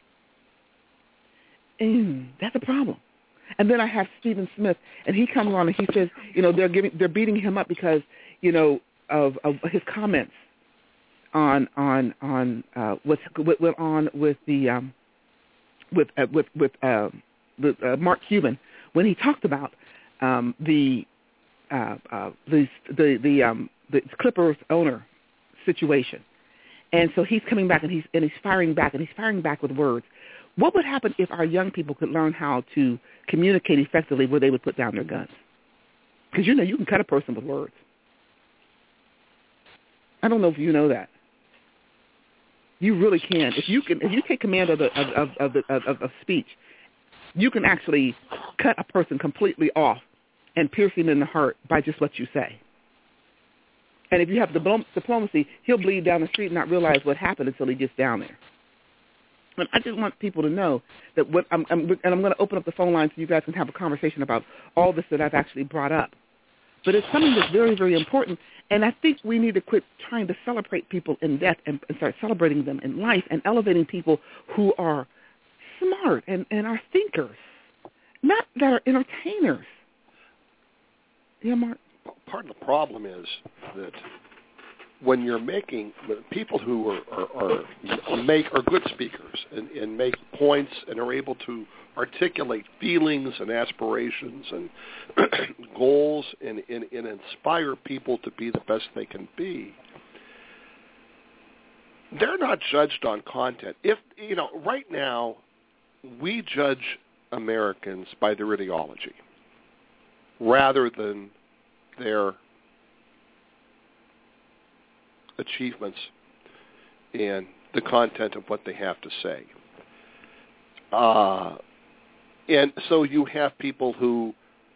That's a problem. And then I have Stephen Smith, and he comes on and he says, you know, they're beating him up because, you know, of his comments on what went on with the Mark Cuban when he talked about the Clippers owner situation. And so he's coming back and he's firing back with words. What would happen if our young people could learn how to communicate effectively where they would put down their guns? Because, you know, you can cut a person with words. I don't know if you know that. You really can. If you take command of speech, you can actually cut a person completely off and pierce him in the heart by just what you say. And if you have diplomacy, he'll bleed down the street and not realize what happened until he gets down there. And I just want people to know that I'm going to open up the phone line so you guys can have a conversation about all this that I've actually brought up. But it's something that's very, very important, and I think we need to quit trying to celebrate people in death and start celebrating them in life and elevating people who are smart and are thinkers, not that are entertainers. Yeah, Mark? Part of the problem is that when you're making people who are good speakers and make points and are able to articulate feelings and aspirations and goals and inspire people to be the best they can be, they're not judged on content. If you know, right now we judge Americans by their ideology rather than their achievements and the content of what they have to say. And so you have people who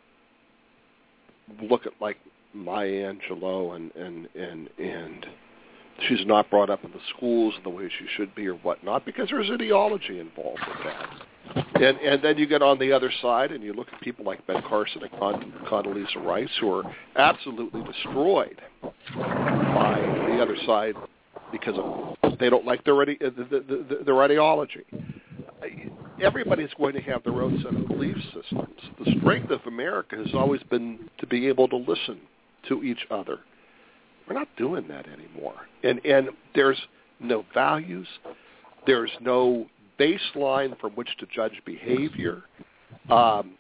look at like Maya Angelou and she's not brought up in the schools the way she should be or whatnot because there's ideology involved with that. And then you get on the other side and you look at people like Ben Carson and Condoleezza Rice who are absolutely destroyed by the other side because they don't like their ideology. Everybody's going to have their own set of belief systems. The strength of America has always been to be able to listen to each other. We're not doing that anymore. And there's no values. There's no baseline from which to judge behavior. I'm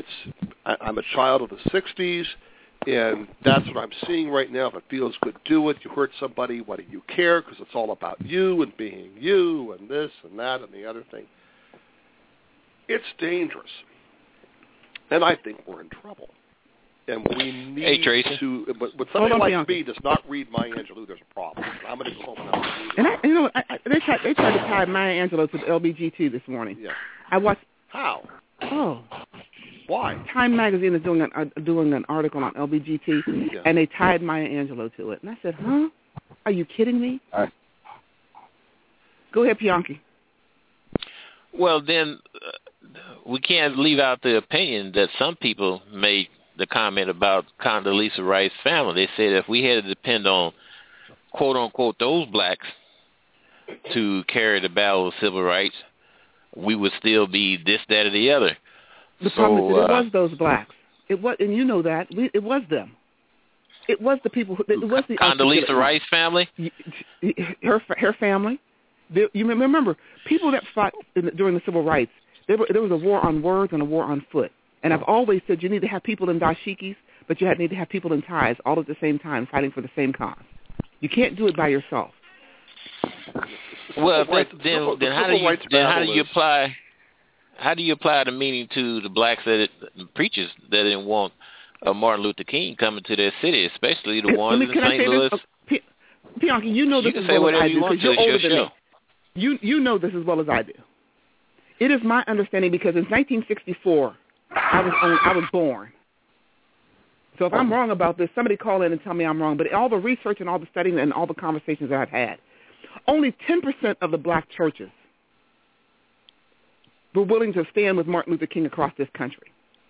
a child of the 60s, and that's what I'm seeing right now. If it feels good, do it. You hurt somebody, what do you care? Because it's all about you and being you and this and that and the other thing. It's dangerous. And I think we're in trouble. And we need to. But somebody like me does not read Maya Angelou, there's a problem. I'm going to go home and read it. They tried to tie Maya Angelou to the LBGT this morning. Yeah. I watched. How? Oh. Why? Time Magazine is doing an article on LBGT, and they tied Maya Angelou to it. And I said, huh? Are you kidding me? All right. Go ahead, Bianchi. Well, then we can't leave out the opinion that some people made the comment about Condoleezza Rice's family. They said if we had to depend on, quote-unquote, those blacks to carry the battle of civil rights, we would still be this, that, or the other. The problem is that it was those blacks. It was, and you know that. It was them. It was the people. It was the Condoleezza Rice family? Her family. You remember, people that fought during the civil rights, there was a war on words and a war on foot. And I've always said you need to have people in dashikis, but you need to have people in ties all at the same time fighting for the same cause. You can't do it by yourself. Well, then how do you apply the meaning to the blacks preachers that didn't want Martin Luther King coming to their city, especially the ones in St. Louis? Bianchi, you know this as well as I do because you're older than me. You know this as well as I do. It is my understanding because in 1964, I was born. So if I'm wrong about this, somebody call in and tell me I'm wrong. But all the research and all the studying and all the conversations that I've had, only 10% of the black churches were willing to stand with Martin Luther King across this country.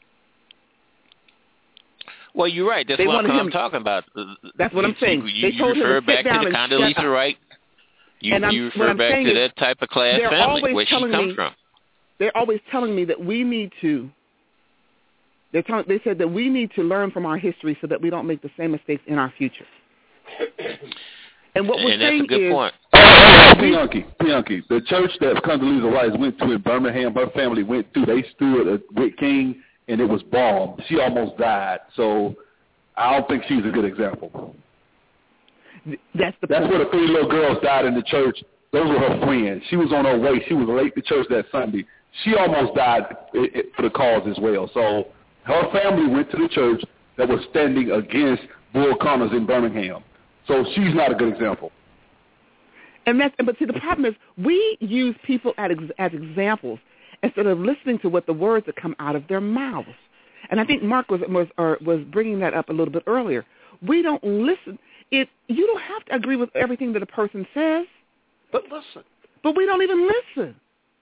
Well, you're right. That's what I'm talking about. That's what I'm saying. You refer back to the Condoleezza Rice. You refer back to that type of class family where she comes from. They're always telling me that we need to. They said that we need to learn from our history so that we don't make the same mistakes in our future. And what we're saying is, that's a good point. Bianchi, the church that Condoleezza Rice went to in Birmingham, her family went through. They stood with King, and it was bombed. She almost died. So I don't think she's a good example. That's where the 3 little girls died in the church. Those were her friends. She was on her way. She was late to church that Sunday. She almost died for the cause as well. So her family went to the church that was standing against Bull Connors in Birmingham. So she's not a good example. But see, the problem is we use people as examples instead of listening to what the words that come out of their mouths. And I think Mark was bringing that up a little bit earlier. We don't listen. You don't have to agree with everything that a person says. But listen. But we don't even listen.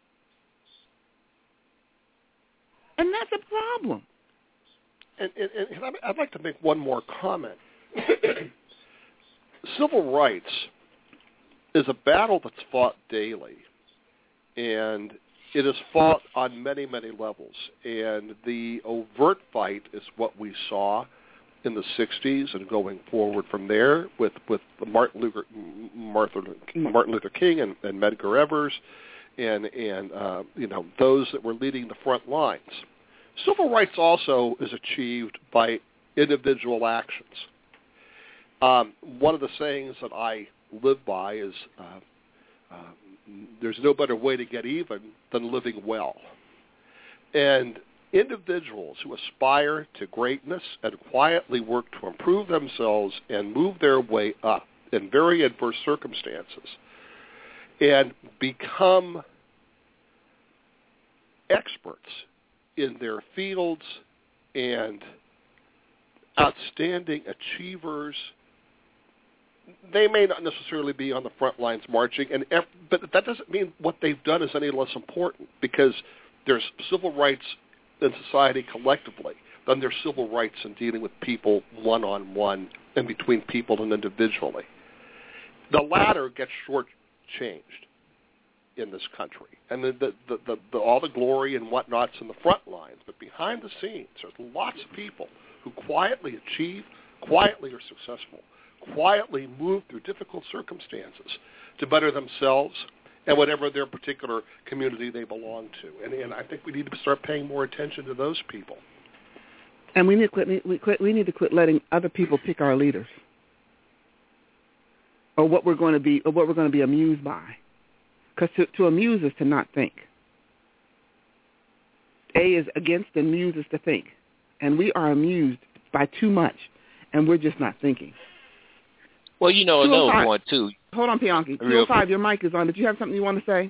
And that's a problem. And I'd like to make one more comment. Civil rights is a battle that's fought daily, and it is fought on many, many levels. And the overt fight is what we saw in the 60s and going forward from there with Martin Luther King and Medgar Evers and those that were leading the front lines. Civil rights also is achieved by individual actions. One of the sayings that I live by is there's no better way to get even than living well. And individuals who aspire to greatness and quietly work to improve themselves and move their way up in very adverse circumstances and become experts in their fields and outstanding achievers. They may not necessarily be on the front lines marching, but that doesn't mean what they've done is any less important, because there's civil rights in society collectively, then there's civil rights in dealing with people one-on-one and between people and individually. The latter gets shortchanged in this country, and all the glory and whatnot's in the front lines, but behind the scenes, there's lots of people who quietly achieve, quietly are successful, quietly move through difficult circumstances to better themselves and whatever their particular community they belong to. And I think we need to start paying more attention to those people. And we need to quit letting other people pick our leaders, or what we're going to be amused by. Because to amuse is to not think. A is against, and muse is to think. And we are amused by too much, and we're just not thinking. Well, another point, too. Hold on, Bianchi. 205, your mic is on. Did you have something you want to say?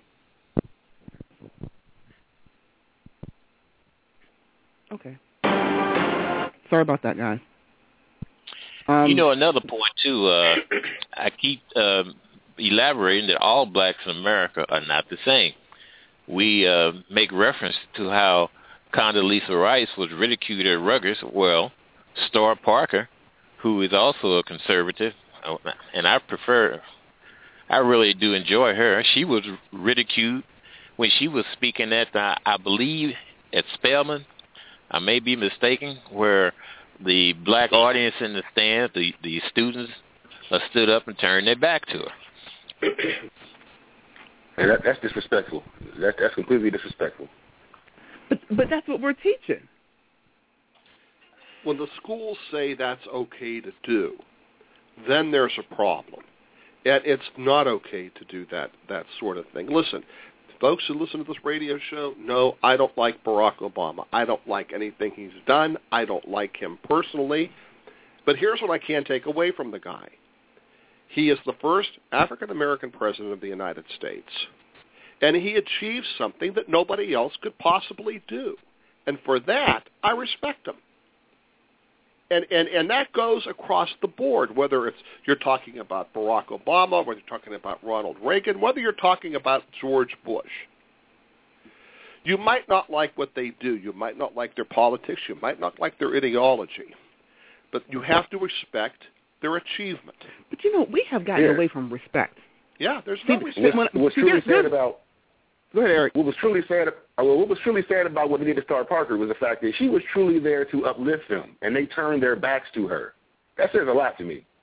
Okay. Sorry about that, guys. Another point, too. I keep elaborating that all blacks in America are not the same. We make reference to how Condoleezza Rice was ridiculed at Rutgers. Well, Star Parker, who is also a conservative, and I really do enjoy her. She was ridiculed when she was speaking at, I believe, at Spelman. I may be mistaken, where the black audience in the stands, the students, stood up and turned their back to her. And that's disrespectful. That's completely disrespectful. But that's what we're teaching. when the schools say that's okay to do, then there's a problem. And it's not okay to do that sort of thing. Listen, folks who listen to this radio show know I don't like Barack Obama. I don't like anything he's done. I don't like him personally. But here's what I can take away from the guy. He is the first African-American president of the United States. And he achieved something that nobody else could possibly do. And for that, I respect him. And that goes across the board, whether it's you're talking about Barack Obama, whether you're talking about Ronald Reagan, whether you're talking about George Bush. You might not like what they do. You might not like their politics. You might not like their ideology. But you have to respect their achievement. But, we have gotten away from respect. Yeah, there's no respect. What's truly sad about... Go ahead, Eric. What was truly sad about what they did to Star Parker was the fact that she was truly there to uplift them, and they turned their backs to her. That says a lot to me.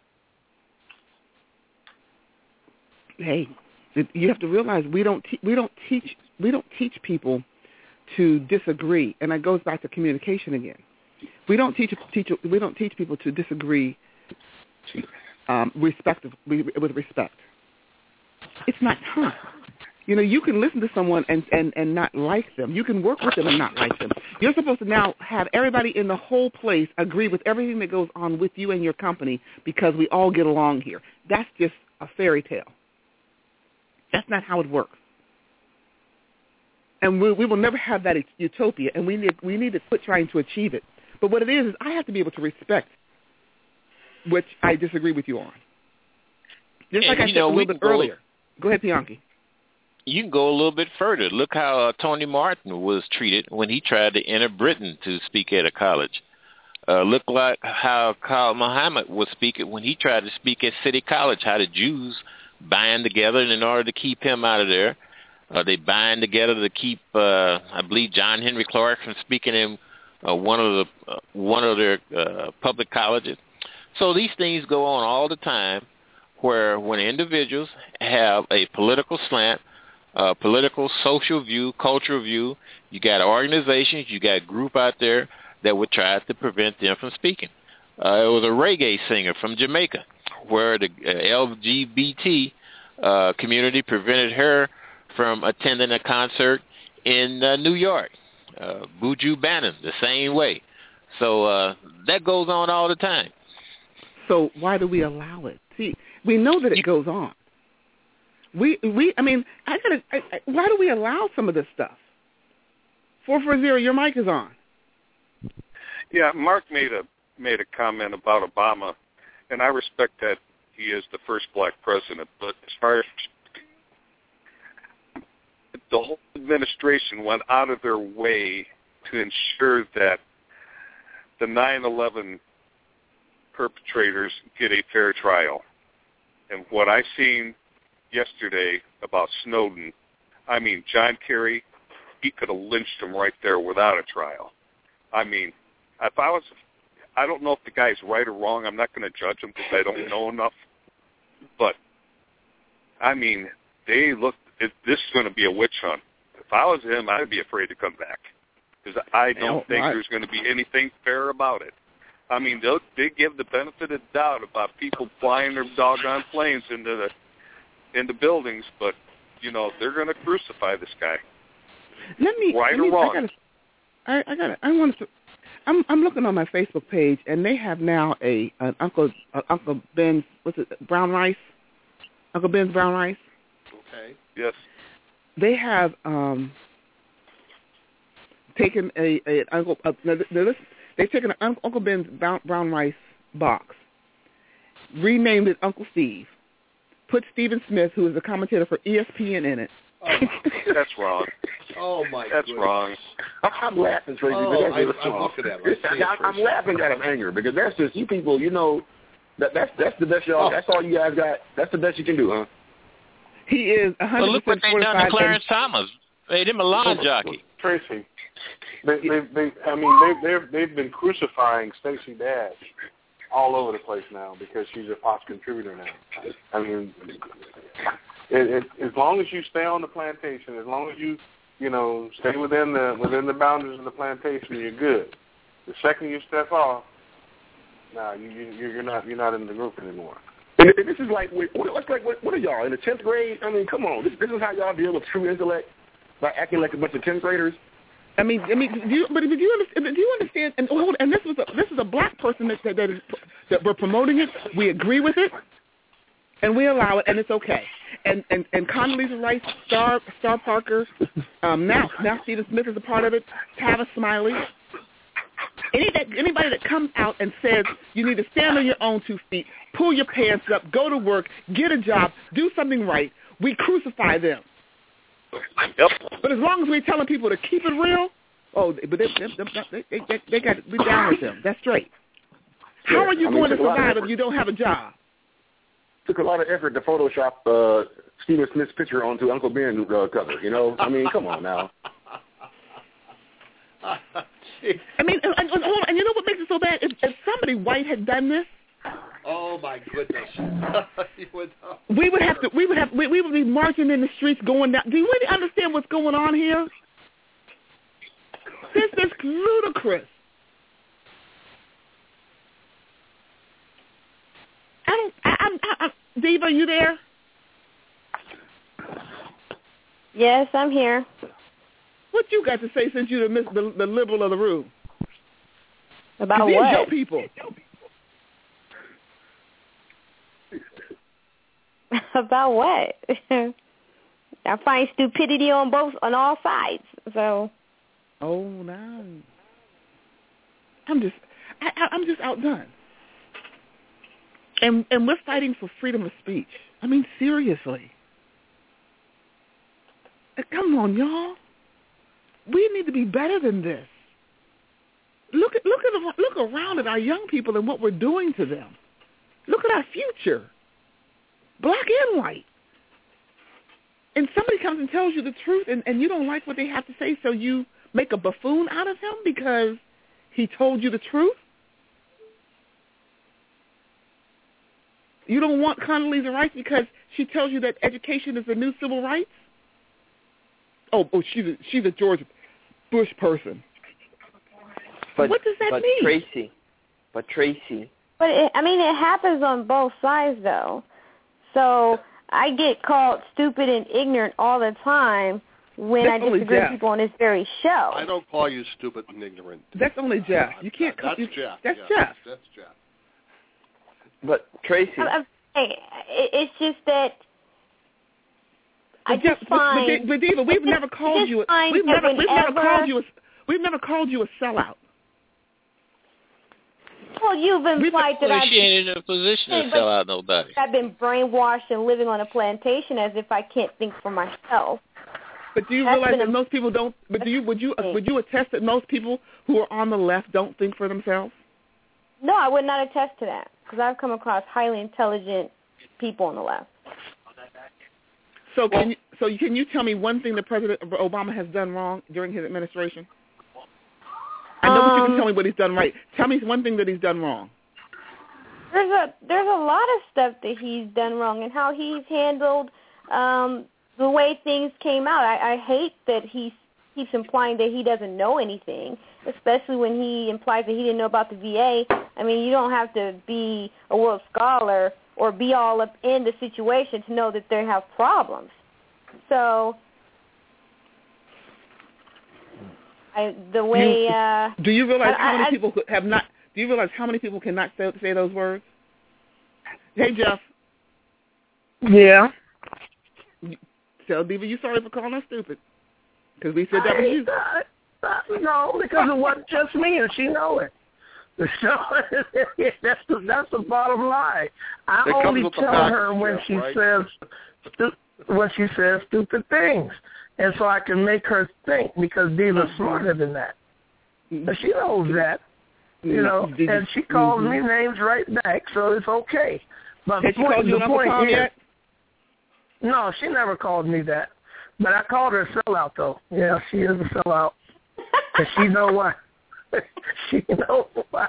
Hey, you have to realize we don't teach people to disagree, and that goes back to communication again. We don't teach people to disagree with respect. It's not time. You can listen to someone and not like them. You can work with them and not like them. You're supposed to now have everybody in the whole place agree with everything that goes on with you and your company because we all get along here. That's just a fairy tale. That's not how it works. And we will never have that utopia, and we need to quit trying to achieve it. But what it is I have to be able to respect which I disagree with you on. Just like I said a little bit earlier. Go ahead, Bianchi. You can go a little bit further. Look how Tony Martin was treated when he tried to enter Britain to speak at a college. Look like how Khalid Muhammad was speaking when he tried to speak at City College, how the Jews bind together in order to keep him out of there. They bind together to keep, I believe, John Henry Clark from speaking in one of their public colleges. So these things go on all the time where when individuals have a political slant, political, social view, cultural view, you got organizations, you got a group out there that would try to prevent them from speaking. It was a reggae singer from Jamaica where the LGBT community prevented her from attending a concert in New York. Buju Banton, the same way. So that goes on all the time. So why do we allow it? See, we know that it goes on. Why do we allow some of this stuff? 440, your mic is on. Yeah, Mark made a comment about Obama, and I respect that he is the first black president. But as far as the whole administration went out of their way to ensure that the 9/11 perpetrators get a fair trial. And what I seen yesterday about Snowden, I mean, John Kerry, he could have lynched him right there without a trial. I mean, I don't know if the guy's right or wrong. I'm not going to judge him because I don't know enough. But, I mean, this is going to be a witch hunt. If I was him, I'd be afraid to come back because I don't think there's going to be anything fair about it. I mean, they give the benefit of the doubt about people flying their doggone planes into buildings, but, they're going to crucify this guy. Right or wrong. I got it. I'm looking on my Facebook page, and they have now an Uncle Ben's, brown rice? Uncle Ben's brown rice? Okay. Yes. They have taken they've taken an Uncle Ben's brown rice box, renamed it Uncle Steve, put Stephen Smith, who is a commentator for ESPN, in it. Oh, that's wrong. Oh my! That's wrong. I'm laughing, Tracy. I'm laughing out of anger because that's just you people. That's the best y'all. That's all you guys got. That's the best you can do, huh? He is 100% well, look what they done to Clarence Thomas. Made him a lawn jockey. Tracy, they've been crucifying Stacey Dash all over the place now because she's a Fox contributor now. I mean, as long as you stay on the plantation, as long as you stay within the boundaries of the plantation, you're good. The second you step off, No, you're not in the group anymore. And this is like, what are y'all in the 10th grade? I mean, come on, this is how y'all deal with true intellect, by acting like a bunch of 10th graders. Do you understand? And this is a black person that we're promoting it. We agree with it, and we allow it, and it's okay. And Condoleezza Rice, Star Parker, now Stephen Smith is a part of it. Tavis Smiley. Anybody that comes out and says you need to stand on your own 2 feet, pull your pants up, go to work, get a job, do something right, we crucify them. Yep. But as long as we're telling people to keep it real, they got to be down with them. That's straight. How are you going to survive if you don't have a job? Took a lot of effort to Photoshop Stephen Smith's picture onto Uncle Ben cover. You know, I mean, come on now. I mean, and you know what makes it so bad? If somebody white had done this, oh my goodness, we would be marching in the streets, going down. Do you really understand what's going on here? This is ludicrous. Diva, are you there? Yes, I'm here. What you got to say since you're the liberal of the room? About these what? Your people. About what? I find stupidity on all sides. So. Oh no. I'm just outdone. And we're fighting for freedom of speech. I mean, seriously. Come on, y'all. We need to be better than this. Look around at our young people and what we're doing to them. Look at our future, black and white. And somebody comes and tells you the truth, and you don't like what they have to say, so you make a buffoon out of him because he told you the truth. You don't want Condoleezza Rice because she tells you that education is the new civil rights. Oh, she's a George Bush person. But, what does that mean? Tracy. But it happens on both sides, though. So I get called stupid and ignorant all the time when I disagree with people on this very show. I don't call you stupid and ignorant. That's only Jeff. You can't call That's Jeff. That's Jeff. That's Jeff. But Tracy. It's just that. But Diva, we've never called you. We've never called you a sellout. Well, you've implied that she ain't in a position to sell out nobody. I've been brainwashed and living on a plantation as if I can't think for myself. But do you realize that most people don't? But would you attest that most people who are on the left don't think for themselves? No, I would not attest to that because I've come across highly intelligent people on the left. So can you tell me one thing that President Obama has done wrong during his administration? I know that you can tell me what he's done right. Tell me one thing that he's done wrong. There's a lot of stuff that he's done wrong and how he's handled the way things came out. I hate that he keeps implying that he doesn't know anything, especially when he implies that he didn't know about the VA. I mean, you don't have to be a world scholar or be all up in the situation to know that they have problems. So, do you realize how many people have not? Do you realize how many people cannot say those words? Hey, Jeff. Yeah. Tell Diva you sorry for calling us stupid because we said that was you. No, because it wasn't just me, and she know it. So that's the bottom line. I only tell her when she says stupid things, and so I can make her think because Diva's smarter than that. But she knows that, you know, and she calls me names right back, so it's okay. But Has she called you an Uncle Tom yet? No, she never called me that. But I called her a sellout, though. Yeah, she is a sellout. And she know why. She knows why.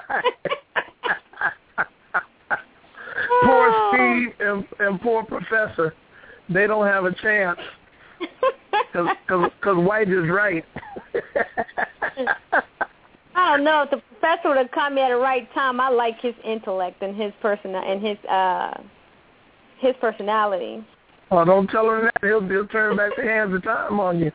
Poor Steve and poor Professor, they don't have a chance. Because White is right. I don't know if the special to come at the right time. I like his intellect and his his personality. Oh, don't tell him that. He'll turn back the hands of time on you.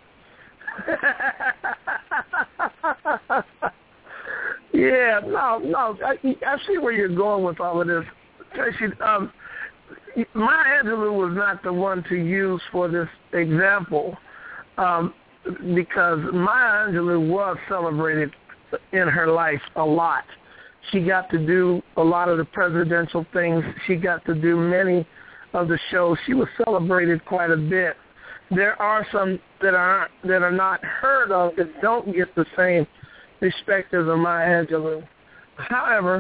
Yeah, no. I see where you're going with all of this. Tracy, Maya Angelou was not the one to use for this example because Maya Angelou was celebrated in her life a lot. She got to do a lot of the presidential things. She got to do many of the shows. She was celebrated quite a bit. There are some that are not heard of that don't get the same respect as a Maya Angelou. However,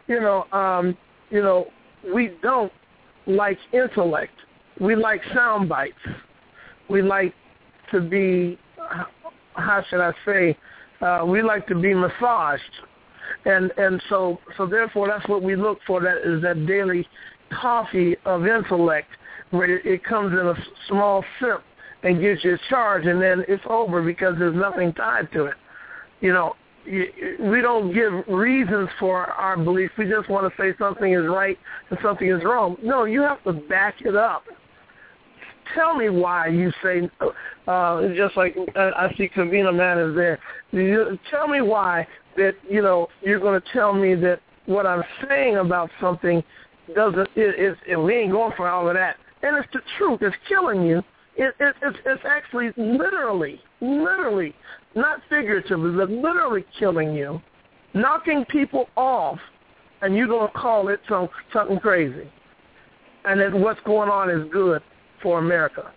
we don't like intellect. We like sound bites. We like to be, how should I say, we like to be massaged. And so therefore that's what we look for, that is that daily coffee of intellect where it comes in a small sip and gives you a charge, and then it's over because there's nothing tied to it. We don't give reasons for our belief. We just want to say something is right and something is wrong. No, you have to back it up. Tell me why you say, just like I see Kavina Man is there. Tell me why that, you're going to tell me that what I'm saying about something we ain't going for all of that. And it's the truth. It's killing you. It's actually literally, not figuratively, but literally killing you, knocking people off, and you're going to call it something crazy. And that what's going on is good for America.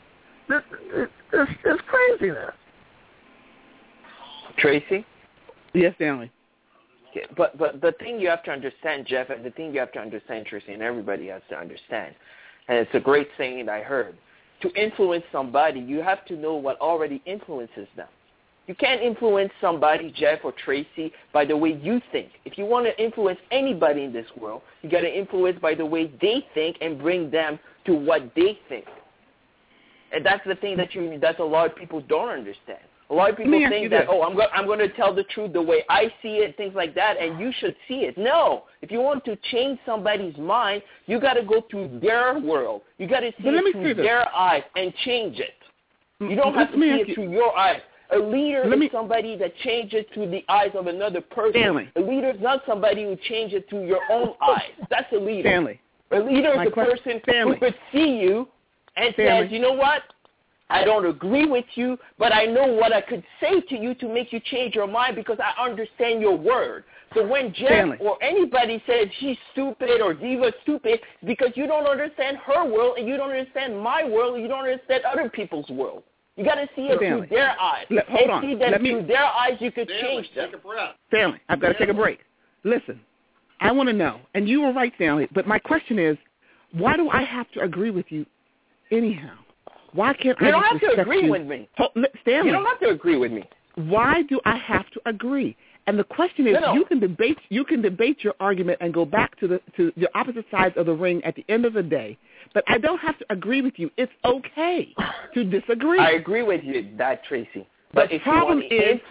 It's craziness. Tracy? Yes, Stanley. Okay, but the thing you have to understand, Jeff, and the thing you have to understand, Tracy, and everybody has to understand, and it's a great saying I heard, to influence somebody, you have to know what already influences them. You can't influence somebody, Jeff or Tracy, by the way you think. If you want to influence anybody in this world, you got to influence by the way they think and bring them to what they think. And that's the thing that a lot of people don't understand. A lot of people think that, I'm going to tell the truth the way I see it, things like that, and you should see it. No. If you want to change somebody's mind, you got to go through their world. You got to see it through their eyes and change it. You don't have to see it through your eyes. A leader is somebody that changes through the eyes of another person. Stanley. A leader is not somebody who changes through your own eyes. That's a leader. Stanley. A leader is a person who could see you and says, you know what? I don't agree with you, but I know what I could say to you to make you change your mind because I understand your word. So when Jeff or anybody says she's stupid or Diva's stupid, it's because you don't understand her world and you don't understand my world and you don't understand other people's world. You got to see it through their eyes. See that through their eyes you could change them. Stanley, I've got to take a break. Listen, I want to know, and you were right, Stanley, but my question is, why do I have to agree with you anyhow? Why can't you don't have to agree with me. Stanley, you don't have to agree with me. Why do I have to agree? And the question is, you can debate your argument and go back to the opposite sides of the ring at the end of the day. But I don't have to agree with you. It's okay to disagree. I agree with you, Tracy. But the problem is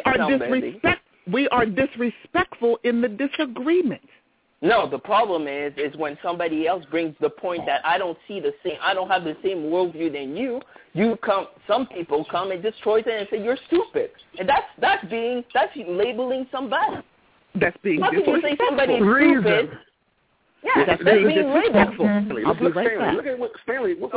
we are disrespectful in the disagreement. No, the problem is when somebody else brings the point that I don't see the same, I don't have the same worldview than you. Some people come and destroy it and say you're stupid, and that's labeling somebody. That's being disrespectful. How can you say somebody's stupid? Yeah, that's being disrespectful. Look at what Stanley. Look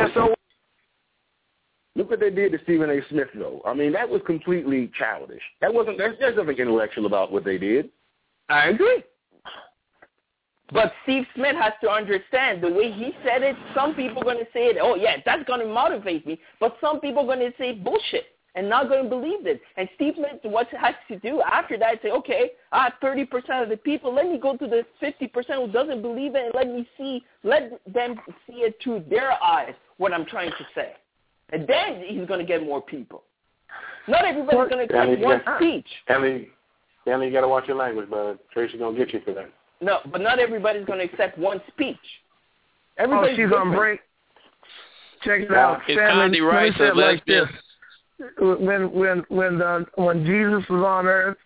what they did to Stephen A. Smith, though. I mean, that was completely childish. There's nothing intellectual about what they did. I agree. But Steve Smith has to understand the way he said it. Some people are going to say it, that's going to motivate me. But some people are going to say bullshit and not going to believe it. And Steve Smith, what has to do after that, say, okay, I have 30% of the people. Let me go to the 50% who doesn't believe it and let them see it through their eyes, what I'm trying to say. And then he's going to get more people. Not everybody's going to take one speech. Stanley, you got to watch your language, but Tracy's going to get you for that. No, but not everybody's going to accept one speach. She's on break. Check it out. Stanley Rice said like this. When Jesus was on earth,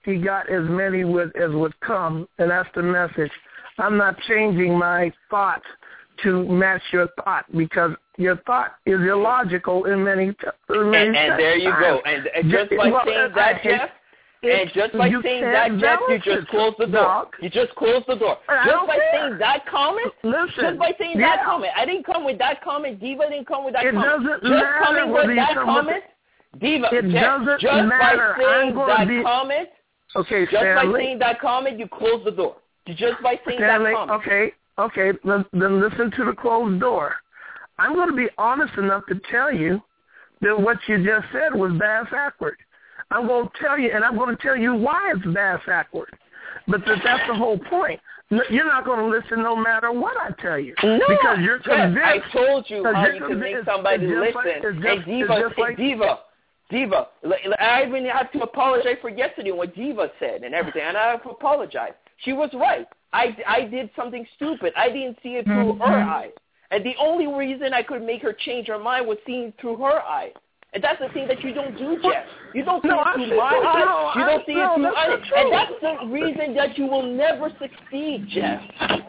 he got as many as would come, and that's the message. I'm not changing my thought to match your thought because your thought is illogical in many and there you go. And just by saying that, Jeff, and just by saying that, Jeff, you just close the door. You just close the door. Just by saying that comment, just by saying that comment. I didn't come with that comment. Diva didn't come with that comment. It doesn't matter coming with that comment, Diva, it doesn't matter. By saying that comment, okay, just by saying that comment, you close the door. Just by saying that comment. Okay, then listen to the closed door. I'm going to be honest enough to tell you that what you just said was bass-backward. I'm going to tell you, and I'm going to tell you why it's bass-backward. But that's the whole point. You're not going to listen no matter what I tell you. No, because you're convinced. I told you how you can make somebody listen. Diva, I even have to apologize for yesterday what Diva said and everything, and I have to apologize. She was right. I did something stupid. I didn't see it through her eyes. And the only reason I could make her change her mind was seeing through her eyes. And that's the thing that you don't do, Jeff. You don't see it through my eyes. You don't see it through others. And that's the reason that you will never succeed, Jeff.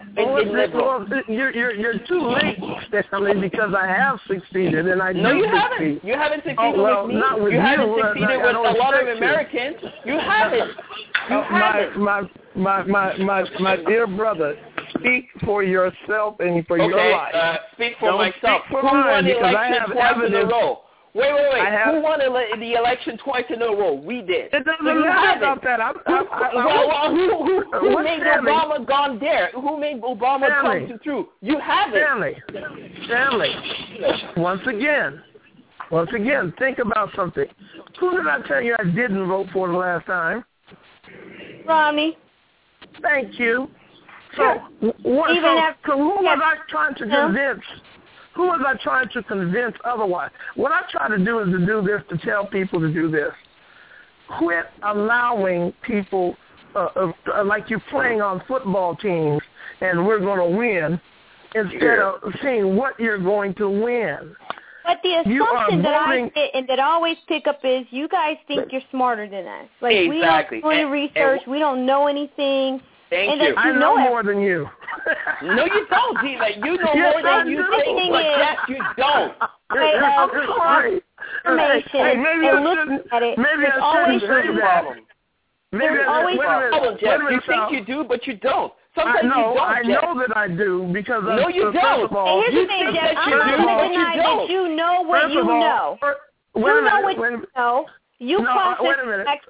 You're too late, Stanley, because I have succeeded, and I do you succeed. haven't. You haven't succeeded with me. Not with you haven't you, succeeded with a lot of Americans. You haven't. You haven't. My dear brother, speak for yourself and for your life. Speak for myself. Speak for mine, because I have evidence. Wait. Who won the election twice in a row? We did. It doesn't matter about that. Who made Obama gone there? Who made Obama come through? You haven't. Stanley. Once again, think about something. Who did I tell you I didn't vote for the last time? Romney. Thank you. So who was I trying to convince? Who was I trying to convince otherwise? What I try to do is to do this, to tell people to do this. Quit allowing people, like you're playing on football teams and we're going to win, instead of seeing what you're going to win. But the assumption that I always pick up is you guys think you're smarter than us. Like, exactly. We don't do any research. We don't know anything. Thank you. I know more than you. No, you don't, Diva. You know more than you think, but yes, you don't. Maybe I shouldn't say that. There's always a problem, Jeff. You think you do, but you don't. Sometimes you don't, I know that I do because no, you don't. You think that you do, but you don't. You know what you know. You know what you know. You process facts.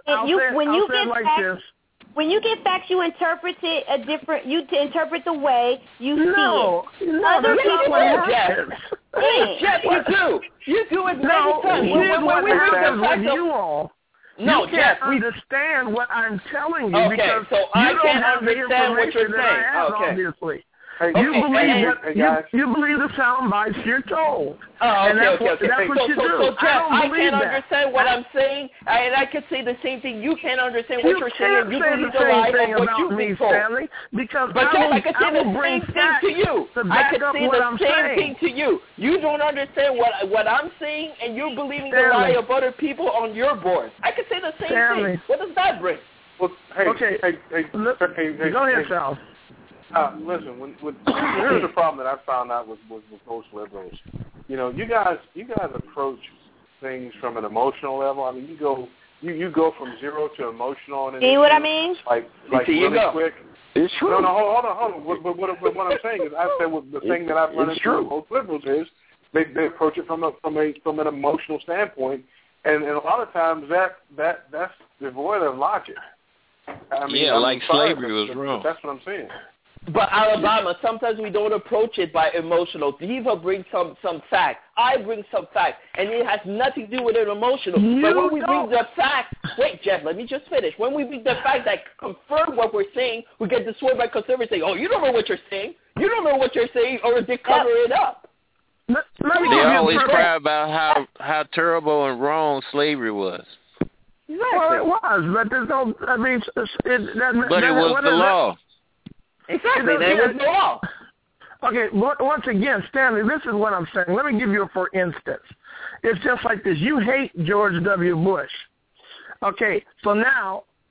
When you get facts, you interpret it you interpret the way you see it. Other people, Jeff, you do. You do it many times. When we read the facts, no, you can't understand what I'm telling you because so I can't understand what you're saying. Obviously. You believe the sound bites you're told. That's what you do. So Jeff, I can't understand what I'm saying, and I can say the same thing. You can't understand what you're saying. You believe the lie of what you've been told. Stanley, because but Jeff, I can say the same thing to you. I can say the same thing to you. You don't understand what I'm saying, and you're believing the lie of other people on your board. I can say the same thing. What does that bring? Well, go ahead, Sal. Listen, here's the problem that I found out with most liberals. You know, you guys approach things from an emotional level. I mean, you go from zero to emotional. And see what I mean? Like really quick. It's true. No, hold on. What I'm saying is, I said the thing that I've run into with most liberals is they approach it from an emotional standpoint, and a lot of times that's devoid of logic. I mean, like slavery was wrong. That's what I'm saying. But Alabama, sometimes we don't approach it by emotional. Diva brings some facts. I bring some facts. And it has nothing to do with it emotional. But when we bring the facts, wait, Jeff, let me just finish. When we bring the facts that confirm what we're saying, we get destroyed by conservatives saying, oh, you don't know what you're saying. You don't know what you're saying, or they cover it up. They always cry about how terrible and wrong slavery was. Exactly. Well, it was, but there's no, I mean, but it was the law. Exactly, they was the law. Okay, once again, Stanley, this is what I'm saying. Let me give you a for instance. It's just like this. You hate George W. Bush. Okay, so now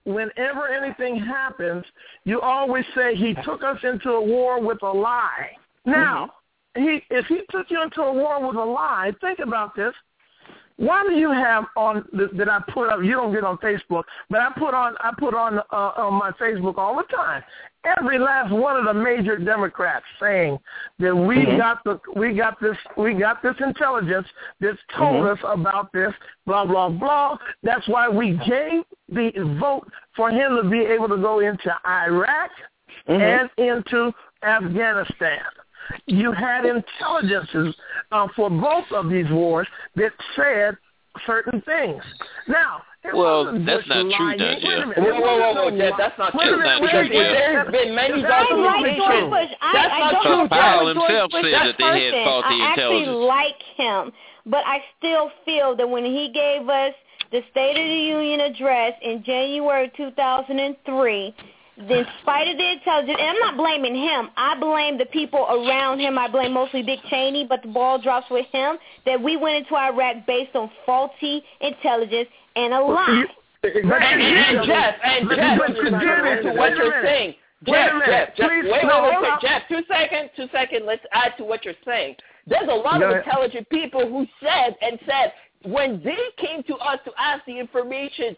whenever anything happens, you always say he took us into a war with a lie. Now, if he took you into a war with a lie, think about this. Why do you have on that I put up? You don't get on Facebook, but I put on my Facebook all the time. Every last one of the major Democrats saying that we got this intelligence that told us about this, blah blah blah. That's why we gave the vote for him to be able to go into Iraq and into Afghanistan. You had intelligences for both of these wars that said certain things. Now, that's not true, Jeff. Whoa, Jeff, that's not true. Because there's been many documentations. That's not true. Powell himself said that they had faulty intelligence. I actually like him, but I still feel that when he gave us the State of the Union address in January 2003, in spite of the intelligence, and I'm not blaming him. I blame the people around him. I blame mostly Dick Cheney, but the ball drops with him, that we went into Iraq based on faulty intelligence and a lie. And Jeff, to what you're saying. Jeff, 2 seconds. Let's add to what you're saying. There's a lot of intelligent people who said when they came to us to ask the information,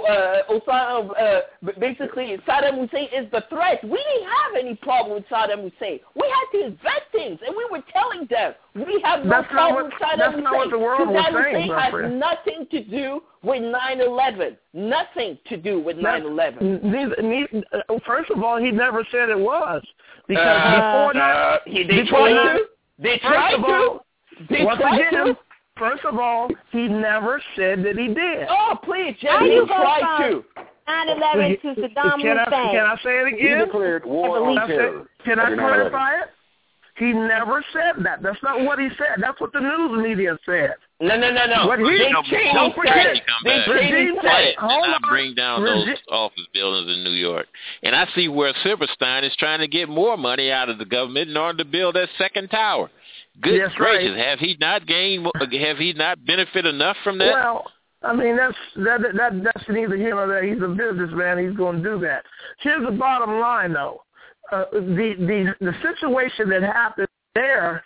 basically Saddam Hussein is the threat. We didn't have any problem with Saddam Hussein. We had to invent things, and we were telling them we have no problem with Saddam Hussein. Saddam Hussein has nothing to do with 9/11. Nothing to do with 9/11. First of all, he never said it was, because before that, they tried to. First of all, he never said that he did. Oh, please, Jeff, you tried to. 9/11 to Saddam Hussein. Can I say it again? He declared war on terror. Can I clarify it? He never said that. That's not what he said. That's what the news media said. No. What don't forget. I bring down those office buildings in New York, and I see where Silverstein is trying to get more money out of the government in order to build that second tower. Good gracious! Have he not benefited enough from that? Well, I mean that's neither here nor there. He's a businessman. He's going to do that. Here's the bottom line, though. The situation that happened there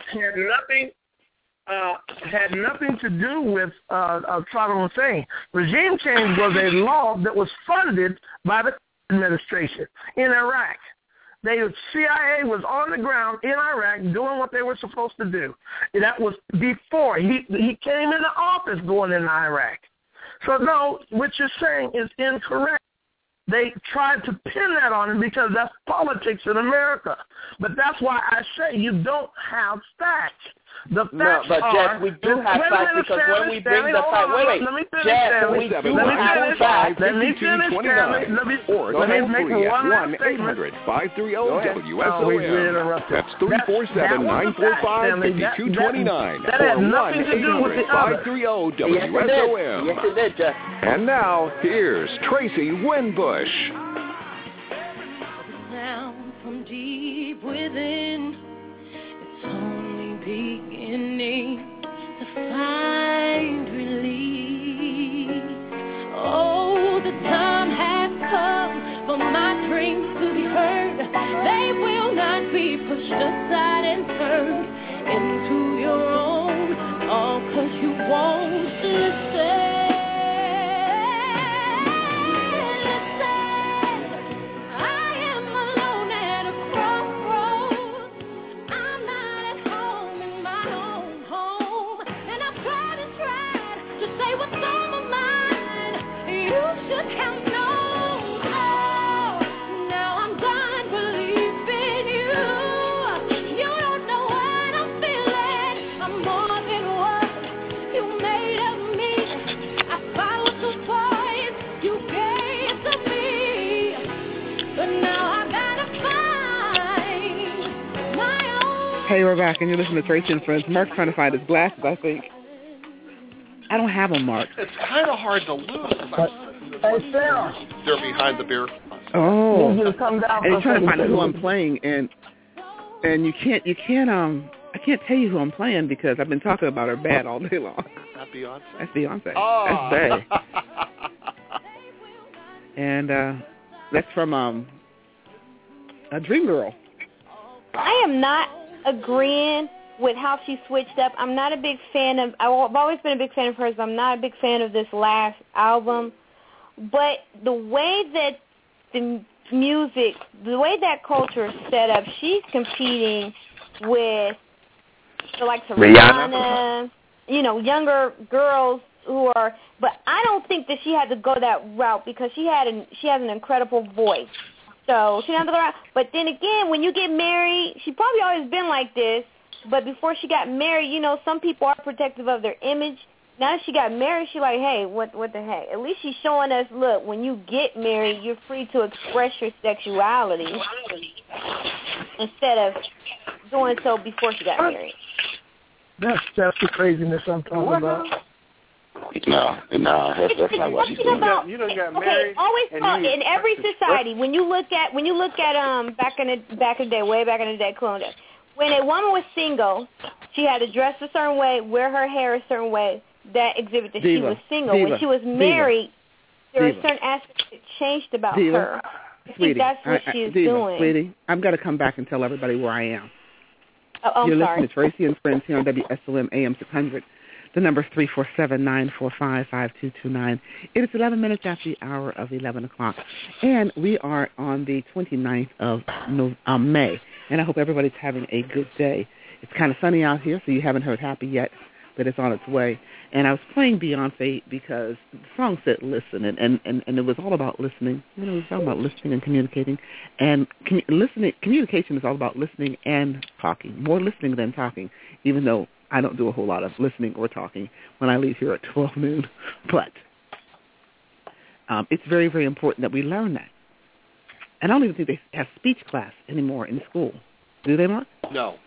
had nothing to do with Saddam Hussein. Regime change was a law that was funded by the administration in Iraq. The CIA was on the ground in Iraq doing what they were supposed to do. That was before he came into office going into Iraq. So, no, what you're saying is incorrect. They tried to pin that on him because that's politics in America. But that's why I say you don't have facts. The facts Jeff, we do have facts because when we bring the facts, Jeff, we do have facts. Let me finish, Stanley. Let me make one last statement. 1-800-530-WSOM. That's 347-945-5229. That had nothing to do with the other. 1-800-530-WSOM. Yes, it did, Jeff. And now, here's Tracy Winbush. Sound from deep within. It's only beginning to find relief. Oh, the time has come for my dreams to be heard. They will not be pushed aside and turned into your own, all 'cause you won't listen. Hey, we're back, and you're listening to Tracy and Friends. Mark's trying to find his glasses, I think. I don't have them, Mark. It's kind of hard to lose. Hey, Sarah. They're behind the beer. Oh. You come down and you're trying to find out who I'm playing, and you can't. I can't tell you who I'm playing because I've been talking about her bad all day long. Not Beyonce. That's Beyonce. Oh. That's Bey. And that's from a Dream Girl. I am not agreeing with how she switched up. I'm not a big fan of, I've always been a big fan of hers, but I'm not a big fan of this last album. But the way that the music, the way that culture is set up, she's competing with the likes of Rihanna, you know, younger girls who are, but I don't think that she had to go that route because she has an incredible voice. So she didn't have to go around. But then again, when you get married, she probably always been like this. But before she got married, you know, some people are protective of their image. Now that she got married, she's like, hey, what the heck? At least she's showing us, look, when you get married, you're free to express your sexuality instead of doing so before she got married. That's the craziness I'm talking about. No, that's not what she's doing. You done got married. Okay, always talk in every society. When you look at back in the day, way back in the day, colonial. When a woman was single, she had to dress a certain way, wear her hair a certain way. That exhibit that she was single. When she was married, there were certain aspects that changed about her. I think that's what she's doing. Sweetie, I've got to come back and tell everybody where I am. You're listening to Tracy and Friends here on WSOM AM 600. The number is 347-945-5229. It is 11 minutes after the hour of 11 o'clock. And we are on the 29th of May. And I hope everybody's having a good day. It's kind of sunny out here, so you haven't heard Happy yet, but it's on its way. And I was playing Beyonce because the song said listen, and it was all about listening. You know, it was all about listening and communicating. And communication is all about listening and talking, more listening than talking, even though I don't do a whole lot of listening or talking when I leave here at 12 noon. But it's very, very important that we learn that. And I don't even think they have speech class anymore in school. Do they, Mark? No.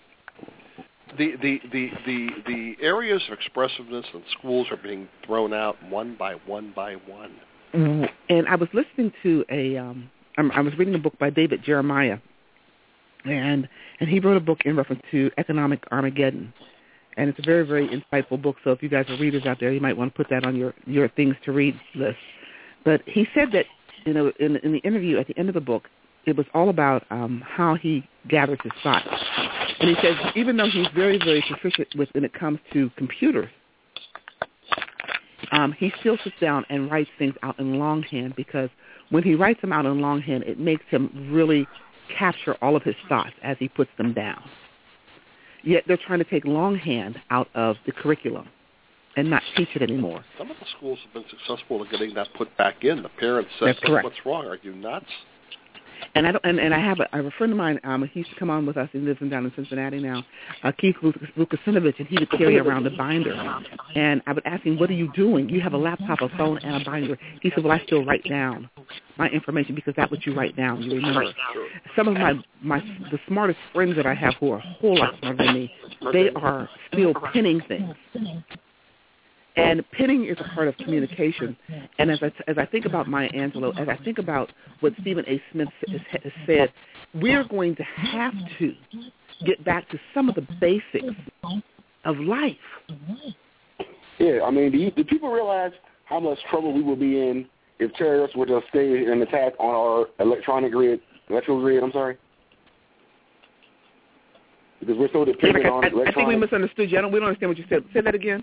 The areas of expressiveness in schools are being thrown out one by one by one. And I was listening to I was reading a book by David Jeremiah, and he wrote a book in reference to economic Armageddon. And it's a very, very insightful book, so if you guys are readers out there, you might want to put that on your things to read list. But he said that, you know, in the interview at the end of the book, it was all about how he gathered his thoughts. And he says even though he's very, very proficient when it comes to computers, he still sits down and writes things out in longhand because when he writes them out in longhand, it makes him really capture all of his thoughts as he puts them down. Yet they're trying to take longhand out of the curriculum and not teach it anymore. Some of the schools have been successful in getting that put back in. The parents said, what's wrong? Are you nuts? And I have a friend of mine, he used to come on with us, he lives down in Cincinnati now, Keith Vukacinovich, and he would carry around a binder. And I would ask him, what are you doing? You have a laptop, a phone, and a binder. He said, well, I still write down my information because that's what you write down, you remember. Some of the smartest friends that I have who are a whole lot smarter than me, they are still penning things. And penning is a part of communication. And as I think about Maya Angelou, as I think about what Stephen A. Smith has said, we're going to have to get back to some of the basics of life. Yeah, I mean, do people realize how much trouble we would be in if terrorists were to stay and attack on our electrical grid, I'm sorry? Because we're so dependent on electronics. I think we misunderstood you. We don't understand what you said. Say that again.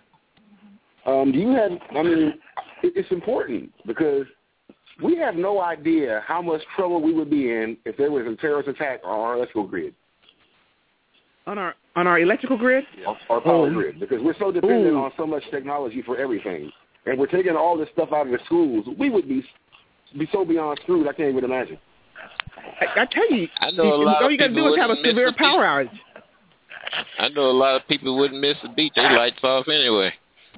It's important because we have no idea how much trouble we would be in if there was a terrorist attack on our electrical grid. On our electrical grid? Our power grid, because we're so dependent on so much technology for everything. And we're taking all this stuff out of the schools. We would be so beyond screwed, I can't even imagine. I tell you, all you got to do is have a severe power outage. I know a lot of people wouldn't miss a beat. They lights off anyway.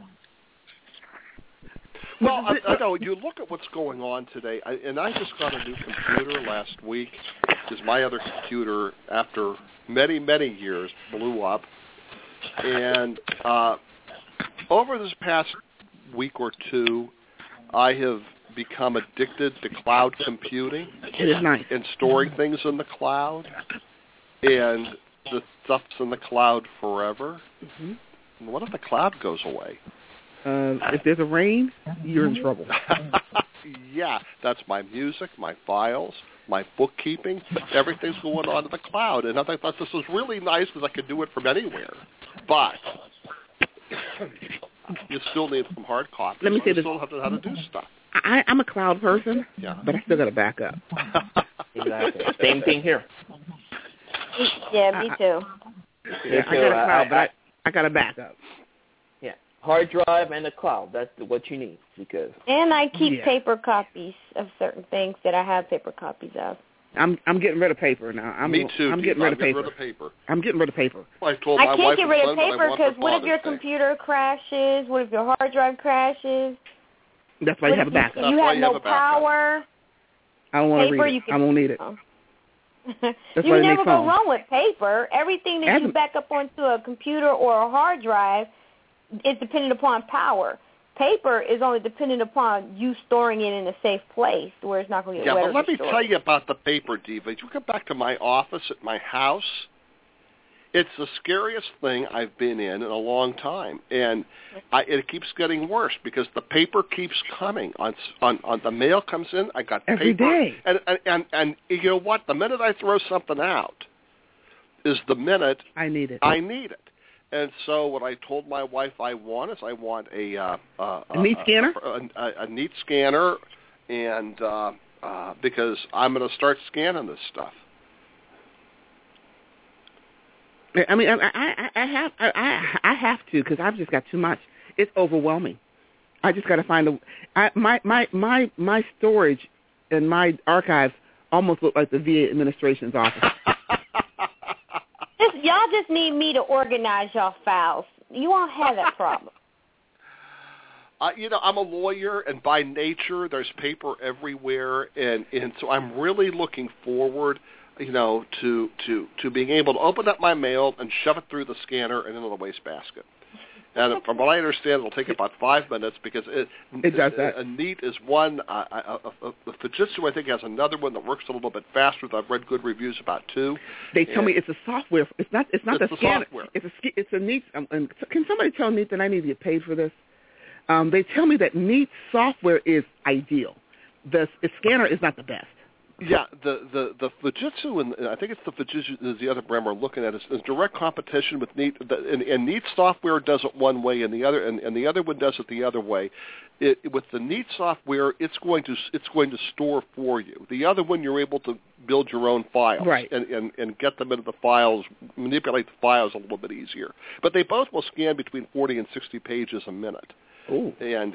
Well, I know, you look at what's going on today, and I just got a new computer last week because my other computer, after many, many years, blew up. And over this past week or two, I have become addicted to cloud computing. It is nice. And storing things in the cloud. And the stuff's in the cloud forever. Mm-hmm. And what if the cloud goes away? If there's a rain, you're in trouble. Yeah, that's my music, my files, my bookkeeping. Everything's going on to the cloud. And I thought this was really nice because I could do it from anywhere. But you still need some hard copies. Let me say you this. still have to know how to do stuff. I'm a cloud person, yeah, but I still got to back up. Exactly. Same thing here. Yeah, me too. Yeah, I got a cloud, but I got to back up. Yeah, hard drive and a cloud. That's what you need because. And I keep paper copies of certain things that I have paper copies of. I'm getting rid of paper now. Me too. I'm getting rid of paper. I'm getting rid of paper. Well, I can't get rid of paper because what if your computer crashes? What if your hard drive crashes? That's why you have a backup. You have no power. I don't want to read it. I won't need it. You never go wrong with paper. Everything that you back up onto a computer or a hard drive is dependent upon power. Paper is only dependent upon you storing it in a safe place where it's not going to get wet. Yeah, but let me tell you about the paper, Diva. You come back to my office at my house. It's the scariest thing I've been in a long time, and it keeps getting worse because the paper keeps coming. On the mail comes in, I got every paper, day. And you know what? The minute I throw something out is the minute I need it. And so what I told my wife I want a neat scanner, a neat scanner, and because I'm going to start scanning this stuff. I mean, I have to because I've just got too much. It's overwhelming. I just got to find my storage and my archives almost look like the VA administration's office. Y'all just need me to organize y'all files. You won't have that problem. I'm a lawyer, and by nature, there's paper everywhere, and so I'm really looking forward, to being able to open up my mail and shove it through the scanner and into the wastebasket. And from what I understand, it'll take about 5 minutes because it does that. A Neat is one. The Fujitsu, I think, has another one that works a little bit faster. I've read good reviews about too. They tell me it's a software. It's not the scanner. Software. It's a Neat. Can somebody tell Neat that I need to get paid for this? They tell me that Neat software is ideal. The scanner is not the best. Yeah, the Fujitsu, and I think it's the Fujitsu is the other brand we're looking at, is direct competition with Neat. And Neat software does it one way, and the other one does it the other way. With the Neat software, it's going to store for you. The other one, you're able to build your own files, right, and get them into the files, manipulate the files a little bit easier. But they both will scan between 40 and 60 pages a minute. Ooh. And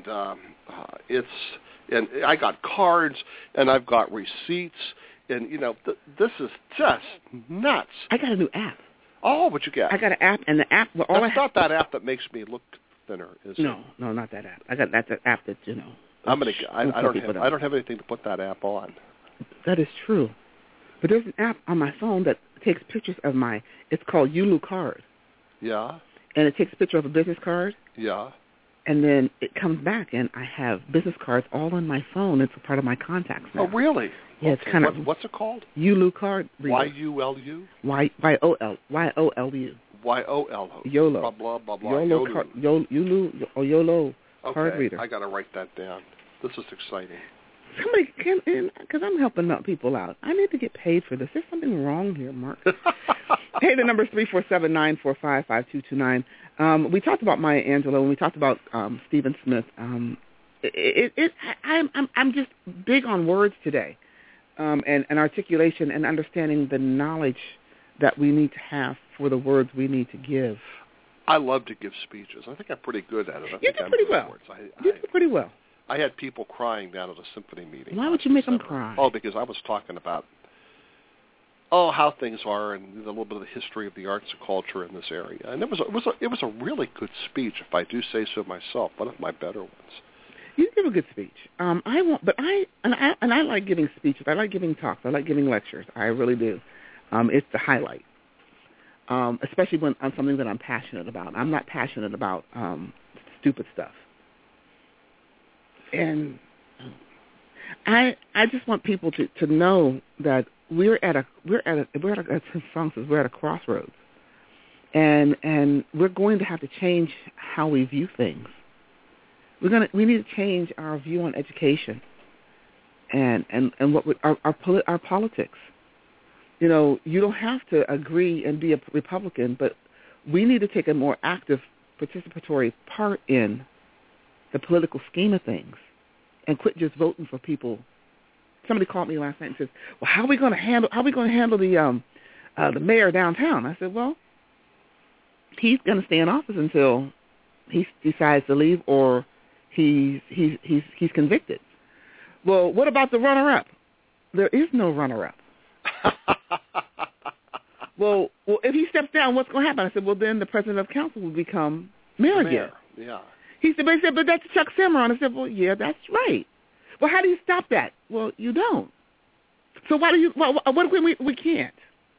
I got cards, and I've got receipts, and this is just nuts. I got a new app. Oh, what you got? I got an app, and the app. That's not that app that makes me look thinner, is it? No, not that app. That's an app that I don't have anything to put that app on. That is true, but there's an app on my phone that takes pictures of It's called Yulu Card. Yeah. And it takes a picture of a business card. Yeah. And then it comes back, and I have business cards all on my phone. It's a part of my contacts now. Oh, really? Yeah, it's kind of. What's it called? Yulu Card Reader. Y-U-L-U? Y-O-L-U. Y-O-L-U. YOLO. Blah, blah, blah, blah. YOLO Card Reader. I got to write that down. This is exciting. Somebody can, because I'm helping out people out. I need to get paid for this. There's something wrong here, Mark. Hey, the number is 347-945-5229. We talked about Maya Angelou, and we talked about Stephen Smith. I'm just big on words today, and articulation and understanding the knowledge that we need to have for the words we need to give. I love to give speeches. I think I'm pretty good at it. You do pretty well. You do pretty well. I had people crying down at a symphony meeting. Why would you make them cry? Oh, because I was talking about how things are and a little bit of the history of the arts and culture in this area. And it was a really good speech, if I do say so myself. One of my better ones. You give a good speech. I like giving speeches. I like giving talks. I like giving lectures. I really do. It's the highlight, especially when on something that I'm passionate about. I'm not passionate about stupid stuff. And I just want people to know that we're at a crossroads, and we're going to have to change how we view things. We need to change our view on education and what our politics. You know, you don't have to agree and be a Republican, but we need to take a more active participatory part in the political scheme of things and quit just voting for people. Somebody called me last night and says, "Well, how are we going to handle the mayor downtown?" I said, "Well, he's going to stay in office until he decides to leave or he's convicted." Well, what about the runner-up? There is no runner-up. Well, if he steps down, what's going to happen? I said, well, then the president of council will become mayor again. Yeah. He said, but that's Chuck Cimarron. I said, well, yeah, that's right. Well, how do you stop that? Well, you don't. So why do you? What we can't.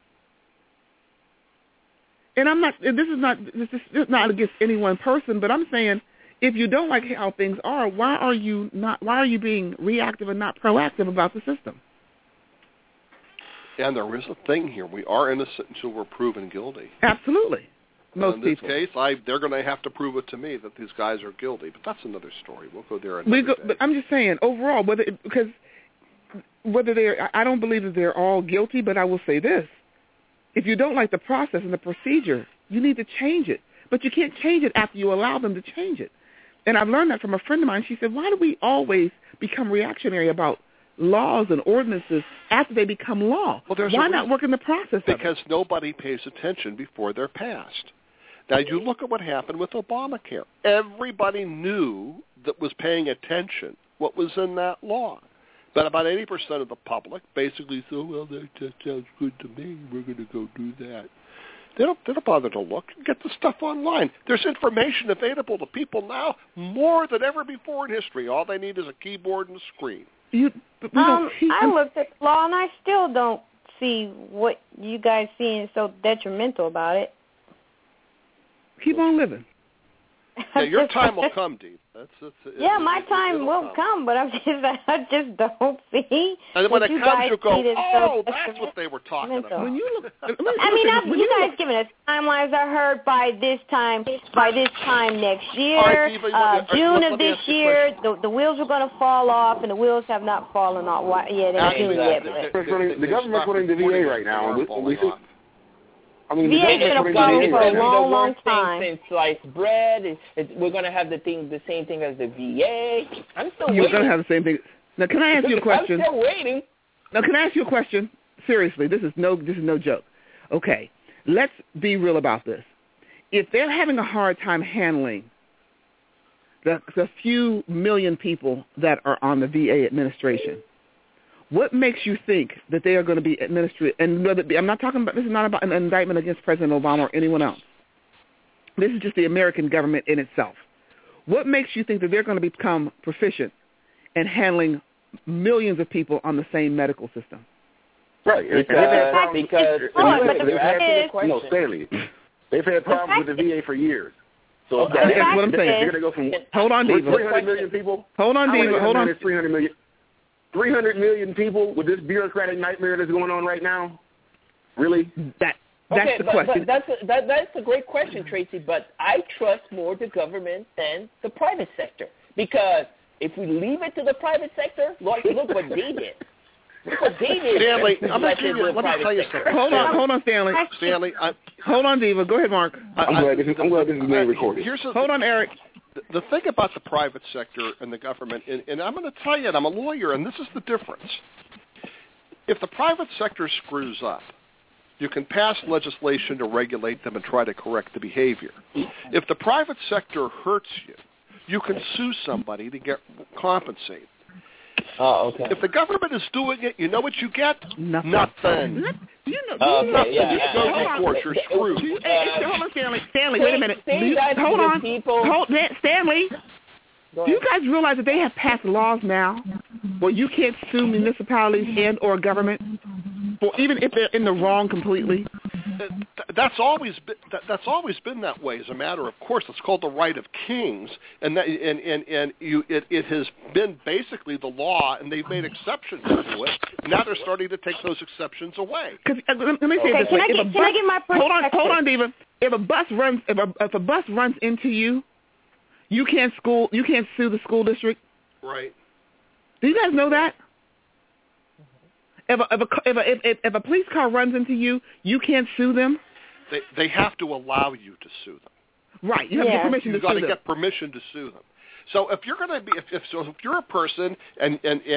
And this is not against any one person, but I'm saying if you don't like how things are, why are you being reactive and not proactive about the system? And there is a thing here. We are innocent until we're proven guilty. Absolutely. In this case, they're going to have to prove it to me that these guys are guilty. But that's another story. We'll go there another day. But I'm just saying, overall, I don't believe that they're all guilty, but I will say this. If you don't like the process and the procedure, you need to change it. But you can't change it after you allow them to change it. And I've learned that from a friend of mine. She said, why do we always become reactionary about laws and ordinances after they become law? Well, why not work in the process? Because nobody pays attention before they're passed. Now, you look at what happened with Obamacare. Everybody knew that was paying attention what was in that law. But about 80% of the public basically said, well, that sounds good to me. We're going to go do that. They don't bother to look and get the stuff online. There's information available to people now more than ever before in history. All they need is a keyboard and a screen. I looked at the law, and I still don't see what you guys seeing so detrimental about it. Keep on living. Yeah, your time will come, Dee. My time will come, but I just don't see. And when it comes, you go, that's what they were talking about. When you look, you guys giving us timelines. I heard by this time next year, June of this year, the wheels are going to fall off, and the wheels have not fallen off yet in June yet. The government's running the VA right now. VA's been a problem for a long time. Since sliced bread, we're going to have the same thing as the VA. I'm still waiting. You're going to have the same thing. Now, can I ask you a question? I'm still waiting. Now, can I ask you a question? Seriously, this is no joke. Okay, let's be real about this. If they're having a hard time handling the few million people that are on the VA administration, what makes you think that they are going to be administered? And I'm not talking about, this is not about an indictment against President Obama or anyone else. This is just the American government in itself. What makes you think that they're going to become proficient in handling millions of people on the same medical system? Right. Stanley, they've had problems with the VA for years. So that's what I'm saying. They're going to go from hold on, Diva. 300 million people. Hold on, Diva. Hold on. 300 million. 300 million people with this bureaucratic nightmare that's going on right now? Really? That's the question. But that's a great question, Tracy, but I trust more the government than the private sector. Because if we leave it to the private sector, look what they did. Look what they did. Stanley, let me tell you something. Hold on, Stanley. Hold on, Diva. Go ahead, Mark. I'm glad this is being recorded. Hold on, Eric. The thing about the private sector and the government, and I'm going to tell you, and I'm a lawyer, and this is the difference. If the private sector screws up, you can pass legislation to regulate them and try to correct the behavior. If the private sector hurts you, you can sue somebody to get compensated. Oh, okay. If the government is doing it, you know what you get? Nothing. Nothing. Okay, yeah. You go to court, you're screwed. Hold on, Stanley, wait a minute. Hold on. Stanley, do you guys realize that they have passed laws now where you can't sue municipalities and or government, for even if they're in the wrong completely? That's always been that way. As a matter of course, it's called the right of kings, and it has been basically the law, and they've made exceptions to it. Now they're starting to take those exceptions away. Let me say it this way: can I get my perspective? Hold on, Diva. If a bus runs into you, You can't sue the school district. Right. Do you guys know that? If a police car runs into you, you can't sue them. They have to allow you to sue them. Right. You have to get permission to sue them. You've got to get permission to sue them. So if you're going to be, if you're a person and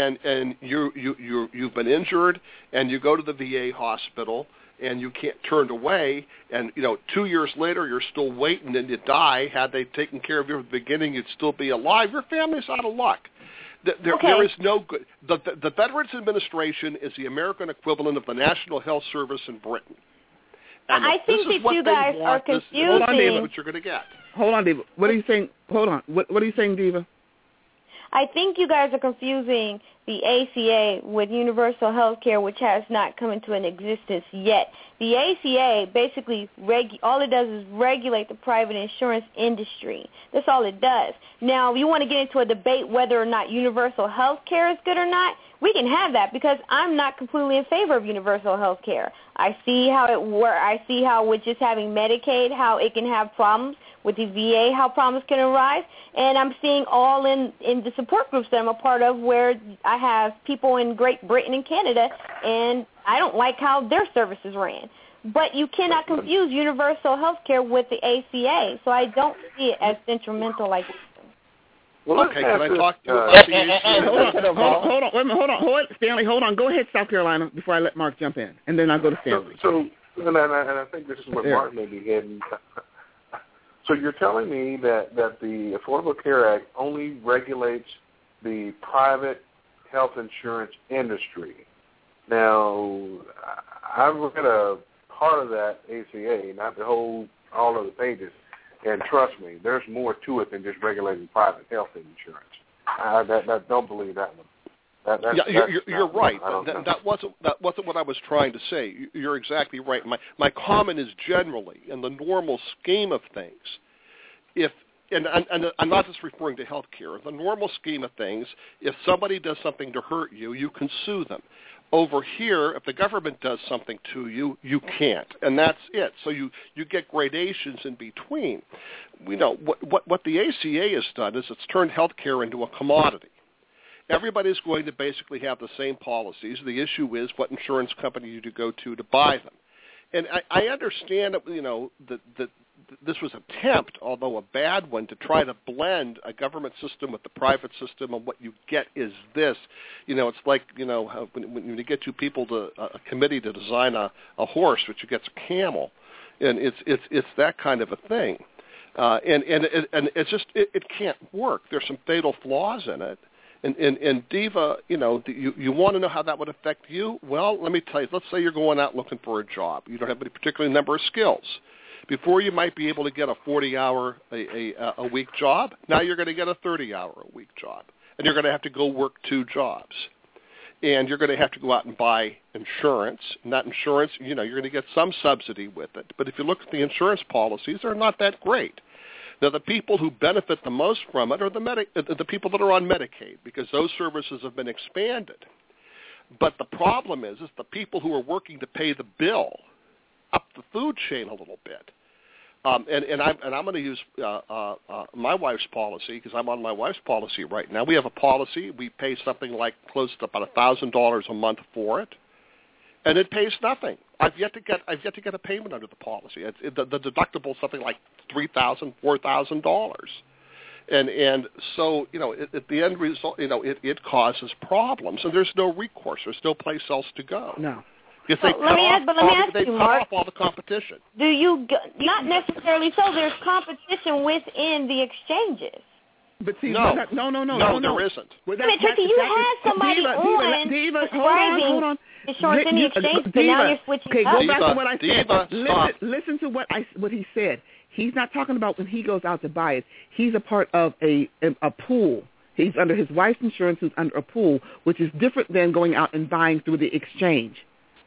you've been injured and you go to the VA hospital and you can't turn away, and 2 years later you're still waiting and you die, had they taken care of you at the beginning, you'd still be alive. Your family's out of luck. There is no good. The Veterans Administration is the American equivalent of the National Health Service in Britain. And I think that you guys are confusing. Hold on, David. What you're going to get. Hold on, Diva. What are you saying? Hold on. What are you saying, Diva? I think you guys are confusing the ACA with universal health care, which has not come into an existence yet. The ACA basically, all it does is regulate the private insurance industry. That's all it does. Now, if you want to get into a debate whether or not universal health care is good or not, we can have that, because I'm not completely in favor of universal health care. I see how it works. I see how with just having Medicaid, how it can have problems. With the VA, how problems can arise. And I'm seeing all in the support groups that I'm a part of, where I have people in Great Britain and Canada, and I don't like how their services ran. But you cannot confuse universal health care with the ACA, so I don't see it as detrimental like this. Well, okay, can I talk to you about the ACA? Hold on, Stanley, hold on. Go ahead, South Carolina, before I let Mark jump in, and then I'll go to Stanley. So and I think this is what Mark may be getting. So you're telling me that the Affordable Care Act only regulates the private health insurance industry. Now, I've read a part of that ACA, not the whole, all of the pages, and trust me, there's more to it than just regulating private health insurance. I don't believe that one. You're right. That wasn't what I was trying to say. You're exactly right. My comment is generally, in the normal scheme of things, and I'm not just referring to health care. In the normal scheme of things, if somebody does something to hurt you, you can sue them. Over here, if the government does something to you, you can't, and that's it. So you get gradations in between. We know what the ACA has done is it's turned health care into a commodity. Everybody's going to basically have the same policies. The issue is what insurance company you go to buy them. And I understand that this was an attempt, although a bad one, to try to blend a government system with the private system, and what you get is this. It's like, when you get two people to a committee to design a horse, which you get's a camel, and it's that kind of a thing. And it's just it can't work. There's some fatal flaws in it. And Diva, you want to know how that would affect you? Well, let me tell you. Let's say you're going out looking for a job. You don't have any particular number of skills. Before you might be able to get a 40-hour a week job, now you're going to get a 30-hour a week job, and you're going to have to go work 2 jobs, and you're going to have to go out and buy insurance. And that insurance, you're going to get some subsidy with it. But if you look at the insurance policies, they're not that great. Now, the people who benefit the most from it are the people that are on Medicaid, because those services have been expanded. But the problem is the people who are working to pay the bill up the food chain a little bit. And I'm going to use my wife's policy, because I'm on my wife's policy right now. We have a policy. We pay something like close to about $1,000 a month for it, and it pays nothing. I've yet to get a payment under the policy. The deductible is something like $3,000, $4,000, and so at the end result, it causes problems, and there's no recourse. There's no place else to go. No. If they cut off all the competition. Do you not necessarily so? There's competition within the exchanges. But see, no, there isn't. Well, Tricky, you had somebody describing insurance in the exchange, but now you're switching up. Okay, go back to what I said. Listen to what he said. He's not talking about when he goes out to buy it. He's a part of a pool. He's under his wife's insurance, who's under a pool, which is different than going out and buying through the exchange.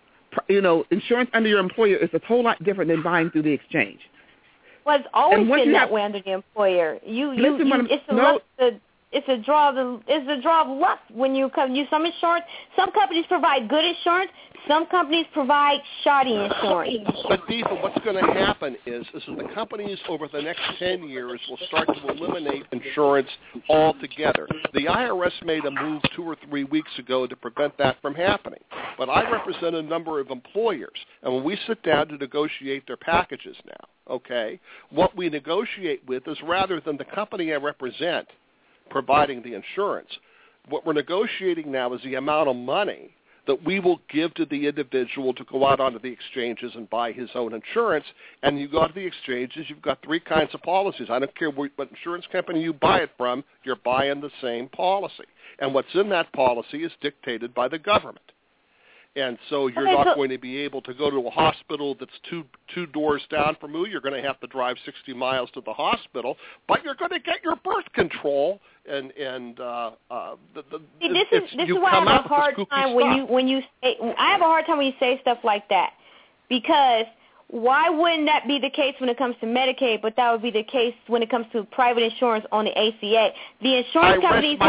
Insurance under your employer is a whole lot different than buying through the exchange. Well, it's always been that way under the employer. It's it's a draw of luck when you come. Some insurance, some companies provide good insurance, some companies provide shoddy insurance. But Diva, what's going to happen is the companies over the next 10 years will start to eliminate insurance altogether. The IRS made a move 2 or 3 weeks ago to prevent that from happening. But I represent a number of employers, and when we sit down to negotiate their packages now, okay, what we negotiate with is rather than the company I represent providing the insurance, what we're negotiating now is the amount of money that we will give to the individual to go out onto the exchanges and buy his own insurance. And you go to the exchanges, you've got 3 kinds of policies. I don't care what insurance company you buy it from, you're buying the same policy. And what's in that policy is dictated by the government. And so you're not going to be able to go to a hospital that's two doors down from you. You're going to have to drive 60 miles to the hospital, but you're going to get your birth control. This is why I have a hard time when you say, I have a hard time when you say stuff like that, because why wouldn't that be the case when it comes to Medicaid, but that would be the case when it comes to private insurance on the ACA? The insurance companies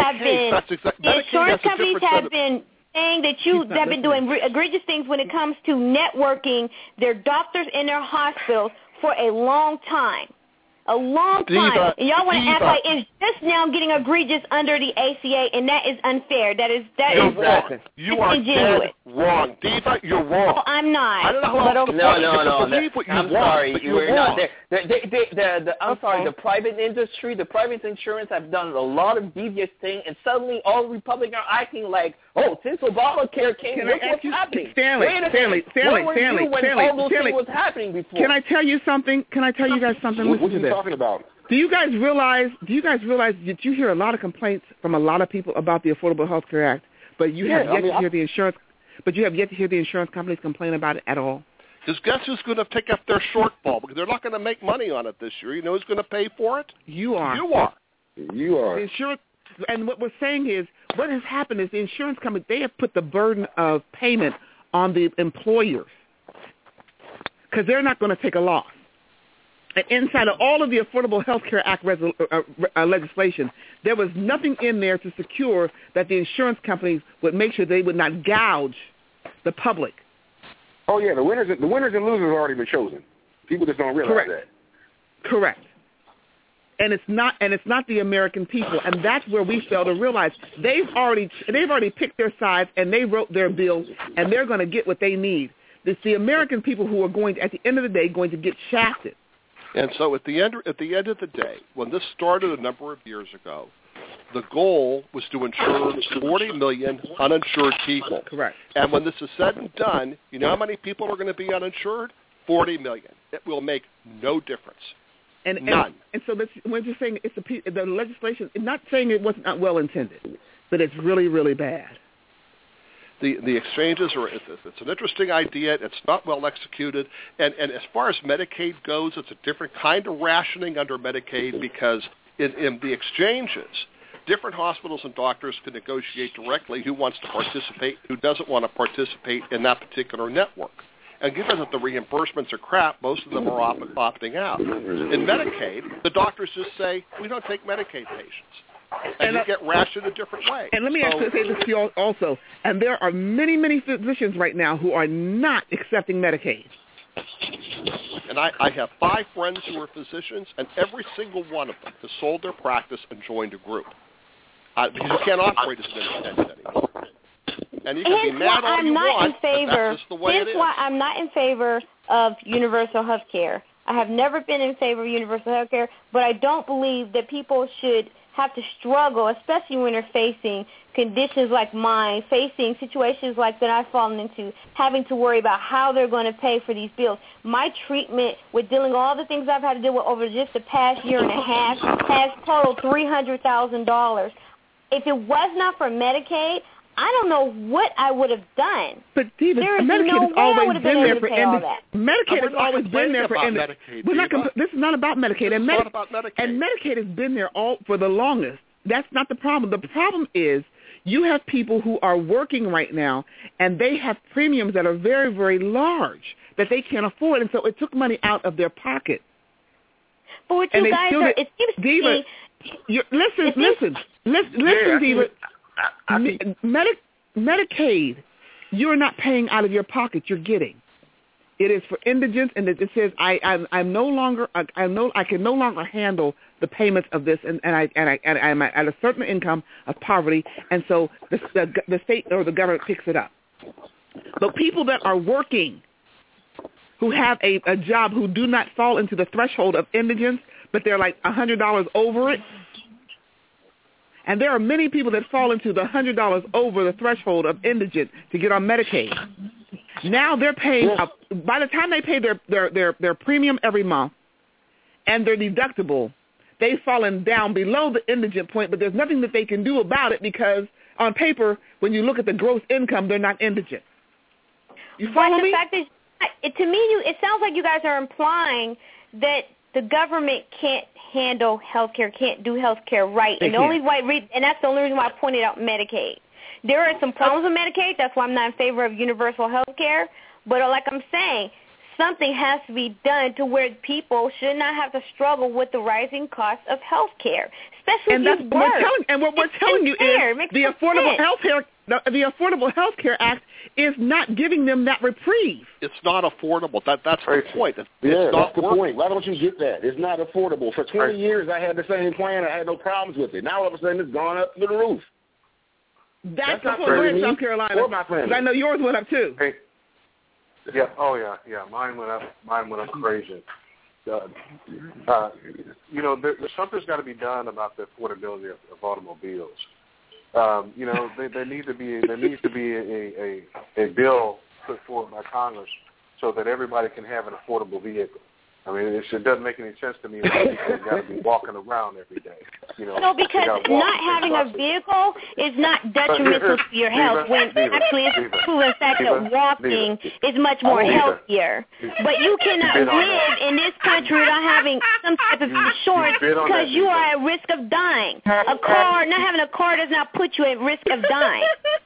have been saying that you have been doing egregious things when it comes to networking their doctors in their hospitals for a long time. A long time. And y'all want to act like it's just now getting egregious under the ACA, and that is unfair. That is wrong. You are dead wrong. Diva, you're wrong. No, I'm not. I don't know how else to No. I'm sorry. We're not there. I'm sorry. The private industry, the private insurance have done a lot of devious things, and suddenly all Republicans are acting like, oh, since Obamacare came, look what's happening. Stanley, was happening before. Can I tell you something? Can I tell you guys something? What are you talking about? Do you guys realize that you hear a lot of complaints from a lot of people about the Affordable Health Care Act, but you have yet to hear the insurance companies complain about it at all? Because guess who's going to take up their shortfall? Because they're not going to make money on it this year. You know who's going to pay for it? You are. The insurance, and what we're saying is, what has happened is the insurance company, they have put the burden of payment on the employers because they're not going to take a loss. And inside of all of the Affordable Health Care Act legislation, there was nothing in there to secure that the insurance companies would make sure they would not gouge the public. Oh yeah, the winners and losers have already been chosen. People just don't realize that. Correct. And it's not the American people, and that's where we fail to realize they've already picked their sides and they wrote their bills, and they're going to get what they need. It's the American people who are going to, at the end of the day, going to get shafted. And so at the end of the day, when this started a number of years ago, the goal was to insure 40 million uninsured people. Correct. And when this is said and done, you know how many people are going to be uninsured? 40 million. It will make no difference. None. And so we're just saying the legislation, not saying it was not well intended, but it's really, really bad. The exchanges it's an interesting idea. It's not well executed. And as far as Medicaid goes, it's a different kind of rationing under Medicaid because in the exchanges, different hospitals and doctors can negotiate directly who wants to participate, who doesn't want to participate in that particular network. And given that the reimbursements are crap, most of them are opting out. In Medicaid, the doctors just say, we don't take Medicaid patients. And you get rationed a different way. And let me say this to you also. And there are many, many physicians right now who are not accepting Medicaid. And I have 5 friends who are physicians, and every single one of them has sold their practice and joined a group. Because you can't operate as an independent anymore. And you can be mad all you want, but that's just the way it is. Here's why I'm not in favor of universal health care. I have never been in favor of universal health care, but I don't believe that people should have to struggle, especially when they're facing conditions like mine, facing situations like that I've fallen into, having to worry about how they're going to pay for these bills. My treatment with dealing with all the things I've had to deal with over just the past year and a half has totaled $300,000. If it was not for Medicaid, I don't know what I would have done. But Diva, Medicaid has always been there for Medicaid has always been there for This is not about Medicaid. It's not about Medicaid. And Medicaid has been there for the longest. That's not the problem. The problem is you have people who are working right now, and they have premiums that are very, very large that they can't afford, and so it took money out of their pocket. But what you guys are, it seems to me... Listen. Listen, Diva. Medicaid, you're not paying out of your pocket. You're getting. It is for indigents, and it says I can no longer handle the payments of this, and I'm at a certain income of poverty, and so the state or the government picks it up. But people that are working, who have a job, who do not fall into the threshold of indigence, but they're like $100 over it. And there are many people that fall into the $100 over the threshold of indigent to get on Medicaid. Now they're paying, by the time they pay their premium every month and their deductible, they've fallen down below the indigent point, but there's nothing that they can do about it because on paper, when you look at the gross income, they're not indigent. You follow me? Fact is, to me, it sounds like you guys are implying that the government can't handle healthcare, can't do healthcare right, and that's the only reason why I pointed out Medicaid. There are some problems with Medicaid. That's why I'm not in favor of universal health care. But like I'm saying, something has to be done to where people should not have to struggle with the rising cost of health care, especially if you work. What we're telling you is the Affordable Health Care Act is not giving them that reprieve. It's not affordable. That's the point. That's the point. Why don't you get that? It's not affordable. For 20 years, I had the same plan. I had no problems with it. Now all of a sudden, it's gone up to the roof. That's the point in South Carolina. Because I know yours went up too. Hey. Yeah. Oh yeah. Mine went up crazy. Something's got to be done about the affordability of automobiles. There needs to be a bill put forward by Congress so that everybody can have an affordable vehicle. I mean, it doesn't make any sense to me that people got to be walking around every day. No, because not having a vehicle is not detrimental to your health when actually it's proven fact that walking is much more healthier. But you cannot live in this country without having some type of insurance because you are at risk of dying. Not having a car does not put you at risk of dying.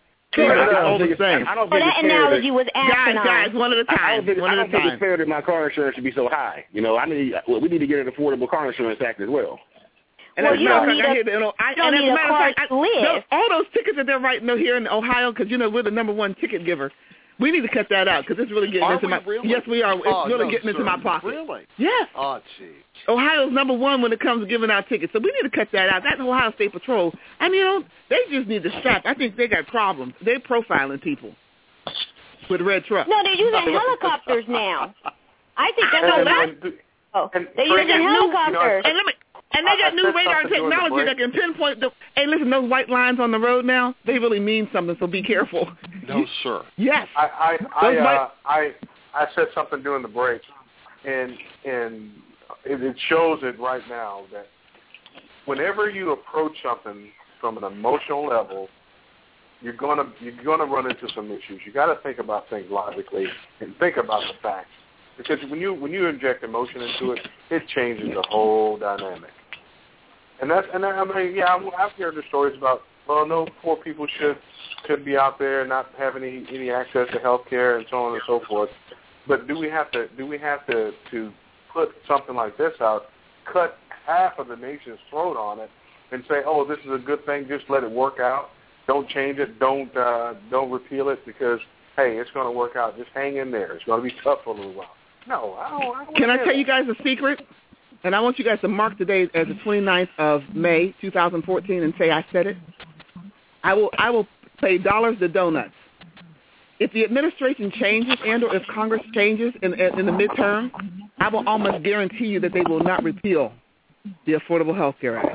That analogy was asinine. Guys, one at a time. I don't think it's fair that my car insurance should be so high. We need to get an affordable car insurance act as well. And you don't need a car to live. All those tickets that they're writing here in Ohio, because we're the number one ticket giver. We need to cut that out because it's really getting into my. Really? Yes, we are. It's really getting into my pocket. Really? Yes. Oh, gee. Ohio's number one when it comes to giving out tickets, so we need to cut that out. That Ohio State Patrol, they just need to stop. I think they got problems. They're profiling people with red trucks. No, they're using helicopters now. I think that's they're using helicopters. And they got new radar technology that can pinpoint hey, listen, those white lines on the road now, they really mean something, so be careful. No, sir. Yes. I said something during the break, and it shows it right now that whenever you approach something from an emotional level, you're gonna run into some issues. You got to think about things logically and think about the facts, because when you inject emotion into it, it changes the whole dynamic. And I've heard the stories about, no, poor people should be out there not having any access to health care and so on and so forth. But do we have to put something like this out, cut half of the nation's throat on it, and say, oh, this is a good thing, just let it work out, don't change it, don't repeal it, because hey, it's going to work out. Just hang in there. It's going to be tough for a little while. No, I don't. Can I tell you guys a secret? And I want you guys to mark today as the 29th of May, 2014, and say I said it. I will pay dollars to donuts. If the administration changes and/or if Congress changes in the midterm, I will almost guarantee you that they will not repeal the Affordable Health Care Act.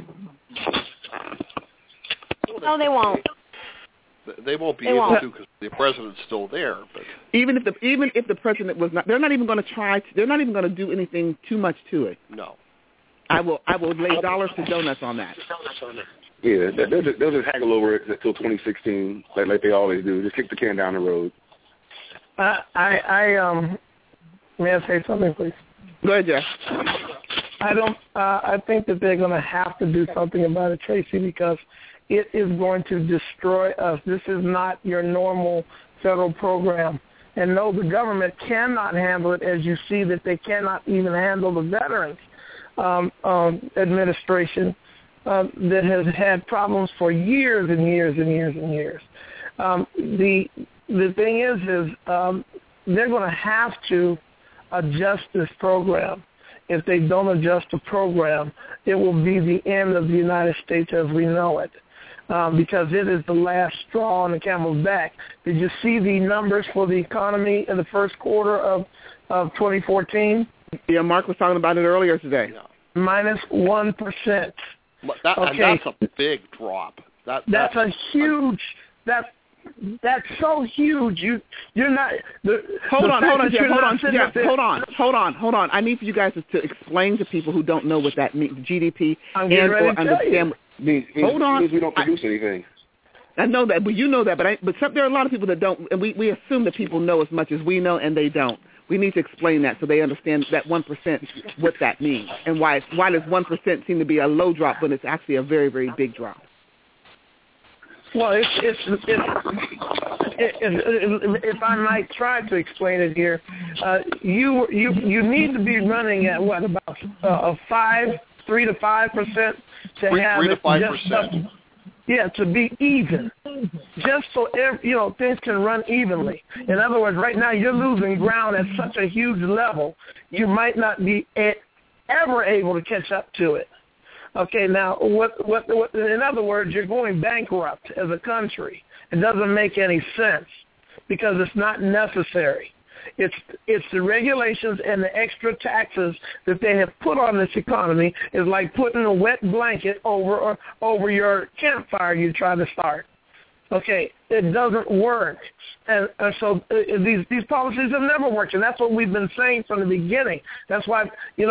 No, they won't. They won't be able to because the president's still there. But even if the president was not, they're not even going to try. They're not even going to do anything too much to it. No. I will lay dollars to donuts on that. Yeah, they'll just haggle over it until 2016, like they always do. Just kick the can down the road. May I say something, please? Go ahead, Jeff. I think that they're going to have to do something about it, Tracy, because it is going to destroy us. This is not your normal federal program. And no, the government cannot handle it, as you see that they cannot even handle the Veterans Administration that has had problems for years and years and years and years. The thing is they're going to have to adjust this program. If they don't adjust the program, it will be the end of the United States as we know it, because it is the last straw on the camel's back. Did you see the numbers for the economy in the first quarter of 2014? Yeah, Mark was talking about it earlier today. Yeah. -1%. Okay. And that's a big drop. That's a huge. That's so huge. You're not. Hold on, Jeff. Hold on. I need for you guys to explain to people who don't know what that means. GDP I'm getting ready to understand. Hold on. Means we don't produce anything. I know that, but you know that. But there are a lot of people that don't, and we assume that people know as much as we know, and they don't. We need to explain that so they understand that 1%, what that means, and why does 1% seem to be a low drop when it's actually a very, very big drop. Well, if I might try to explain it here, you need to be running at what, about 3 to 5% to have 3 to 5%. To be even, just so things can run evenly. In other words, right now you're losing ground at such a huge level, you might not be ever able to catch up to it. Okay, now what? In other words, you're going bankrupt as a country. It doesn't make any sense because it's not necessary. It's the regulations and the extra taxes that they have put on this economy is like putting a wet blanket over your campfire you try to start. Okay, it doesn't work, and so these policies have never worked, and that's what we've been saying from the beginning. That's why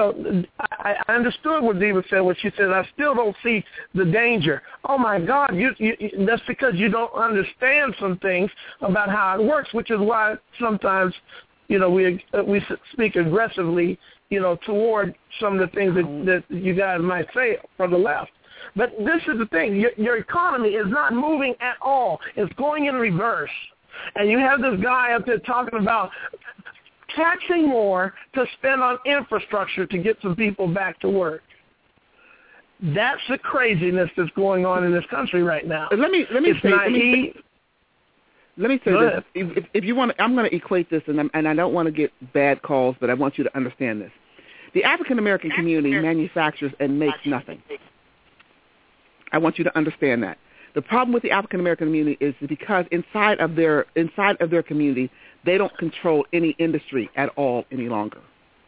I understood what Diva said when she said, "I still don't see the danger." Oh my God, that's because you don't understand some things about how it works, which is why sometimes we speak aggressively toward some of the things that you guys might say from the left. But this is the thing. Your economy is not moving at all. It's going in reverse. And you have this guy up there talking about taxing more to spend on infrastructure to get some people back to work. That's the craziness that's going on in this country right now. Let me say this. If you want, I'm going to equate this, and I don't want to get bad calls, but I want you to understand this. The African American community manufactures and makes nothing. I want you to understand that. The problem with the African American community is because inside of their community, they don't control any industry at all any longer.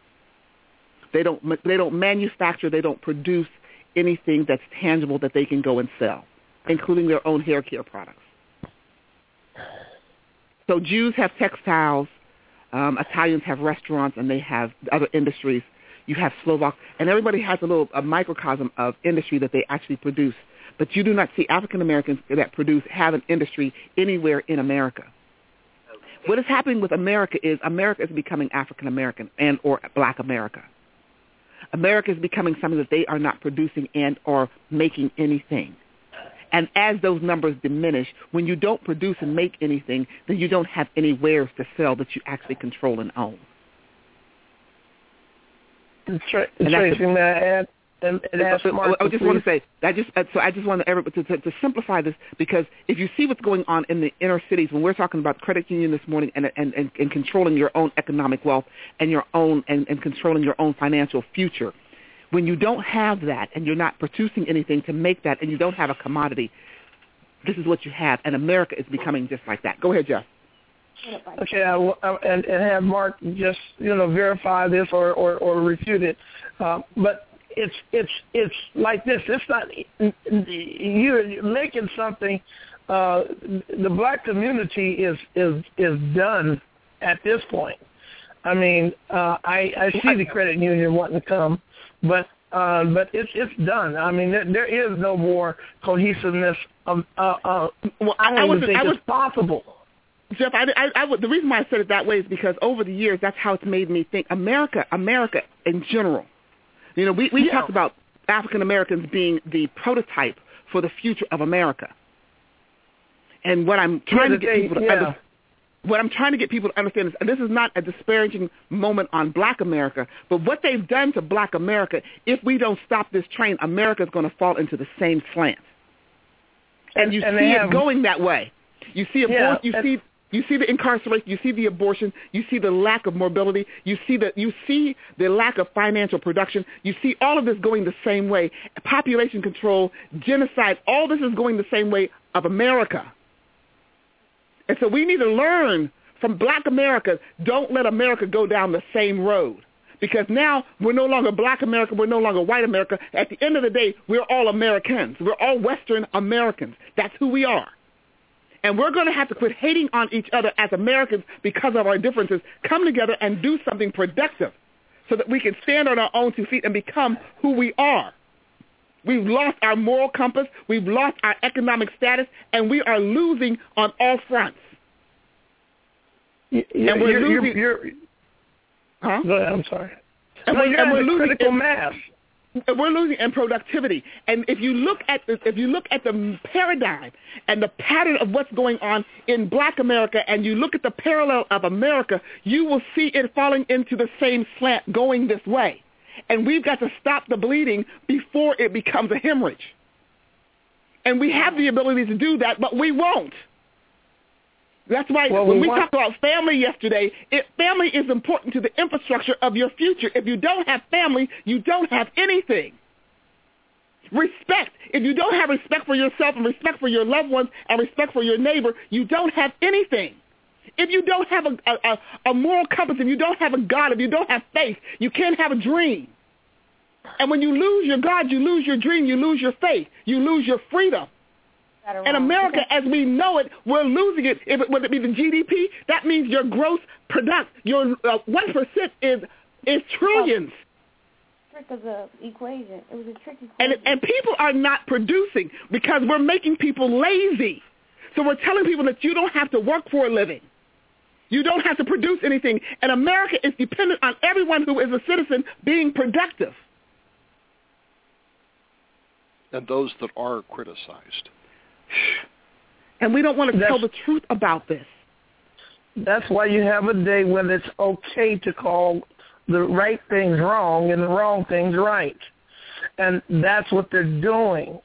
They don't manufacture, they don't produce anything that's tangible that they can go and sell, including their own hair care products. So Jews have textiles, Italians have restaurants, and they have other industries. You have Slovaks, and everybody has a microcosm of industry that they actually produce. But you do not see African Americans that have an industry anywhere in America. What is happening with America is becoming African American and or Black America. America is becoming something that they are not producing and or making anything. And as those numbers diminish, when you don't produce and make anything, then you don't have any wares to sell that you actually control and own. Tracy, may I add? I just want to say, I just want to simplify this, because if you see what's going on in the inner cities, when we're talking about credit union this morning and controlling your own economic wealth and your own and controlling your own financial future, when you don't have that and you're not producing anything to make that and you don't have a commodity, this is what you have, and America is becoming just like that. Go ahead, Jeff. Okay, and have Mark just verify this or refute it, but it's like this. It's not you're making something. The Black community is done at this point. I mean, I see the credit union wanting to come, but it's done. I mean, there is no more cohesiveness. I don't think it's possible. Jeff, the reason why I said it that way is because over the years, that's how it's made me think. America in general. We talked about African Americans being the prototype for the future of America. And what I'm trying to get people to understand. what I'm trying to get people to understand is, and this is not a disparaging moment on Black America, but what they've done to Black America, if we don't stop this train, America is going to fall into the same slant. And you see it going that way. You see you see the incarceration, you see the abortion, you see the lack of mobility, you see the lack of financial production, you see all of this going the same way. Population control, genocide, all this is going the same way of America. And so we need to learn from Black America, don't let America go down the same road. Because now we're no longer Black America, we're no longer white America. At the end of the day, we're all Americans. We're all Western Americans. That's who we are. And we're going to have to quit hating on each other as Americans because of our differences, come together and do something productive so that we can stand on our own 2 feet and become who we are. We've lost our moral compass, we've lost our economic status, and we are losing on all fronts. And we're losing. Huh? Go ahead, I'm sorry. And we're losing critical mass. We're losing in productivity. And if you look at the paradigm and the pattern of what's going on in Black America, and you look at the parallel of America, you will see it falling into the same slant going this way. And we've got to stop the bleeding before it becomes a hemorrhage. And we have the ability to do that, but we won't. That's why when we talked about family yesterday, family is important to the infrastructure of your future. If you don't have family, you don't have anything. Respect. If you don't have respect for yourself and respect for your loved ones and respect for your neighbor, you don't have anything. If you don't have a moral compass, if you don't have a God, if you don't have faith, you can't have a dream. And when you lose your God, you lose your dream, you lose your faith, you lose your freedom. And America, as we know it, we're losing it. Whether it be the GDP, that means your gross product, your 1% is trillions. Trick of the equation. It was a trick equation. And people are not producing because we're making people lazy. So we're telling people that you don't have to work for a living. You don't have to produce anything. And America is dependent on everyone who is a citizen being productive. And those that are criticized. And we don't want to tell the truth about this. That's why you have a day when it's okay to call the right things wrong and the wrong things right. And that's what they're doing.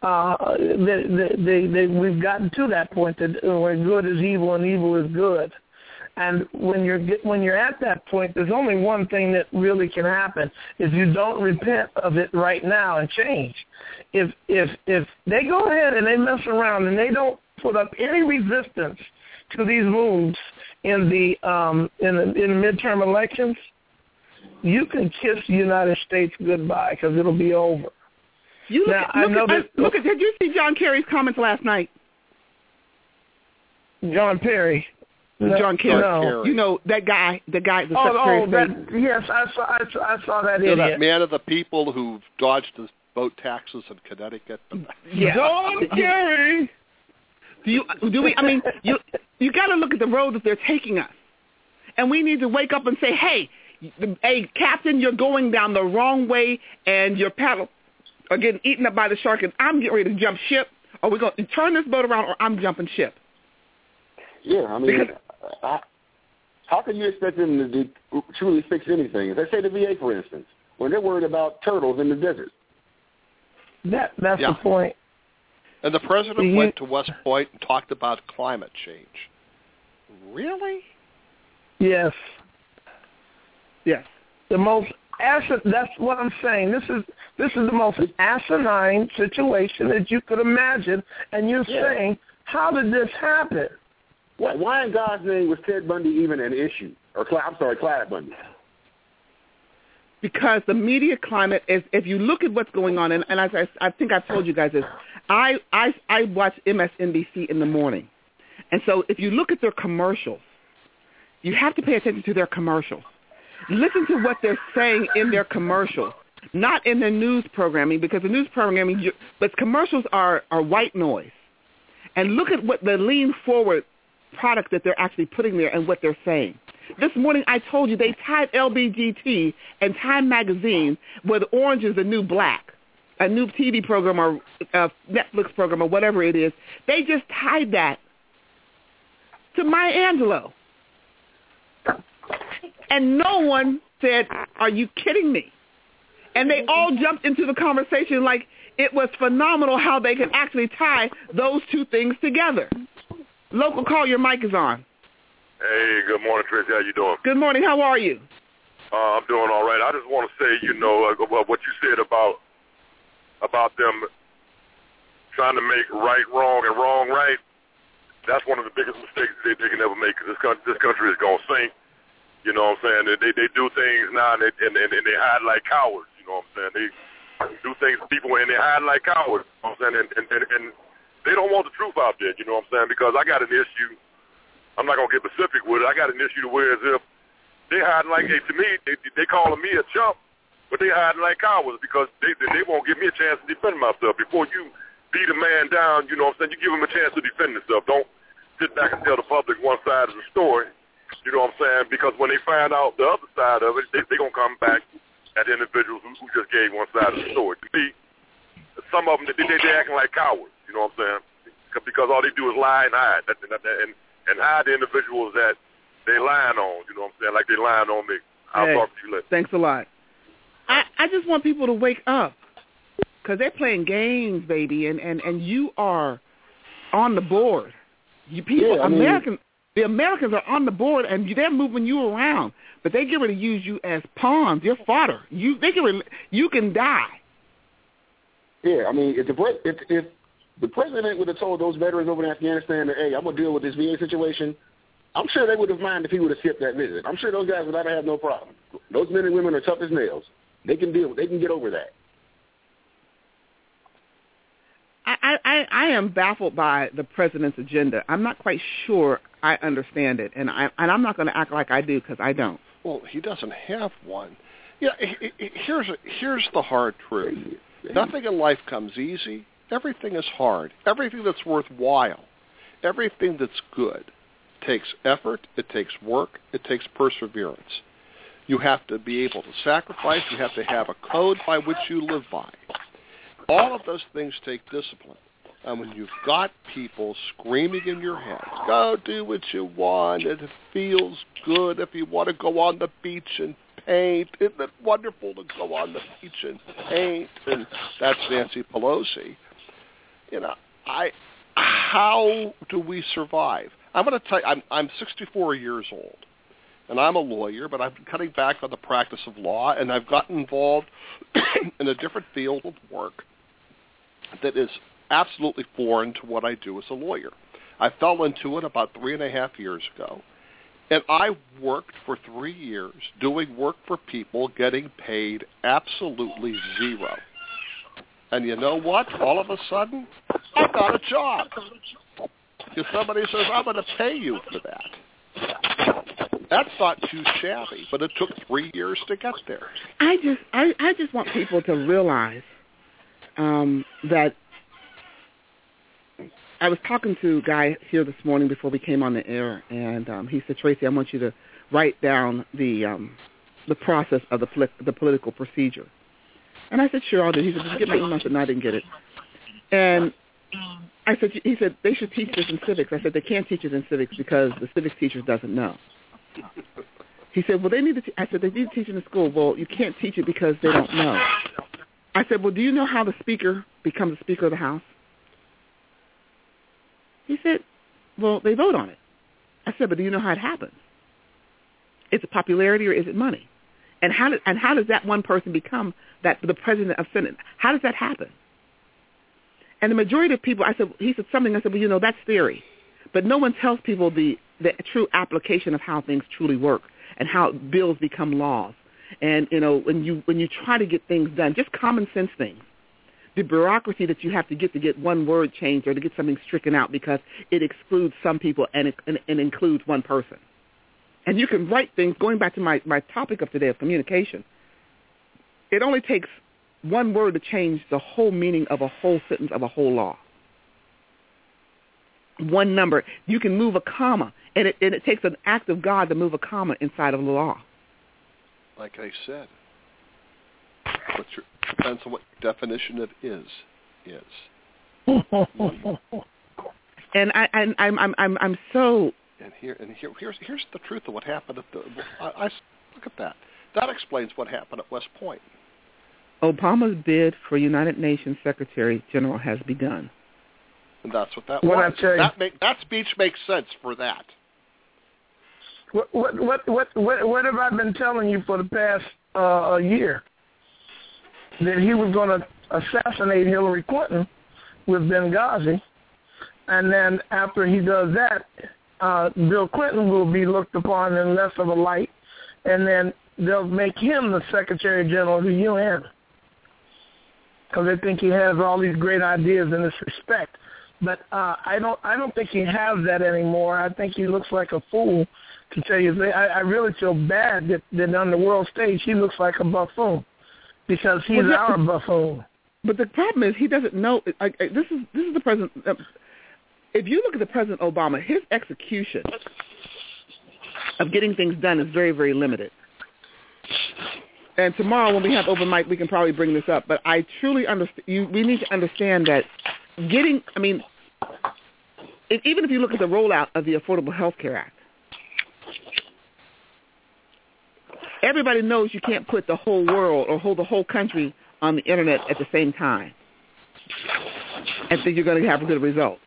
We've gotten to that point that where good is evil and evil is good. And when you're at that point, there's only one thing that really can happen: if you don't repent of it right now and change. If they go ahead and they mess around and they don't put up any resistance to these moves in the midterm elections, you can kiss the United States goodbye because it'll be over. Did you see John Kerry's comments last night? John Perry. John Kerry. No. You know that guy, the Secretary of State. Yes, I saw that idiot. That man of the people who dodged the boat taxes in Connecticut. Yeah. John Kerry. You got to look at the road that they're taking us, and we need to wake up and say, hey, Captain, you're going down the wrong way, and your paddle are getting eaten up by the shark, and I'm getting ready to jump ship. Or we're going to turn this boat around, or I'm jumping ship. Yeah, I mean, how can you expect them to truly fix anything? Let's say the VA, for instance, when they're worried about turtles in the desert. That's the point. And the president went to West Point and talked about climate change. Really? Yes. Yes. The most that's what I'm saying. This is the most asinine situation that you could imagine, and you're saying, how did this happen? Why in God's name was Ted Bundy even an issue? Clyde Bundy. Because the media climate is, if you look at what's going on, and as I think I've told you guys this, I watch MSNBC in the morning. And so if you look at their commercials, you have to pay attention to their commercials. Listen to what they're saying in their commercials, not in their news programming, because the news programming, but commercials are white noise. And look at what the lean forward product that they're actually putting there and what they're saying. This morning I told you they tied LBGT and Time Magazine with Orange is the New Black, a new TV program or Netflix program or whatever it is. They just tied that to Maya Angelou. And no one said, are you kidding me? And they all jumped into the conversation like it was phenomenal how they could actually tie those two things together. Local call, your mic is on. Hey, good morning, Tracy. How you doing? Good morning. How are you? I'm doing all right. I just want to say, what you said about them trying to make right wrong and wrong right. That's one of the biggest mistakes they can ever make, because this country is going to sink. You know what I'm saying? They do things now, and they hide like cowards. You know what I'm saying? They do things to people, and they hide like cowards. You know what I'm saying? And they don't want the truth out there. You know what I'm saying? Because I got an issue. I'm not going to get specific with it. I got an issue to where as if they hiding like, to me, they calling me a chump, but they hiding like cowards, because they won't give me a chance to defend myself. Before you beat a man down, you know what I'm saying, you give him a chance to defend himself. Don't sit back and tell the public one side of the story. You know what I'm saying? Because when they find out the other side of it, they going to come back at individuals who just gave one side of the story. To me, some of them, they acting like cowards. You know what I'm saying? Because all they do is lie and hide. And hide the individuals that they lying on. You know what I'm saying? Like they lying on me. I'll talk to you later. Thanks a lot. I just want people to wake up, because they're playing games, baby, and you are on the board. You people, the Americans are on the board, and they're moving you around, but they get ready to use you as pawns. You're fodder. You can die. Yeah, I mean, if the president would have told those veterans over in Afghanistan that, hey, I'm going to deal with this VA situation, I'm sure they would have minded if he would have skipped that visit. I'm sure those guys would not have no problem. Those men and women are tough as nails. They can get over that. I am baffled by the president's agenda. I'm not quite sure I understand it, and I'm not going to act like I do, because I don't. Well, he doesn't have one. Yeah, here's the hard truth. Nothing in life comes easy. Everything is hard. Everything that's worthwhile, everything that's good, takes effort, it takes work, it takes perseverance. You have to be able to sacrifice. You have to have a code by which you live by. All of those things take discipline. And when you've got people screaming in your head, go do what you want, and it feels good if you want to go on the beach and paint. Isn't it wonderful to go on the beach and paint? And that's Nancy Pelosi. How do we survive? I'm going to tell you, I'm 64 years old, and I'm a lawyer, but I've been cutting back on the practice of law, and I've gotten involved in a different field of work that is absolutely foreign to what I do as a lawyer. I fell into it about 3.5 years ago, and I worked for 3 years doing work for people getting paid absolutely zero. And you know what? All of a sudden, I got a job. If somebody says, I'm going to pay you for that. That's not too shabby, but it took 3 years to get there. I just want people to realize that I was talking to a guy here this morning before we came on the air, and he said, Tracy, I want you to write down the process of the political procedure. And I said, sure, I'll do. He said, did you get my email? I said, no, I didn't get it. And he said, they should teach this in civics. I said, they can't teach it in civics because the civics teacher doesn't know. He said, well, they need to I said, they need to teach it in school. Well, you can't teach it because they don't know. I said, well, do you know how the speaker becomes the Speaker of the House? He said, well, they vote on it. I said, but do you know how it happens? Is it popularity or is it money? And how does that one person become the president of Senate? How does that happen? And the majority of people, he said something, I said, well, that's theory. But no one tells people the true application of how things truly work and how bills become laws. And, when you try to get things done, just common sense things. The bureaucracy that you have to get one word changed or to get something stricken out because it excludes some people and includes one person. And you can write things, going back to my topic of today of communication, it only takes one word to change the whole meaning of a whole sentence of a whole law. One number. You can move a comma, and it takes an act of God to move a comma inside of the law. Like I said, depends on what definition of is. And I'm so here's the truth of what happened at I look at that. That explains what happened at West Point. Obama's bid for United Nations Secretary General has begun. And that's what that was. That speech makes sense for that. What have I been telling you for the past year? That he was going to assassinate Hillary Clinton with Benghazi, and then after he does that, Bill Clinton will be looked upon in less of a light, and then they'll make him the Secretary General of the UN because they think he has all these great ideas in this respect. But I don't think he has that anymore. I think he looks like a fool. To tell you, I really feel bad that on the world stage he looks like a buffoon because he's our buffoon. But the problem is he doesn't know. This is the president. If you look at the President Obama, his execution of getting things done is very, very limited. And tomorrow when we have open mic, we can probably bring this up. But I truly understand. We need to understand that even if you look at the rollout of the Affordable Health Care Act, everybody knows you can't put the whole world or hold the whole country on the internet at the same time and think you're going to have a good result.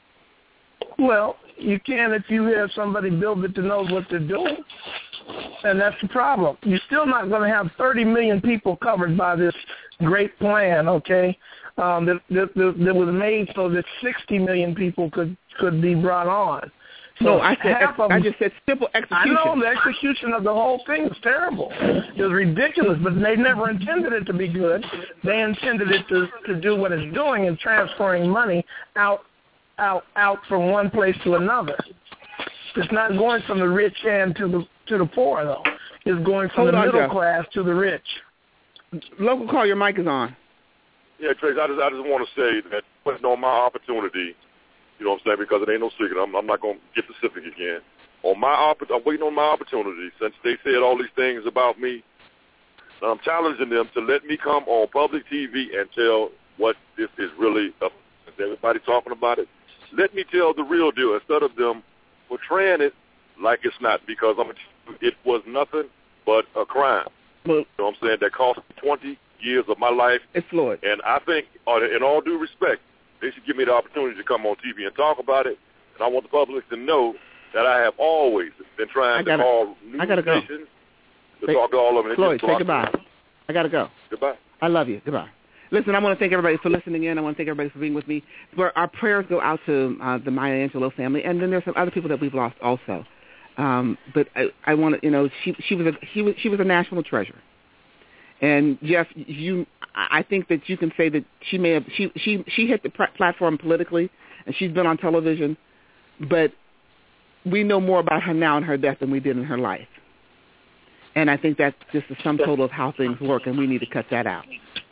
Well, you can if you have somebody build it that knows what they're doing, and that's the problem. You're still not going to have 30 million people covered by this great plan, okay, that was made so that 60 million people could be brought on. So no, I just said simple execution. I know the execution of the whole thing is terrible. It was ridiculous, but they never intended it to be good. They intended it to do what it's doing and transferring money out from one place to another. It's not going from the rich and to the poor, though. It's going from the middle class to the rich. Local call, your mic is on. Yeah, Trace, I just want to say that putting on my opportunity, you know what I'm saying, because it ain't no secret. I'm not going to get specific again. I'm waiting on my opportunity. Since they said all these things about me, I'm challenging them to let me come on public TV and tell what this is really about. Is everybody talking about it? Let me tell the real deal instead of them portraying it like it's not, because it was nothing but a crime. You know what I'm saying? That cost 20 years of my life. It's Floyd. And I think, in all due respect, they should give me the opportunity to come on TV and talk about it. And I want the public to know that I have always been trying to call news stations to talk to all of them. Floyd, say goodbye. I got to go. Goodbye. I love you. Goodbye. Listen, I want to thank everybody for listening in. I want to thank everybody for being with me. Our prayers go out to the Maya Angelou family, and then there's some other people that we've lost also. But I want to, she was a national treasure. And Jeff, I think that you can say that she hit the platform politically, and she's been on television, but we know more about her now in her death than we did in her life. And I think that's just the sum total of how things work, and we need to cut that out.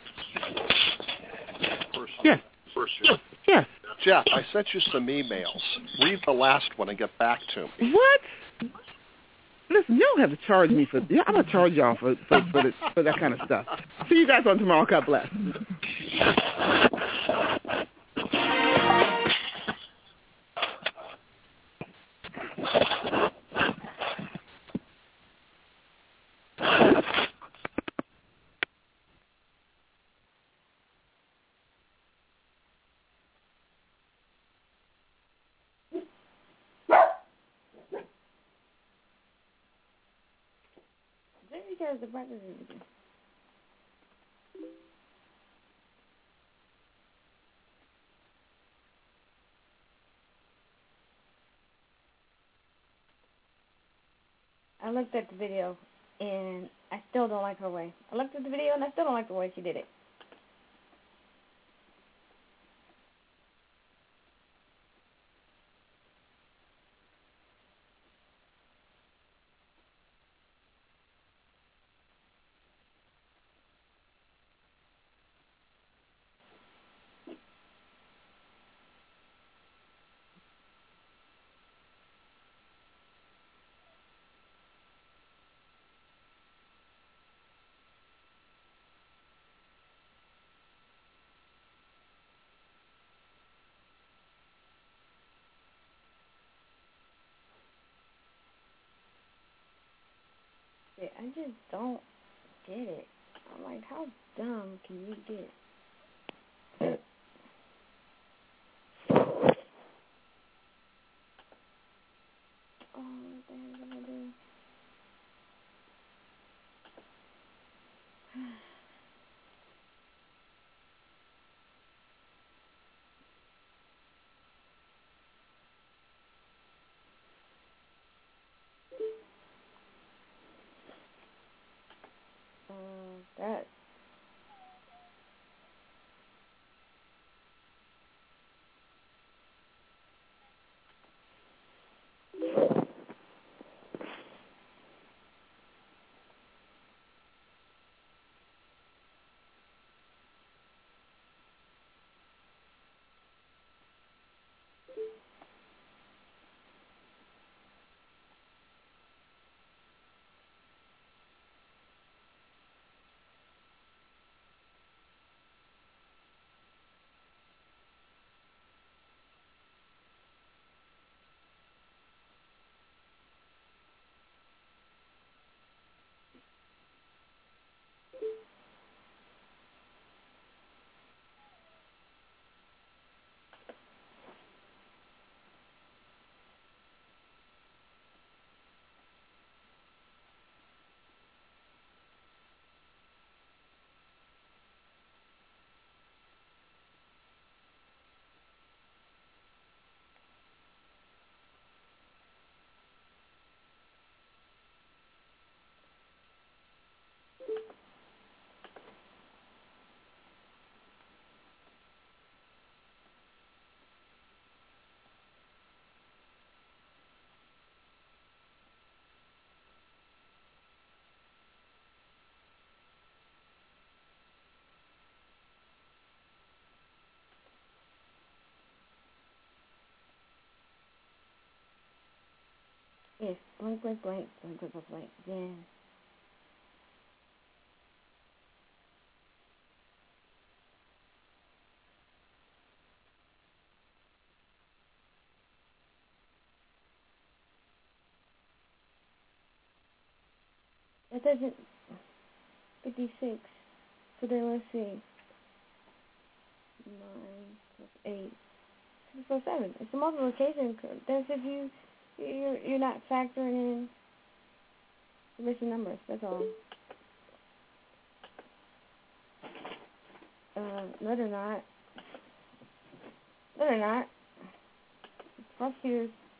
Yes. Yes. Jeff, I sent you some emails. Read the last one and get back to me. What? Listen, you don't have to charge me for. I'm gonna charge y'all for that kind of stuff. See you guys on tomorrow. God bless. The breakfast is I looked at the video and I still don't like her way. I looked at the video and I still don't like the way she did it. I just don't get it. I'm like, how dumb can you get? Oh, what the hell did I do? That. Yes, blank, blank, blank, blank, blank, blank, blank. Yeah. That doesn't. 56. So then let's see. 9 plus 8. 6 plus 7. It's a multiplication code. That's if you're not factoring in the missing numbers. That's all. No, they're not. No, they're not. Prosecutors